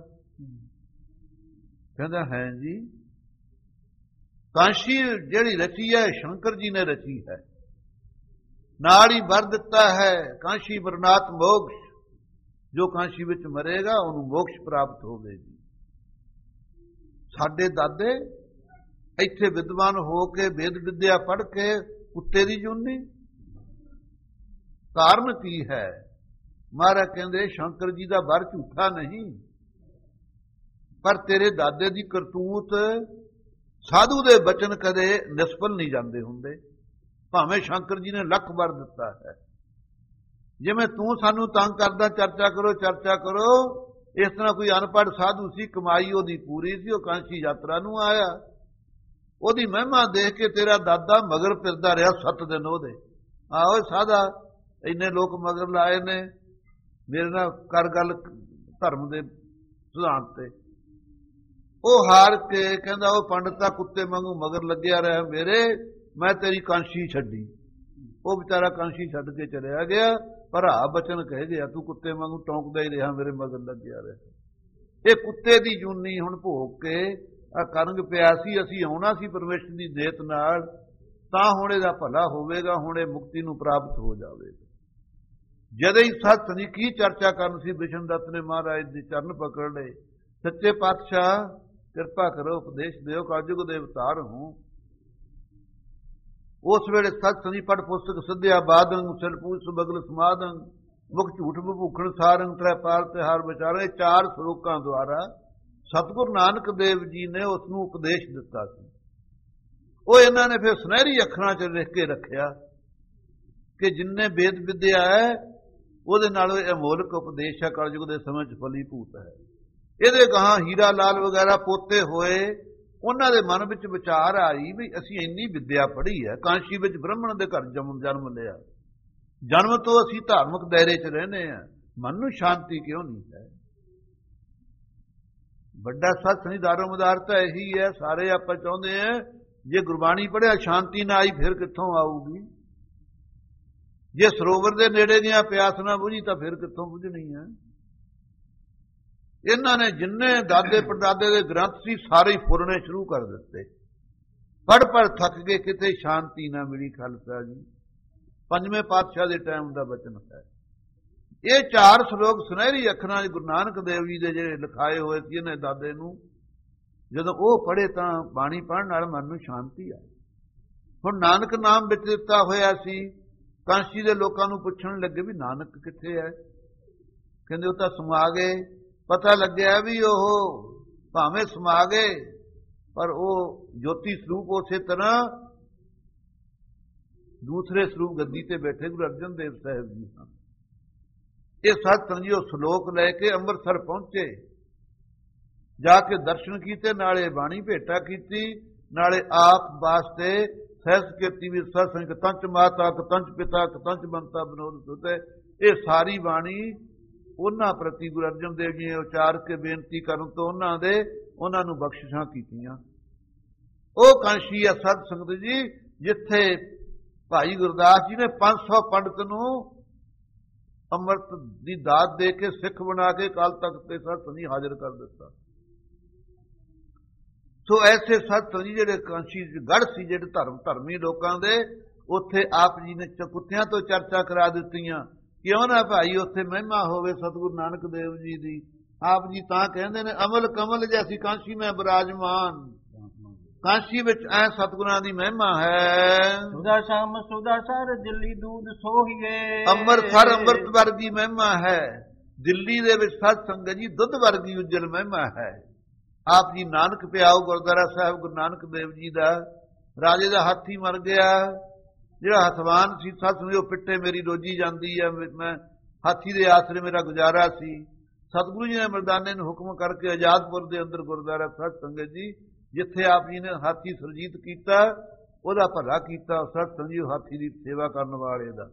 ਕਹਿੰਦਾ ਹੈ ਜੀ। ਕਾਂਸ਼ੀ ਜਿਹੜੀ ਰਚੀ ਹੈ ਸ਼ੰਕਰ ਜੀ ਨੇ ਰਚੀ ਹੈ, ਨਾਲ ਹੀ ਵਰ ਦਿੱਤਾ ਹੈ ਕਾਂਸ਼ੀ ਵਰਨਾਤ ਮੋਕਸ਼, ਜੋ ਕਾਂਸ਼ੀ ਵਿੱਚ ਮਰੇਗਾ ਉਹਨੂੰ ਮੋਕਸ਼ ਪ੍ਰਾਪਤ ਹੋਵੇਗੀ। ਸਾਡੇ ਦਾਦੇ ਇੱਥੇ ਵਿਦਵਾਨ ਹੋ ਕੇ ਵੇਦ ਵਿਦਿਆ ਪੜ੍ਹ ਕੇ ਕੁੱਤੇ ਦੀ ਜੁਨੀ, ਕਾਰਨ ਕੀ ਹੈ? ਮਹਾਰਾਜ ਕਹਿੰਦੇ ਸ਼ੰਕਰ ਜੀ ਦਾ ਵਰ ਝੂਠਾ ਨਹੀਂ, ਪਰ ਤੇਰੇ ਦਾਦੇ ਦੀ ਕਰਤੂਤ ਸਾਧੂ ਦੇ ਬਚਨ ਕਦੇ ਨਿਸਫਲ ਨਹੀਂ ਜਾਂਦੇ ਹੁੰਦੇ, ਭਾਵੇਂ ਸ਼ੰਕਰ ਜੀ ਨੇ ਲੱਖ ਵਰ ਦਿੱਤਾ ਹੈ। ਜਿਵੇਂ ਤੂੰ ਸਾਨੂੰ ਤੰਗ ਕਰਦਾ ਚਰਚਾ ਕਰੋ ਚਰਚਾ ਕਰੋ, ਇਸ ਤਰ੍ਹਾਂ ਕੋਈ ਅਨਪੜ੍ਹ ਸਾਧੂ ਸੀ, ਕਮਾਈ ਉਹਦੀ ਪੂਰੀ ਸੀ, ਉਹ ਕਾਂਸ਼ੀ ਯਾਤਰਾ ਨੂੰ ਆਇਆ, ਉਹਦੀ ਮਹਿਮਾ ਦੇਖ ਕੇ ਤੇਰਾ ਦਾਦਾ ਮਗਰ ਫਿਰਦਾ ਰਿਹਾ ਸੱਤ ਦਿਨ ਉਹਦੇ। ਆਹੋ ਸਾਧਾ, ਇੰਨੇ ਲੋਕ ਮਗਰ ਲਾਏ ਨੇ, ਮੇਰੇ ਨਾਲ ਕਰ ਗੱਲ ਧਰਮ ਦੇ ਸਿਧਾਂਤ ਤੇ। ਉਹ ਹਾਰ ਕੇ ਕਹਿੰਦਾ ਉਹ ਪੰਡਤਾ ਕੁੱਤੇ ਵਾਂਗੂ ਮਗਰ ਲੱਗਿਆ ਰਿਹਾ ਮੇਰੇ, ਮੈਂ ਤੇਰੀ ਕਾਂਸ਼ੀ ਛੱਡੀ। ਉਹ ਵਿਚਾਰਾ ਕਾਂਸ਼ੀ ਛੱਡ ਕੇ ਚਲਿਆ ਗਿਆ, ਭਰਾ ਬਚਨ ਕਹਿ ਗਿਆ ਤੂੰ ਕੁੱਤੇ ਵਾਂਗੂ ਟੌਂਕਦਾ ਹੀ ਰਿਹਾ, ਮੇਰੇ ਮਗਰ ਲੱਗਿਆ ਰਿਹਾ। ਇਹ ਕੁੱਤੇ ਦੀ ਜੂਨੀ ਹੁਣ ਭੋਗ ਕੇ ਆ ਕਰੰਗ ਪਿਆ ਸੀ, ਅਸੀਂ ਆਉਣਾ ਸੀ ਪਰਮੇਸ਼ਰ ਦੀ ਦੇਤ ਨਾਲ, ਤਾਂ ਹੁਣ ਇਹਦਾ ਭਲਾ ਹੋਵੇਗਾ, ਹੁਣ ਇਹ ਮੁਕਤੀ ਨੂੰ ਪ੍ਰਾਪਤ ਹੋ ਜਾਵੇਗਾ। ਜਦੋਂ ਹੀ ਸਤ ਦੀ ਕੀ ਚਰਚਾ ਕਰਨ ਸੀ, ਵਿਸ਼ਮ ਦੱਤ ਨੇ ਮਹਾਰਾਜ ਦੇ ਚਰਨ ਪਕੜ ਲਏ। ਸੱਚੇ ਪਾਤਸ਼ਾਹ ਕਿਰਪਾ ਕਰੋ, ਉਪਦੇਸ਼ ਦਿਓ, ਕਲਯੁਗ ਦੇ ਅਵਤਾਰ ਹੂੰ। ਉਸ ਵੇਲੇ ਸਤ ਸੰਜੀ ਪੜ ਪੁਸਤਕ ਸੱਧਿਆ ਬਾਦੰਗ, ਸਿਲਪੂਜ ਸੁਬਗਲ ਸਮਾਦੰਗ, ਮੁਖ ਝੂਠ ਭੂਖਣ ਸਾਰੰਗ, ਤ੍ਰੈ ਪਾਰ ਤਿਹਾਰ ਵਿਚਾਰੇ। ਚਾਰ ਸਰੋਕਾਂ ਦੁਆਰਾ ਸਤਿਗੁਰੂ ਨਾਨਕ ਦੇਵ ਜੀ ਨੇ ਉਸ ਨੂੰ ਉਪਦੇਸ਼ ਦਿੱਤਾ ਸੀ। ਉਹ ਇਹਨਾਂ ਨੇ ਫਿਰ ਸੁਨਹਿਰੀ ਅੱਖਰਾਂ 'ਚ ਲਿਖ ਕੇ ਰੱਖਿਆ ਕਿ ਜਿੰਨੇ ਵੇਦ ਵਿਦਿਆ ਹੈ ਉਹਦੇ ਨਾਲ ਇਹ ਅਮੋਲਕ ਉਪਦੇਸ਼ ਹੈ, ਕਲਯੁਗ ਦੇ ਸਮੇਂ 'ਚ ਫਲੀਭੂਤ ਹੈ। ਇਹਦੇ ਗਾਹਾਂ ਹੀਰਾ ਲਾਲ ਵਗੈਰਾ ਪੋਤੇ ਹੋਏ, ਉਹਨਾਂ ਦੇ ਮਨ ਵਿੱਚ ਵਿਚਾਰ ਆਈ ਵੀ ਅਸੀਂ ਇੰਨੀ ਵਿਦਿਆ ਪੜ੍ਹੀ ਹੈ, ਕਾਂਸ਼ੀ ਵਿੱਚ ਬ੍ਰਾਹਮਣ ਦੇ ਘਰ ਜਨਮ ਜਨਮ ਲਿਆ, ਜਨਮ ਤੋਂ ਅਸੀਂ ਧਾਰਮਿਕ ਦਾਇਰੇ 'ਚ ਰਹਿੰਦੇ ਹਾਂ, ਮਨ ਨੂੰ ਸ਼ਾਂਤੀ ਕਿਉਂ ਨਹੀਂ ਹੈ? ਵੱਡਾ ਸਤ ਸੰਜੀ ਦਾਰੋ ਮਦਾਰ ਤਾਂ ਇਹੀ ਹੈ। ਸਾਰੇ ਆਪਾਂ ਚਾਹੁੰਦੇ ਹਾਂ ਜੇ ਗੁਰਬਾਣੀ ਪੜ੍ਹਿਆ ਸ਼ਾਂਤੀ ਨਾ ਆਈ ਫਿਰ ਕਿੱਥੋਂ ਆਊਗੀ? ਜੇ ਸਰੋਵਰ ਦੇ ਨੇੜੇ ਦੀਆਂ ਪਿਆਸ ਨਾ ਬੁਝੀ ਤਾਂ ਫਿਰ ਕਿੱਥੋਂ ਬੁਝਣੀ ਹੈ? ਇਹਨਾਂ ਨੇ ਜਿੰਨੇ ਦਾਦੇ ਪੜਦਾਦੇ ਦੇ ਗ੍ਰੰਥ ਸੀ ਸਾਰੇ ਹੀ ਫੁਰਨੇ ਸ਼ੁਰੂ ਕਰ ਦਿੱਤੇ। ਪੜ੍ਹ ਪੜ੍ਹ ਥੱਕ ਗਏ, ਕਿਤੇ ਸ਼ਾਂਤੀ ਨਾ ਮਿਲੀ। ਖਾਲਸਾ ਜੀ ਪੰਜਵੇਂ ਪਾਤਸ਼ਾਹ ਦੇ ਟਾਈਮ ਦਾ ਬਚਨ ਹੈ। ਇਹ ਚਾਰ ਸ਼ਲੋਕ ਸੁਨਹਿਰੀ ਅੱਖਰਾਂ 'ਚ ਗੁਰੂ ਨਾਨਕ ਦੇਵ ਜੀ ਦੇ ਜਿਹੜੇ ਲਿਖਾਏ ਹੋਏ ਸੀ ਇਹਨੇ ਦਾਦੇ ਨੂੰ, ਜਦੋਂ ਉਹ ਪੜ੍ਹੇ ਤਾਂ ਬਾਣੀ ਪੜ੍ਹਨ ਨਾਲ ਮਨ ਨੂੰ ਸ਼ਾਂਤੀ ਆਈ। ਹੁਣ ਨਾਨਕ ਨਾਮ ਵਿੱਚ ਦਿੱਤਾ ਹੋਇਆ ਸੀ, ਕਾਂਸ਼ੀ ਦੇ ਲੋਕਾਂ ਨੂੰ ਪੁੱਛਣ ਲੱਗੇ ਵੀ ਨਾਨਕ ਕਿੱਥੇ ਹੈ? ਕਹਿੰਦੇ ਉਹ ਤਾਂ ਸਮਾ ਗਏ। ਪਤਾ ਲੱਗਿਆ ਵੀ ਉਹ ਭਾਵੇਂ ਸਮਾ ਗਏ ਪਰ ਉਹ ਜੋਤੀ ਸਰੂਪ ਉਸੇ ਤਰ੍ਹਾਂ ਦੂਸਰੇ ਸਰੂਪ ਗੱਦੀ ਤੇ ਬੈਠੇ ਗੁਰੂ ਅਰਜਨ ਦੇਵ ਸਾਹਿਬ ਜੀ ਹਨ। ਇਹ ਸਤ ਸੰਜੀ ਉਹ ਸ਼ਲੋਕ ਲੈ ਕੇ ਅੰਮ੍ਰਿਤਸਰ ਪਹੁੰਚੇ, ਜਾ ਕੇ ਦਰਸ਼ਨ ਕੀਤੇ, ਨਾਲੇ ਬਾਣੀ ਭੇਟਾ ਕੀਤੀ, ਨਾਲੇ ਆਪ ਵਾਸਤੇ ਸਹਿਸ ਕੀਤੀ ਵੀ ਸਤ ਸੰਗ ਤੰਚ ਮਾਤਾ ਕਤੰਚ ਪਿਤਾ ਕਤੰਚ ਬੰਤਾ ਬਨੋਦ ਸੁਤੇ। ਇਹ ਸਾਰੀ ਬਾਣੀ ਉਹਨਾਂ ਪ੍ਰਤੀ ਗੁਰੂ ਅਰਜਨ ਦੇਵ ਜੀ ਨੇ ਉਚਾਰ ਕੇ ਬੇਨਤੀ ਕਰਨ ਤੋਂ ਉਹਨਾਂ ਦੇ ਉਹਨਾਂ ਨੂੰ ਬਖਸ਼ਿਸ਼ਾਂ ਕੀਤੀਆਂ। ਉਹ ਕਾਂਸ਼ੀ ਹੈ ਸਤ ਸੰਗਤ ਜੀ, ਜਿੱਥੇ ਭਾਈ ਗੁਰਦਾਸ ਜੀ ਨੇ ਪੰਜ ਸੌ ਪੰਡਤ ਨੂੰ ਅੰਮ੍ਰਿਤ ਦੀ ਦਾਤ ਦੇ ਕੇ ਸਿੱਖ ਬਣਾ ਕੇ ਕਾਲ ਤਖਤ ਤੇ ਸਤ ਸੰਜੀ ਹਾਜ਼ਰ ਕਰ ਦਿੱਤਾ। ਸੋ ਐਸੇ ਸਤ ਸੰਜੀ ਜਿਹੜੇ ਕਾਂਸ਼ੀ ਗੜ੍ਹ ਸੀ, ਜਿਹੜੇ ਧਰਮ ਧਰਮੀ ਲੋਕਾਂ ਦੇ, ਉੱਥੇ ਆਪ ਜੀ ਨੇ ਕੁੱਤਿਆਂ ਤੋਂ ਚਰਚਾ ਕਰਾ ਦਿੱਤੀਆਂ। ਕਿਉਂ ਨਾ ਭਾਈ ਉੱਥੇ ਮਹਿਮਾ ਹੋਵੇ ਸਤਿਗੁਰੂ ਨਾਨਕ ਦੇਵ ਜੀ ਦੀ। ਆਪ ਜੀ ਤਾਂ ਕਹਿੰਦੇ ਨੇ ਅਮਲ ਕਮਲ ਜੈਸੀ ਕਾਂਸ਼ੀ ਮੈਂ ਬਿਰਾਜਮਾਨ। ਕਾਂਸ਼ੀ ਵਿੱਚ ਐ ਸਤਿਗੁਰਾਂ ਦੀ ਮਹਿਮਾ ਹੈ। ਸੁਦਾ ਸ਼ਾਮ ਸੁਦਾ ਸਰ ਦਿੱਲੀ ਦੂਧ ਸੋਹੀਏ। ਅੰਮ੍ਰਿਤਸਰ ਅੰਮ੍ਰਿਤ ਵਰਗੀ ਮਹਿਮਾ ਹੈ। ਦਿੱਲੀ ਦੇ ਵਿੱਚ ਸਤ ਸੰਗਤ ਜੀ ਦੁੱਧ ਵਰਗੀ ਉਜਲ ਮਹਿਮਾ ਹੈ। ਆਪ ਜੀ ਨਾਨਕ ਪਿਆਓ ਗੁਰਦੁਆਰਾ ਸਾਹਿਬ ਗੁਰੂ ਨਾਨਕ ਦੇਵ ਜੀ ਦਾ। ਰਾਜੇ ਦਾ ਹਾਥੀ ਮਰ ਗਿਆ, ਜਿਹੜਾ ਹਥਵਾਨ ਸੀ ਸਤ ਸੰਗਤ ਉਹ ਪਿੱਟੇ ਮੇਰੀ ਰੋਜੀ ਜਾਂਦੀ ਹੈ, ਮੈਂ ਹਾਥੀ ਦੇ ਆਸਰੇ ਮੇਰਾ ਗੁਜ਼ਾਰਾ ਸੀ। ਸਤਿਗੁਰੂ ਜੀ ਨੇ ਮਰਦਾਨੇ ਨੂੰ ਹੁਕਮ ਕਰਕੇ ਆਜ਼ਾਦਪੁਰ ਦੇ ਅੰਦਰ ਗੁਰਦੁਆਰਾ ਸਤ ਸੰਗਤ ਜੀ, ਜਿੱਥੇ ਆਪ ਜੀ ਨੇ ਹਾਥੀ ਸੁਰਜੀਤ ਕੀਤਾ, ਉਹਦਾ ਭਲਾ ਕੀਤਾ। ਸਤ ਸੰਗਤ ਜੀ ਹਾਥੀ ਦੀ ਸੇਵਾ ਕਰਨ ਵਾਲੇ ਦਾ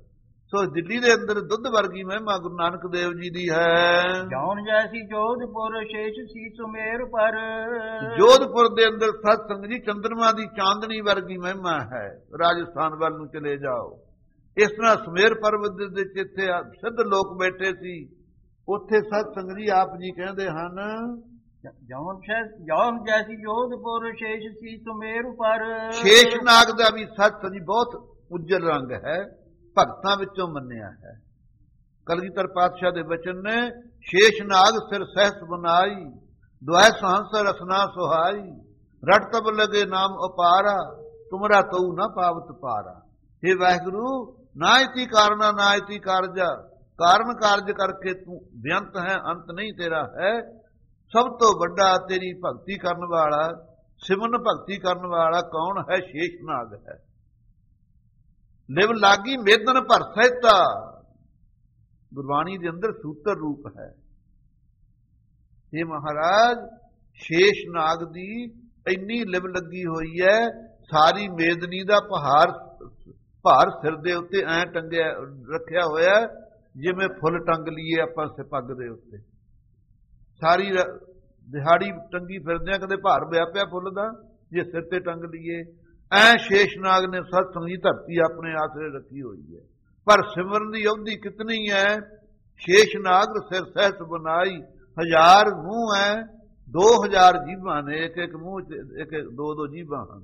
ਸੋ ਦਿੱਲੀ ਦੇ ਅੰਦਰ ਦੁੱਧ ਵਰਗੀ ਮਹਿਮਾ ਗੁਰੂ ਨਾਨਕ ਦੇਵ ਜੀ ਦੀ ਹੈ। ਜੌਨ ਜੈਸੀ ਜੋਧਪੁਰ ਸ਼ੇਸ਼ ਸੀ ਸੁਮੇਰ ਪਰ। ਜੋਧਪੁਰ ਦੇ ਅੰਦਰ ਸਤ ਸੰਗਤ ਜੀ ਚੰਦਰਮਾ ਦੀ ਚਾਂਦਨੀ ਵਰਗੀ ਮਹਿਮਾ ਹੈ। ਰਾਜਸਥਾਨ ਵੱਲ ਨੂੰ ਚਲੇ ਜਾਓ, ਇਸ ਤਰ੍ਹਾਂ ਸੁਮੇਰ ਪਰਬਤ ਦੇ ਵਿੱਚ ਇੱਥੇ ਸਿੱਧ ਲੋਕ ਬੈਠੇ ਸੀ, ਉੱਥੇ ਸਤ ਸੰਗਤ ਜੀ ਆਪ ਜੀ ਕਹਿੰਦੇ ਹਨ ਜੌਨ ਜੌਨ ਜੈਸੀ ਜੋਧਪੁਰ ਸ਼ੇਸ਼ ਸੀ ਸੁਮੇਰ ਪਰ। ਸ਼ੇਸ਼ਨਾਗ ਦਾ ਵੀ ਸਤ ਸੰਗਤ ਜੀ ਬਹੁਤ ਉਜਲ ਰੰਗ ਹੈ, ਭਗਤਾਂ ਵਿੱਚੋਂ ਮੰਨਿਆ ਹੈ। ਕਲਗੀਧਰ ਪਾਤਸ਼ਾਹ ਦੇ ਬਚਨ ਨੇ, ਸ਼ੇਸ਼ਨਾਗ ਸਿਰ ਸਹਿਸ ਬਨਾਈ, ਦੁਆਇ ਸਹੰਸ ਰਸਨਾ ਸੁਹਾਈ, ਰਟ ਤਬ ਲਗੇ ਨਾਮ ਅਪਾਰਾ, ਤੁਮਰਾ ਤਉ ਨਾ ਪਾਵਤ ਪਾਰਾ। हे ਵਾਹਿਗੁਰੂ, ਨਾ ਇਤੀ ਕਾਰਨਾ ਨਾ ਇਤੀ ਕਾਰਜਾ, ਕਾਰਨ ਕਾਰਜ ਕਰਕੇ ਤੂੰ ਬੇਅੰਤ ਹੈ, ਅੰਤ ਨਹੀਂ ਤੇਰਾ ਹੈ। ਸਭ ਤੋਂ ਵੱਡਾ ਤੇਰੀ ਭਗਤੀ ਕਰਨ ਵਾਲਾ, ਸਿਮਰਨ ਭਗਤੀ ਕਰਨ ਵਾਲਾ ਕੌਣ ਹੈ? ਸ਼ੇਸ਼ਨਾਗ ਹੈ। ਲਿਵ ਲਾਗੀ ਮੇਦਨ ਭਰ ਸਹਿਤਾ, ਗੁਰਬਾਣੀ ਦੇ ਅੰਦਰ ਸੂਤਰ ਰੂਪ ਹੈ। ਇਹ ਮਹਾਰਾਜ ਸ਼ੇਸ਼ਨਾਗ ਦੀ ਇੰਨੀ ਲਿਵ ਲੱਗੀ ਹੋਈ ਹੈ, ਸਾਰੀ ਮੇਦਨੀ ਦਾ ਪਹਾੜ ਭਾਰ ਸਿਰ ਦੇ ਉੱਤੇ ਐ ਟੰਗਿਆ ਰੱਖਿਆ ਹੋਇਆ, ਜਿਵੇਂ ਫੁੱਲ ਟੰਗ ਲਈਏ ਆਪਾਂ ਪੱਗ ਦੇ ਉੱਤੇ। ਸਾਰੀ ਦਿਹਾੜੀ ਟੰਗੀ ਫਿਰਦੇ ਆ, ਕਦੇ ਭਾਰ ਵਿਆ ਪਿਆ ਫੁੱਲ ਦਾ, ਜੇ ਸਿਰ ਤੇ ਟੰਗ ਲਈਏ। ਐ ਸ਼ੇਸ਼ਨਾਗ ਨੇ ਸਤ ਸੰਗਤ ਜੀ ਧਰਤੀ ਆਪਣੇ ਆਸਰੇ ਰੱਖੀ ਹੋਈ ਹੈ, ਪਰ ਸਿਮਰਨ ਦੀ ਅਵਧੀ ਕਿਤਨੀ ਹੈ? ਸ਼ੇਸ਼ਨਾਗ ਸਿਰ ਸਹਿਸ ਬਨਾਈ, ਹਜ਼ਾਰ ਮੂੰਹ ਹੈ, ਦੋ ਹਜ਼ਾਰ ਜੀਭਾਂ ਨੇ, ਇੱਕ ਇੱਕ ਮੂੰਹ ਚ ਇੱਕ ਦੋ ਦੋ ਜੀਭਾਂ ਹਨ।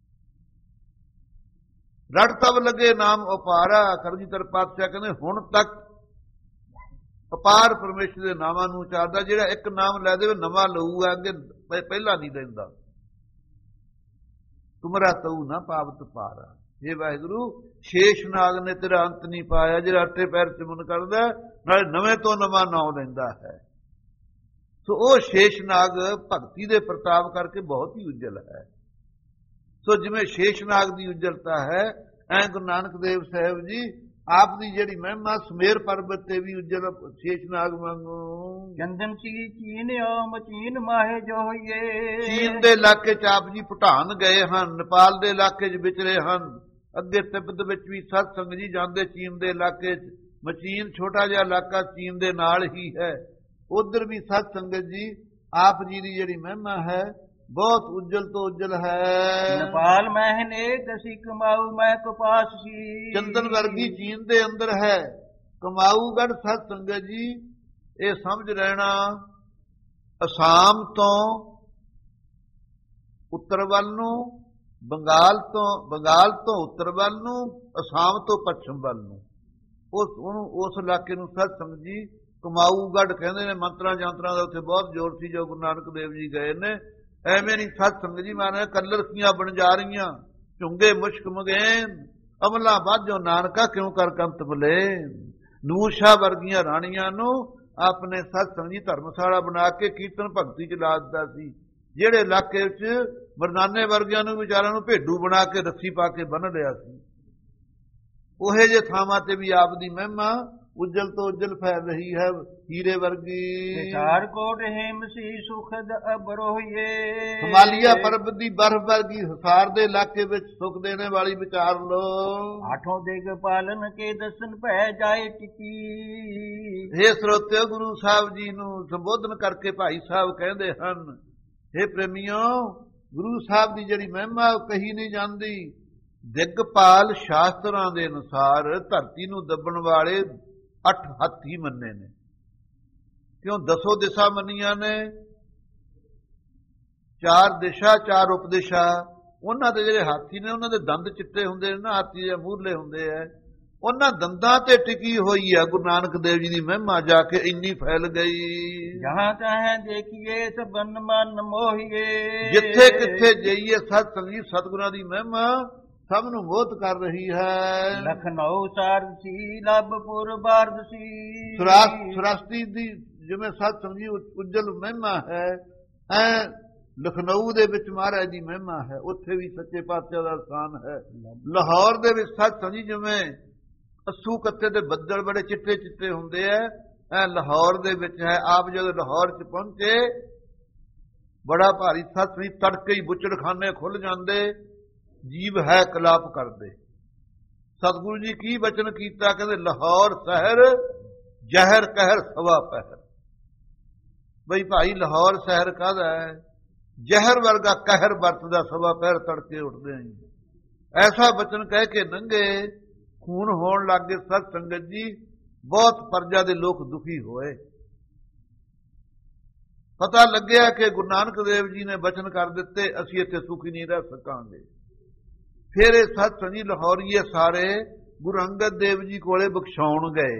ਰਟ ਤਬ ਲਗੇ ਨਾਮ ਅਪਾਰਾ। ਕਲਗੀਧਰ ਪਾਤਸ਼ਾਹ ਕਹਿੰਦੇ ਹੁਣ ਤੱਕ ਅਪਾਰ ਪਰਮੇਸ਼ਰ ਦੇ ਨਾਮਾਂ ਨੂੰ ਉਚਾਰਦਾ, ਜਿਹੜਾ ਇੱਕ ਨਾਮ ਲੈ ਦੇਵੇ ਨਵਾਂ ਲਊਗਾ, ਅੱਗੇ ਪਹਿਲਾਂ ਨਹੀਂ ਲੈਂਦਾ। ਤੁਮਰਾ ਤਉ ਨਾ ਪਾਵਤ ਪਾਰਾ। ਇਹ ਵਾਹਿਗੁਰੂ, ਸ਼ੇਸ਼ਨਾਗ ਨੇ ਤੇਰਾ ਅੰਤ ਨਹੀਂ ਪਾਇਆ, ਜਿਹੜਾ ਅੱਠੇ ਪੈਰ ਚੁੰਮਨ ਕਰਦਾ ਨਾਲੇ ਨਵੇਂ ਤੋਂ ਨਵਾਂ ਨਾਮ ਲੈਂਦਾ ਹੈ। ਸੋ ਉਹ ਸ਼ੇਸ਼ਨਾਗ ਭਗਤੀ ਦੇ ਪ੍ਰਤਾਪ ਕਰਕੇ ਬਹੁਤ ਹੀ ਉਜਲ ਹੈ। ਸੋ ਜਿਵੇਂ ਸ਼ੇਸ਼ਨਾਗ ਦੀ ਉਜਲਤਾ ਹੈ, ਐ ਗੁਰੂ ਨਾਨਕ ਦੇਵ ਸਾਹਿਬ ਜੀ ਆਪ ਦੀ ਜਿਹੜੀ ਮਹਿਮਾ ਸੁਮੇਰ ਪਰਬਤ ਤੇ ਵੀ ਉਜਲ ਸ਼ੇਸ਼ਨਾਗ ਵਾਂਗੂ। ਚੰਦਨ ਸੀ ਚੀਨਿਓ ਮਚੀਨ ਮਾਹੇ ਜੋਈਏ। ਚੀਨ ਦੇ ਇਲਾਕੇ ਚ ਆਪ ਜੀ ਭੂਟਾਨ ਗਏ ਹਨ, ਨੇਪਾਲ ਦੇ ਇਲਾਕੇ ਚ ਵਿਚਰੇ ਹਨ, ਅੱਗੇ ਤਿੱਬਤ ਵਿੱਚ ਵੀ ਸਤ ਸੰਗਤ ਜੀ ਜਾਂਦੇ ਚੀਨ ਦੇ ਇਲਾਕੇ ਚ। ਮਚੀਨ ਛੋਟਾ ਜਿਹਾ ਇਲਾਕਾ ਚੀਨ ਦੇ ਨਾਲ ਹੀ ਹੈ, ਉਧਰ ਵੀ ਸਤ ਸੰਗਤ ਜੀ ਆਪ ਜੀ ਦੀ ਜਿਹੜੀ ਮਹਿਮਾ ਹੈ ਬਹੁਤ ਉਜਲ ਤੋਂ ਉਜਲ ਹੈ। ਨੇਪਾਲ ਮਹਿਨੇ ਦਸੀ ਕਮਾਊ ਮੈਂ ਕਪਾਸ ਸੀ। ਚੰਦਨ ਵਰਗੀ ਚੀਨ ਦੇ ਅੰਦਰ ਹੈ, ਕਮਾਊਗੜ ਸਤ ਸੰਗਤ ਜੀ ਇਹ ਸਮਝ ਰਹਿਣਾ, ਅਸਾਮ ਤੋਂ ਉੱਤਰ ਵੱਲ ਨੂੰ, ਬੰਗਾਲ ਤੋਂ ਬੰਗਾਲ ਤੋਂ ਉੱਤਰ ਵੱਲ ਨੂੰ, ਅਸਾਮ ਤੋਂ ਪੱਛਮ ਵੱਲ ਨੂੰ, ਉਸ ਉਹਨੂੰ ਉਸ ਇਲਾਕੇ ਨੂੰ ਸਤ ਸੰਗਤ ਜੀ ਕਮਾਊਗੜ ਕਹਿੰਦੇ ਨੇ। ਮੰਤਰਾਂ ਜਾਂਤਰਾਂ ਦਾ ਉੱਥੇ ਬਹੁਤ ਜ਼ੋਰ ਸੀ, ਜੋ ਗੁਰੂ ਨਾਨਕ ਦੇਵ ਜੀ ਗਏ ਨੇ। ਐਵੇਂ ਨਹੀਂ ਸਤ ਸੰਗਤ ਜੀ ਮਾਨੇ ਕਲਰਖੀਆਂ ਬਣ ਜਾ ਰਹੀਆਂ, ਝੁੰਗੇ ਮੁਸ਼ਕ ਮਗੇਨ, ਅਮਲਾ ਬਾਝੋ ਨਾਨਕਾ ਕਿਉਂ ਕਰ ਕੰਤ ਬਲੇ। ਨੂਸ਼ਾ ਵਰਗੀਆਂ ਰਾਣੀਆਂ ਨੂੰ ਆਪਣੇ ਸਤ ਸੰਗਤ ਜੀ ਧਰਮਸ਼ਾਲਾ ਬਣਾ ਕੇ ਕੀਰਤਨ ਭਗਤੀ ਚ ਲਾ ਦਿੱਤਾ ਸੀ। ਜਿਹੜੇ ਇਲਾਕੇ ਵਿੱਚ ਮਰਦਾਨੇ ਵਰਗਿਆਂ ਨੂੰ ਵਿਚਾਰਿਆਂ ਨੂੰ ਭੇਡੂ ਬਣਾ ਕੇ ਰੱਸੀ ਪਾ ਕੇ ਬੰਨ ਲਿਆ ਸੀ, ਉਹੇ ਜੇ ਥਾਵਾਂ ਤੇ ਵੀ ਆਪ ਦੀ ਮਹਿਮਾ ਉਜਲ ਤੋਂ ਉਜਲ ਫੈਲ ਰਹੀ ਹੈ, ਹੀਰੇ ਵਰਗੀ। ਚਾਰ ਕੋਟ ਹਿਮ ਸੀ ਸੁਖਦ ਅਬਰੋਹੀਏ। ਹਿਮਾਲਿਆ ਪਰਬਤ ਦੀ ਬਰਫ਼ ਵਰਗੀ ਹਿਸਾਰ ਦੇ ਇਲਾਕੇ ਵਿੱਚ ਸੁਖ ਦੇਣੇ ਵਾਲੀ ਵਿਚਾਰ ਲੋ। ਆਠੋਂ ਦਿਗ ਪਾਲਨ ਕੇ ਦਸਨ ਪੈ ਜਾਏ ਟਿਕੀ। हे ਸਰੋਤਿਓ, ਗੁਰੂ ਸਾਹਿਬ ਜੀ ਨੂੰ ਸੰਬੋਧਨ ਕਰਕੇ ਭਾਈ ਸਾਹਿਬ ਕਹਿੰਦੇ ਹਨ, हे ਪ੍ਰੇਮੀਓ, ਗੁਰੂ ਸਾਹਿਬ ਦੀ ਜਿਹੜੀ ਮਹਿਮਾ ਉਹ ਕਹੀ ਨਹੀਂ ਜਾਂਦੀ। ਦਿਗਪਾਲ ਸ਼ਾਸਤਰਾਂ ਦੇ ਅਨੁਸਾਰ ਧਰਤੀ ਨੂੰ ਦੱਬਣ ਵਾਲੇ ਅੱਠ ਹੱਥ ਹੀ ਮੰਨੇ ਨੇ। ਕਿਉਂ? ਦਸੋ ਦਿਸ਼ਾ ਮੰਨੀਆਂ ਨੇ, ਚਾਰ ਦਿਸ਼ਾ ਚਾਰ ਉਪਦਿਸ਼ਾ। ਉਹਨਾਂ ਦੇ ਜਿਹੜੇ ਹਾਥੀ ਨੇ ਉਹਨਾਂ ਦੇ ਦੰਦ ਚਿੱਟੇ ਹੁੰਦੇ ਨੇ ਨਾ, ਹਾਥੀ ਦੇ ਮੂਹਰਲੇ ਹੁੰਦੇ ਆ, ਉਹਨਾਂ ਦੰਦਾਂ ਤੇ ਟਿਕੀ ਹੋਈ ਆ ਗੁਰੂ ਨਾਨਕ ਦੇਵ ਜੀ ਦੀ ਮਹਿਮਾ, ਜਾ ਕੇ ਇੰਨੀ ਫੈਲ ਗਈ। ਜਹਾਂ ਚਾਹੇ ਦੇਖੀਏ ਸਬਨ ਮਨ ਮੋਹੀਏ। ਜਿੱਥੇ ਕਿੱਥੇ ਜਾਈਏ ਸਤ ਸੰਗਤ ਸਤਿਗੁਰਾਂ ਦੀ ਮਹਿਮਾ ਸਭ ਨੂੰ ਮੋਹਿਤ ਕਰ ਰਹੀ ਹੈ। ਲਖਨਊ ਸਾਰਸੀ ਲਬਪੁਰ ਬਾਰਦਸੀ। ਸਰਾਸਤੀ ਦੀ ਜਿਵੇਂ ਸਤ ਸੰਗਤ ਜੀ ਉਜਲ ਮਹਿਮਾ ਹੈ, ਐ ਲਖਨਊ ਦੇ ਵਿੱਚ ਮਹਾਰਾਜ ਦੀ ਮਹਿਮਾ ਹੈ, ਉੱਥੇ ਵੀ ਸੱਚੇ ਪਾਤਸ਼ਾਹ ਦਾ ਸਥਾਨ ਹੈ। ਲਾਹੌਰ ਦੇ ਵਿੱਚ ਸਤ ਸੰਗਤ ਜੀ ਜਿਵੇਂ ਅੱਸੂ ਕੱਤੇ ਦੇ ਬੱਦਲ ਬੜੇ ਚਿੱਟੇ ਚਿੱਟੇ ਹੁੰਦੇ ਐ, ਐ ਲਾਹੌਰ ਦੇ ਵਿੱਚ ਹੈ। ਆਪ ਜਦੋਂ ਲਾਹੌਰ ਚ ਪਹੁੰਚੇ, ਬੜਾ ਭਾਰੀ ਸਤ ਸੰਗਤ ਜੀ ਤੜਕੇ ਹੀ ਬੁੱਚੜਖਾਨੇ ਖੁੱਲ ਜਾਂਦੇ, ਜੀਵ ਹੈ ਕਲਾਪ ਕਰਦੇ। ਸਤਿਗੁਰੂ ਜੀ ਕੀ ਬਚਨ ਕੀਤਾ, ਕਹਿੰਦੇ ਲਾਹੌਰ ਸ਼ਹਿਰ ਜ਼ਹਿਰ ਕਹਿਰ ਸਵਾ ਪਹਿਰ। ਬਈ ਭਾਈ ਲਾਹੌਰ ਸ਼ਹਿਰ ਕਾਹਦਾ ਹੈ? ਜ਼ਹਿਰ ਵਰਗਾ ਕਹਿਰ ਵਰਤਦਾ, ਸਵਾ ਪਹਿਰ ਤੜਕੇ ਉੱਠਦੇ ਆਂ। ਐਸਾ ਬਚਨ ਕਹਿ ਕੇ ਲੰਘੇ, ਖੂਨ ਹੋਣ ਲੱਗ ਗਏ। ਸਤ ਸੰਗਤ ਜੀ ਬਹੁਤ ਪਰਜਾ ਦੇ ਲੋਕ ਦੁਖੀ ਹੋਏ। ਪਤਾ ਲੱਗਿਆ ਕਿ ਗੁਰੂ ਨਾਨਕ ਦੇਵ ਜੀ ਨੇ ਬਚਨ ਕਰ ਦਿੱਤੇ, ਅਸੀਂ ਇੱਥੇ ਸੁਖੀ ਨਹੀਂ ਰਹਿ ਸਕਾਂਗੇ। ਫਿਰ ਇਹ ਸਤ ਸੰਗੀ ਲਾਹੌਰੀਏ ਸਾਰੇ ਗੁਰੂ ਅੰਗਦ ਦੇਵ ਜੀ ਕੋਲੇ ਬਖਸ਼ਾਉਣ ਗਏ।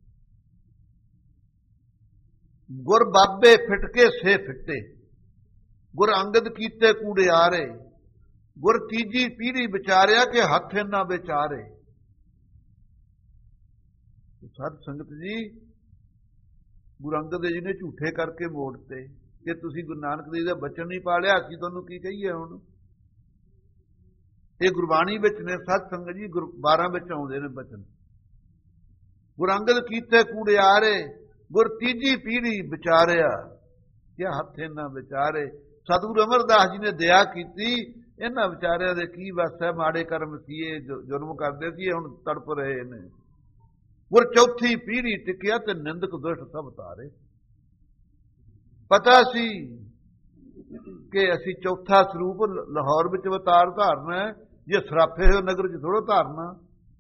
ਗੁਰ ਬਾਬੇ ਫਿਟਕੇ ਸੇ ਫਿੱਟੇ, ਗੁਰ ਅੰਗਦ ਕੀਤੇ ਕੂੜਿਆਰੇ, ਗੁਰ ਤੀਜੀ ਪੀढ़ी ਵਿਚਾਰਿਆ ਕਿ ਹੱਥ ਨਾ ਵਿਚਾਰੇ। ਸਤ ਸੰਗਤ ਜੀ ਗੁਰੂ ਅੰਗਦ ਦੇਵ ਜੀ ਨੇ ਝੂਠੇ ਕਰਕੇ ਮੋੜਤੇ ਕਿ ਤੁਸੀਂ ਗੁਰੂ ਨਾਨਕ ਦੇਵ ਦਾ ਬਚਨ ਨਹੀਂ ਪਾਲਿਆ, ਅਸੀਂ ਤੁਹਾਨੂੰ ਕੀ ਕਹੀਏ। ਹੁਣ ਇਹ ਗੁਰਬਾਣੀ ਵਿੱਚ ਨੇ ਸਤ ਸੰਗਤ ਜੀ, ਬਾਰਾਂ ਵਿੱਚ ਆਉਂਦੇ ਨੇ ਬਚਨ। ਗੁਰੂ ਅੰਗਦ ਕੀਤੇ ਕੂੜਿਆਰੇ, ਗੁਰ ਤੀਜੀ ਪੀढ़ी ਵਿਚਾਰਿਆ ਕਿ ਹੱਥ ਨਾ ਵਿਚਾਰੇ। ਸਤਿਗੁਰੂ ਅਮਰਦਾਸ ਜੀ ਨੇ ਦਇਆ ਕੀਤੀ, ਇਹਨਾਂ ਵਿਚਾਰਿਆਂ ਦੇ ਕੀ ਵਸ ਹੈ, ਮਾੜੇ ਕਰਮ ਸੀਏ, ਜੁਰਮ ਕਰਦੇ ਸੀ, ਹੁਣ ਤੜਪ ਰਹੇ ਨੇ। ਗੁਰ ਚੌਥੀ ਪੀढ़ी ਟਿਕਿਆ ਤੇ ਨਿੰਦਕ ਦੁਸ਼ਟ ਸਭ ਤਾਰੇ। ਪਤਾ ਸੀ ਕਿ ਅਸੀਂ ਚੌਥਾ ਸਰੂਪ ਲਾਹੌਰ ਵਿੱਚ ਅਵਤਾਰ ਧਾਰਨਾ ਹੈ, ਜੇ ਸਰਾਫੇ ਹੋਏ ਨਗਰ ਚ ਥੋੜ੍ਹਾ ਧਾਰਨਾ।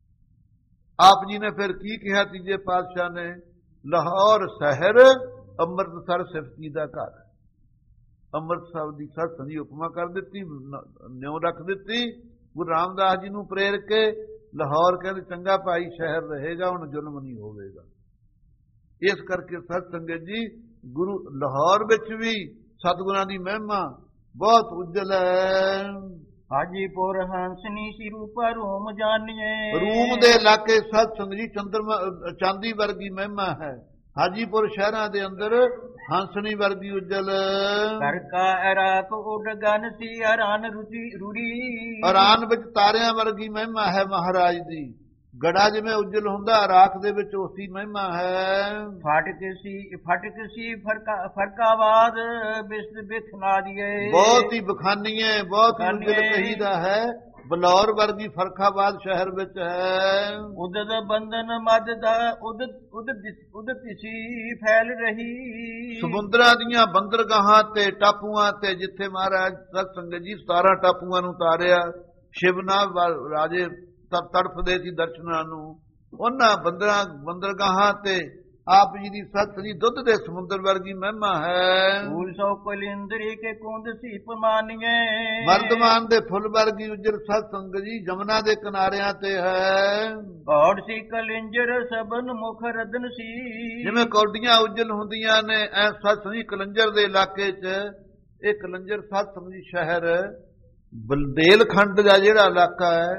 ਆਪ ਜੀ ਨੇ ਫਿਰ ਕੀ ਕਿਹਾ ਤੀਜੇ ਪਾਤਸ਼ਾਹ ਨੇ? ਲਾਹੌਰ ਸ਼ਹਿਰ ਅੰਮ੍ਰਿਤਸਰ ਸਿਫਤੀ ਦਾ ਘਰ। ਅੰਮ੍ਰਿਤਸਰ ਦੀ ਸਤ ਸੰਗੀ ਉਪਮਾ ਕਰ ਦਿੱਤੀ, ਨਿਉ ਰੱਖ ਦਿੱਤੀ। ਗੁਰੂ ਰਾਮਦਾਸ ਜੀ ਨੂੰ ਪ੍ਰੇਰ ਕੇ ਲਾਹੌਰ ਕਹਿੰਦੇ ਚੰਗਾ ਭਾਈ ਸ਼ਹਿਰ ਰਹੇਗਾ, ਹੁਣ ਜ਼ੁਲਮ ਨਹੀਂ ਹੋਵੇਗਾ। ਇਸ ਕਰਕੇ ਸਤ ਸੰਗਤ ਜੀ ਗੁਰੂ ਲਾਹੌਰ ਵਿੱਚ ਵੀ ਸਤਿਗੁਰਾਂ ਦੀ ਮਹਿਮਾ ਬਹੁਤ ਉਜਲ ਹੈ। ਹਾਜੀਪੁਰ ਹੰਸਨੀ ਸੀ ਰੂਪਾ ਰੂਮ ਜਾਣੀਏ। ਰੂਮ ਦੇ ਇਲਾਕੇ ਸਤ ਸੰਗਤ ਜੀ ਚੰਦਰਮਾ ਚਾਂਦੀ ਵਰਗੀ ਮਹਿਮਾ ਹੈ। ਹਾਜੀਪੁਰ ਸ਼ਹਿਰਾਂ ਦੇ ਅੰਦਰ ਹੰਸਣੀ ਵਰਗੀ ਉਜਲ। ਕਰਕਾ ਇਰਾਕ ਉੱਡ ਗਨ ਸੀ ਹਰਾਨ ਰੁਚੀ ਰੂੜੀ। ਹਰਾਨ ਵਿੱਚ ਤਾਰਿਆਂ ਵਰਗੀ ਮਹਿਮਾ ਹੈ ਮਹਾਰਾਜ ਦੀ। ਗੜਾ ਜਿਵੇਂ ਉਜਲ ਹੁੰਦਾ, ਇਰਾਕ ਦੇ ਵਿੱਚ ਉਸੀ ਮਹਿਮਾ ਹੈ। ਫਾਟਕ ਸੀ ਫਾਟਕ ਸੀ ਫਰਕਾ ਫਰਕਾਬਾਦ ਬਿਸਤ ਬਿਥ ਨਾ ਦੀਏ। ਬਹੁਤ ਹੀ ਬਖਾਨੀਏ, ਬਹੁਤ ਹੀ ਉਜਲ ਕਹੀਦਾ ਹੈ। ਬਲੌਰ ਵਰਗੀ ਫਰਖਾਬਾਦ ਸ਼ਹਿਰ ਵਿੱਚ ਹੈ। ਉਦਤ ਬੰਧਨ ਮਦ ਦਾ ਉਦਤ ਉਦਤ ਉਦਤ ਸੀ ਫੈਲ ਰਹੀ। ਸਮੁੰਦਰਾਂ ਦੀਆਂ ਬੰਦਰਗਾਹਾਂ ਤੇ ਟਾਪੂਆਂ ਤੇ ਜਿੱਥੇ ਮਹਾਰਾਜ ਸਤ ਸੰਗਤ ਜੀ ਸਤਾਰਾਂ ਟਾਪੂਆਂ ਨੂੰ ਤਾਰਿਆ, ਸ਼ਿਵਨਾਥ ਰਾਜੇ ਤੜਫਦੇ ਸੀ ਦਰਸ਼ਨਾਂ ਨੂੰ। ਉਹਨਾਂ ਬੰਦਰਾਂ ਬੰਦਰਗਾਹਾਂ ਤੇ ਆਪ ਜੀ ਦੀ ਸਤ ਸੰਗੀ ਦੁੱਧ ਦੇ ਸਮੁੰਦਰ ਵਰਗੀ ਮਹਿਮਾ ਹੈ। ਫੂਲ ਸੋ ਕਲਿੰਦਰੀ ਕੇ ਕੁੰਦ ਸੀ ਪਮਾਨੀਏ। ਵਰਦਮਾਨ ਦੇ ਫੁੱਲ ਵਰਗੀ ਉਜਲ ਸਤ ਸੰਗਤ ਜੀ ਜਮਨਾ ਦੇ ਕਿਨਾਰਿਆਂ ਤੇ ਹੈ। ਕੌੜ ਸੀ ਕਲਿੰਜਰ ਸਬਨ ਮੁਖ ਰਦਨ ਸੀ। ਜਿਵੇਂ ਕੌਡੀਆਂ ਉਜਲ ਹੁੰਦੀਆਂ ਨੇ, ਐ ਸਤ ਸੰਗੀ ਕਲੰਜਰ ਦੇ ਇਲਾਕੇ 'ਚ ਇਹ ਕਲੰਜਰ ਸਤ ਸੰਗੀ ਸ਼ਹਿਰ ਬਲਦੇਲਖੰਡ ਦਾ ਜਿਹੜਾ ਇਲਾਕਾ ਹੈ,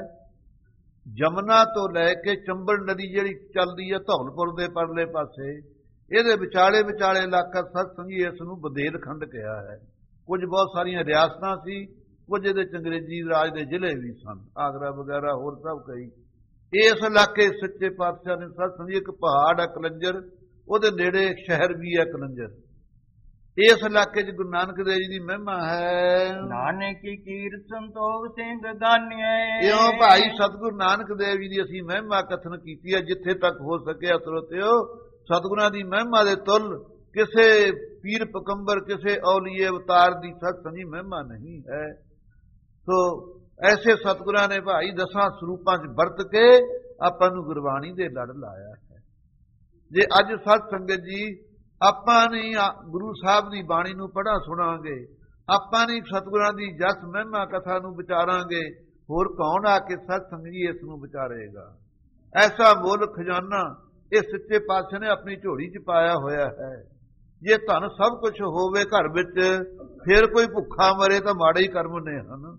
ਜਮਨਾ ਤੋਂ ਲੈ ਕੇ ਚੰਬਲ ਨਦੀ ਜਿਹੜੀ ਚੱਲਦੀ ਹੈ ਧੌਲਪੁਰ ਦੇ ਪਰਲੇ ਪਾਸੇ, ਇਹਦੇ ਵਿਚਾਲੇ ਵਿਚਾਲੇ ਇਲਾਕਾ ਸਤ ਸੰਗੀ ਇਸ ਨੂੰ ਬੁੰਦੇਲਖੰਡ ਕਿਹਾ ਹੈ। ਕੁਝ ਬਹੁਤ ਸਾਰੀਆਂ ਰਿਆਸਤਾਂ ਸੀ, ਕੁਝ ਇਹਦੇ ਚ ਅੰਗਰੇਜ਼ੀ ਰਾਜ ਦੇ ਜ਼ਿਲ੍ਹੇ ਵੀ ਸਨ, ਆਗਰਾ ਵਗੈਰਾ ਹੋਰ ਸਭ ਕਈ। ਇਸ ਇਲਾਕੇ ਸੱਚੇ ਪਾਤਸ਼ਾਹ ਨੇ ਸਤ ਸੰਗੀ ਇੱਕ ਪਹਾੜ ਹੈ ਕਲੰਜਰ, ਉਹਦੇ ਨੇੜੇ ਇੱਕ ਸ਼ਹਿਰ ਵੀ ਹੈ ਕਲੰਜਰ। ਇਸ ਇਲਾਕੇ 'ਚ ਗੁਰੂ ਨਾਨਕ ਦੇਵ ਜੀ ਦੀ ਮਹਿਮਾ ਹੈ। ਨਾਨਕ ਕੀ ਕੀਰਤ ਸੰਤੋਖ ਸਿੰਘ ਗਾਨਿਐ। ਇਉਂ ਭਾਈ ਸਤਿਗੁਰੂ ਨਾਨਕ ਦੇਵ ਜੀ ਦੀ ਅਸੀਂ ਮਹਿਮਾ ਕਥਨ ਕੀਤੀ ਹੈ, ਜਿੱਥੇ ਤੱਕ ਹੋ ਸਕਿਆ ਸਰੋਤਿਓ। ਸਤਿਗੁਰਾਂ ਦੀ ਮਹਿਮਾ ਦੇ ਤੁਲ ਕਿਸੇ ਪੀਰ ਪਕੰਬਰ, ਕਿਸੇ ਔਲੀਏ ਅਵਤਾਰ ਦੀ ਸਤ ਸੰਗੀ ਮਹਿਮਾ ਨਹੀਂ ਹੈ। ਸੋ ਐਸੇ ਸਤਿਗੁਰਾਂ ਨੇ ਭਾਈ ਦਸਾਂ ਸਰੂਪਾਂ 'ਚ ਵਰਤ ਕੇ ਆਪਾਂ ਨੂੰ ਗੁਰਬਾਣੀ ਦੇ ਲੜ ਲਾਇਆ ਹੈ। ਜੇ ਅੱਜ ਸਤ ਸੰਗਤ ਜੀ ਆਪਾਂ ਨਹੀਂ ਗੁਰੂ ਸਾਹਿਬ ਦੀ ਬਾਣੀ ਨੂੰ ਪੜ੍ਹਾ ਸੁਣਾਂਗੇ, ਆਪਾਂ ਨਹੀਂ ਸਤਿਗੁਰਾਂ ਦੀ ਜਸ ਮਹਿਮਾ ਕਥਾ ਨੂੰ ਵਿਚਾਰਾਂਗੇ, ਹੋਰ ਕੌਣ ਆ ਕੇ ਸਤ ਸੰਗਤ ਜੀ ਇਸ ਨੂੰ ਵਿਚਾਰੇਗਾ। ਐਸਾ ਮੁੱਲ ਖਜ਼ਾਨਾ ਇਹ ਸੱਚੇ ਪਾਤਸ਼ਾਹ ਨੇ ਆਪਣੀ ਝੋਲੀ 'ਚ ਪਾਇਆ ਹੋਇਆ ਹੈ। ਜੇ ਧਨ ਸਭ ਕੁਝ ਹੋਵੇ ਘਰ ਵਿੱਚ, ਫਿਰ ਕੋਈ ਭੁੱਖਾ ਮਰੇ ਤਾਂ ਮਾੜੇ ਹੀ ਕਰਮ ਨੇ ਹਨ।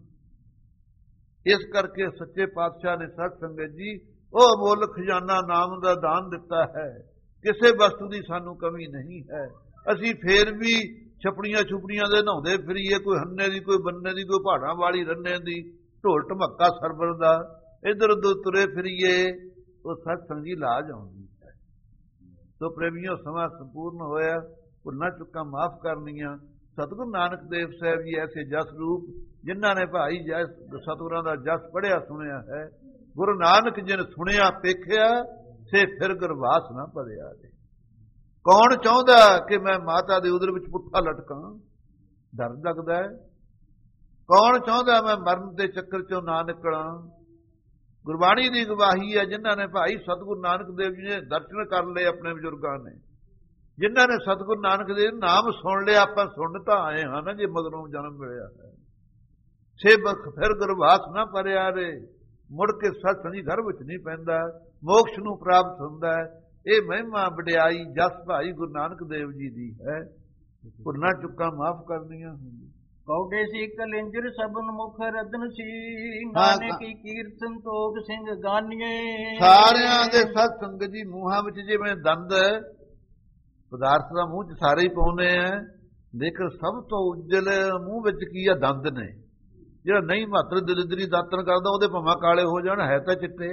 ਇਸ ਕਰਕੇ ਸੱਚੇ ਪਾਤਸ਼ਾਹ ਨੇ ਸਤ ਸੰਗਤ ਜੀ ਉਹ ਮੁੱਲ ਖਜ਼ਾਨਾ ਨਾਮ ਦਾ ਦਾਨ ਦਿੱਤਾ ਹੈ। ਕਿਸੇ ਵਸਤੂ ਦੀ ਸਾਨੂੰ ਕਮੀ ਨਹੀਂ ਹੈ। ਅਸੀਂ ਫੇਰ ਵੀ ਛਪੜੀਆਂ ਛੁਪੜੀਆਂ ਦੇ ਨਹਾਉਂਦੇ ਫਿਰੀਏ, ਕੋਈ ਹੰਨੇ ਦੀ, ਕੋਈ ਬੰਨੇ ਦੀ, ਕੋਈ ਪਹਾੜਾਂ ਵਾਲੀ ਰੰਨੇ ਦੀ, ਢੋਲ ਢਮੱਕਾ ਸਰਬਰ ਦਾ, ਇੱਧਰ ਉੱਧਰ ਤੁਰੇ ਫਿਰੀਏ, ਉਹ ਸਤ ਸੰਗੀ ਲਾਜ ਆਉਂਦੀ ਹੈ। ਸੋ ਪ੍ਰੇਮੀਓ ਸਮਾਂ ਸੰਪੂਰਨ ਹੋਇਆ, ਭੁੱਲਾਂ ਚੁੱਕਾਂ ਮਾਫ ਕਰਨੀਆਂ। ਸਤਿਗੁਰੂ ਨਾਨਕ ਦੇਵ ਸਾਹਿਬ ਜੀ ਐਸੇ ਜਸ ਰੂਪ ਜਿਨ੍ਹਾਂ ਨੇ ਭਾਈ ਜਸ ਸਤਿਗੁਰਾਂ ਦਾ ਜਸ ਪੜ੍ਹਿਆ ਸੁਣਿਆ ਹੈ, ਗੁਰੂ ਨਾਨਕ ਜਿਨ ਸੁਣਿਆ ਪੇਖਿਆ ਸੇ ਫਿਰ ਗੁਰਵਾਸ ਨਾ ਭਰਿਆ ਰੇ। ਕੌਣ ਚਾਹੁੰਦਾ ਕਿ ਮੈਂ ਮਾਤਾ ਦੇ ਉਦਰ ਵਿੱਚ ਪੁੱਠਾ ਲਟਕਾਂ? ਡਰ ਲੱਗਦਾ ਹੈ। ਕੌਣ ਚਾਹੁੰਦਾ ਮੈਂ ਮਰਨ ਦੇ ਚੱਕਰ ਚੋਂ ਨਾ ਨਿਕਲਾਂ? ਗੁਰਬਾਣੀ ਦੀ ਗਵਾਹੀ ਹੈ, ਜਿਨ੍ਹਾਂ ਨੇ ਭਾਈ ਸਤਿਗੁਰੂ ਨਾਨਕ ਦੇਵ ਜੀ ਨੇ ਦਰਸ਼ਨ ਕਰ ਲਏ ਆਪਣੇ ਬਜ਼ੁਰਗਾਂ ਨੇ, ਜਿਨ੍ਹਾਂ ਨੇ ਸਤਿਗੁਰੂ ਨਾਨਕ ਦੇਵ ਨਾਮ ਸੁਣ ਲਿਆ। ਆਪਾਂ ਸੁਣ ਤਾਂ ਆਏ ਹਾਂ ਨਾ, ਜੇ ਮਗਰੋਂ ਜਨਮ ਮਿਲਿਆ ਹੈ। ਸੇਵਕ ਫਿਰ ਗੁਰਵਾਸ ਨਾ ਭਰਿਆ ਰੇ। ਮੁੜ ਕੇ ਸਤ ਸੰਜੀ ਘਰ ਵਿੱਚ ਨਹੀਂ ਪੈਂਦਾ, ਮੋਕਸ਼ ਨੂੰ ਪ੍ਰਾਪਤ ਹੁੰਦਾ ਹੈ। ਇਹ ਮਹਿਮਾ ਵਡਿਆਈ ਜਸ ਭਾਈ ਗੁਰੂ ਨਾਨਕ ਦੇਵ ਜੀ ਦੀ ਹੈ। ਭੁੱਲਾਂ ਚੁੱਕਾਂ ਮਾਫ ਕਰਨੀਆਂ ਹੁੰਦੀਆਂ। ਕੌਡੇ ਸੀ ਕਲਿੰਜਰ ਸਬਨ ਮੁਖ ਰਤਨ ਸੀ, ਨਾਨਕ ਕੀ ਕੀਰਤ ਸੰਤੋਖ ਸਿੰਘ ਗਾਨੀਏ। ਸਾਰਿਆਂ ਦੇ ਸਤ ਸੰਗਤ ਜੀ ਮੂੰਹਾਂ ਵਿੱਚ ਜਿਵੇਂ ਦੰਦ ਪਦਾਰਥ ਦਾ ਮੂੰਹ ਚ ਸਾਰੇ ਹੀ ਪਾਉਂਦੇ ਆ, ਲੇਕਿਨ ਸਭ ਤੋਂ ਉਜਲ ਮੂੰਹ ਵਿੱਚ ਕੀ ਆ? ਦੰਦ ਨੇ। ਜਿਹੜਾ ਨਹੀਂ ਮਾਤਰ ਦਲਿਦਰੀ ਦਾਤਨ ਕਰਦਾ ਉਹਦੇ ਭਾਵੇਂ ਕਾਲੇ ਹੋ ਜਾਣ, ਹੈ ਤਾਂ ਚਿੱਟੇ।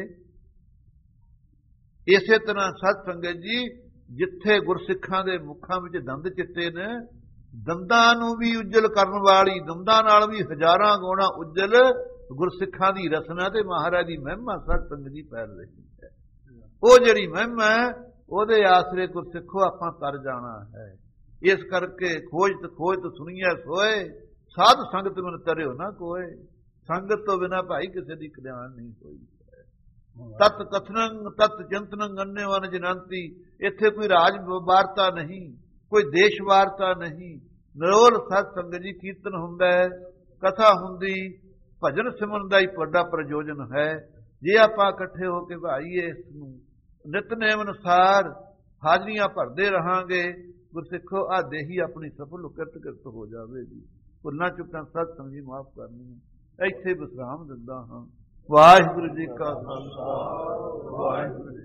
ਇਸੇ ਤਰ੍ਹਾਂ ਸਤ ਸੰਗਤ ਜੀ ਜਿੱਥੇ ਗੁਰਸਿੱਖਾਂ ਦੇ ਮੁੱਖਾਂ ਵਿੱਚ ਦੰਦ ਚਿੱਟੇ ਨੇ, ਦੰਦਾਂ ਨੂੰ ਵੀ ਉਜਲ ਕਰਨ ਵਾਲੀ, ਦੰਦਾਂ ਨਾਲ ਵੀ ਹਜ਼ਾਰਾਂ ਗੁਣਾ ਉਜਲ ਗੁਰਸਿੱਖਾਂ ਦੀ ਰਸਨਾ ਤੇ ਮਹਾਰਾਜ ਦੀ ਮਹਿਮਾ ਸਤ ਸੰਗਤ ਜੀ ਫੈਲ ਰਹੀ ਹੈ। ਉਹ ਜਿਹੜੀ ਮਹਿਮਾ ਉਹਦੇ ਆਸਰੇ ਗੁਰਸਿੱਖੋ ਆਪਾਂ ਤਰ ਜਾਣਾ ਹੈ। ਇਸ ਕਰਕੇ ਖੋਜ ਖੋਜ ਤੋਂ ਸੁਣੀਐ ਸੋਏ, ਸਾਧ ਸੰਗਤ ਬਿਨ ਤਰਿਓ ਨਾ ਕੋਏ। ਸੰਗਤ ਤੋਂ ਬਿਨਾਂ ਭਾਈ ਕਿਸੇ ਦੀ ਕਲਿਆਣ ਨਹੀਂ ਹੋਈ। ਤਤ ਕਥਨੰ ਤਤ ਚਿੰਤਨੰ ਅੰਨੇਵਨ ਜਨੰਤੀ। ਇੱਥੇ ਕੋਈ ਰਾਜ ਵਾਰਤਾ ਨਹੀਂ, ਕੋਈ ਦੇਸ਼ ਵਾਰਤਾ ਨਹੀਂ। ਨਿਰੋਲ ਸਤ ਸੰਗਤ ਜੀ ਕੀਰਤਨ ਹੁੰਦਾ ਹੈ, ਕਥਾ ਹੁੰਦੀ, ਭਜਨ ਸਿਮਰਨ ਦਾ ਹੀ ਵੱਡਾ ਪ੍ਰਯੋਜਨ ਹੈ। ਜੇ ਆਪਾਂ ਇਕੱਠੇ ਹੋ ਕੇ ਭਾਈ ਇਸ ਨੂੰ ਨਿਤਨੇਮ ਅਨੁਸਾਰ ਹਾਜ਼ਰੀਆਂ ਭਰਦੇ ਰਹਾਂਗੇ, ਗੁਰਸਿੱਖੋ ਆ ਦੇਹੀ ਆਪਣੀ ਸਫਲ ਕਿਰਤ ਕਿਰਤ ਹੋ ਜਾਵੇਗੀ। ਭੁੱਲਾਂ ਚੁੱਕਾਂ ਸਤ ਸੰਗਤ ਜੀ ਮਾਫ ਕਰਨੀਆਂ। ਇੱਥੇ ਵਿਸਰਾਮ ਦਿੰਦਾ ਹਾਂ। ਵਾਹਿਗੁਰੂ ਜੀ ਕਾ ਖਾਲਸਾ, ਵਾਹਿਗੁਰੂ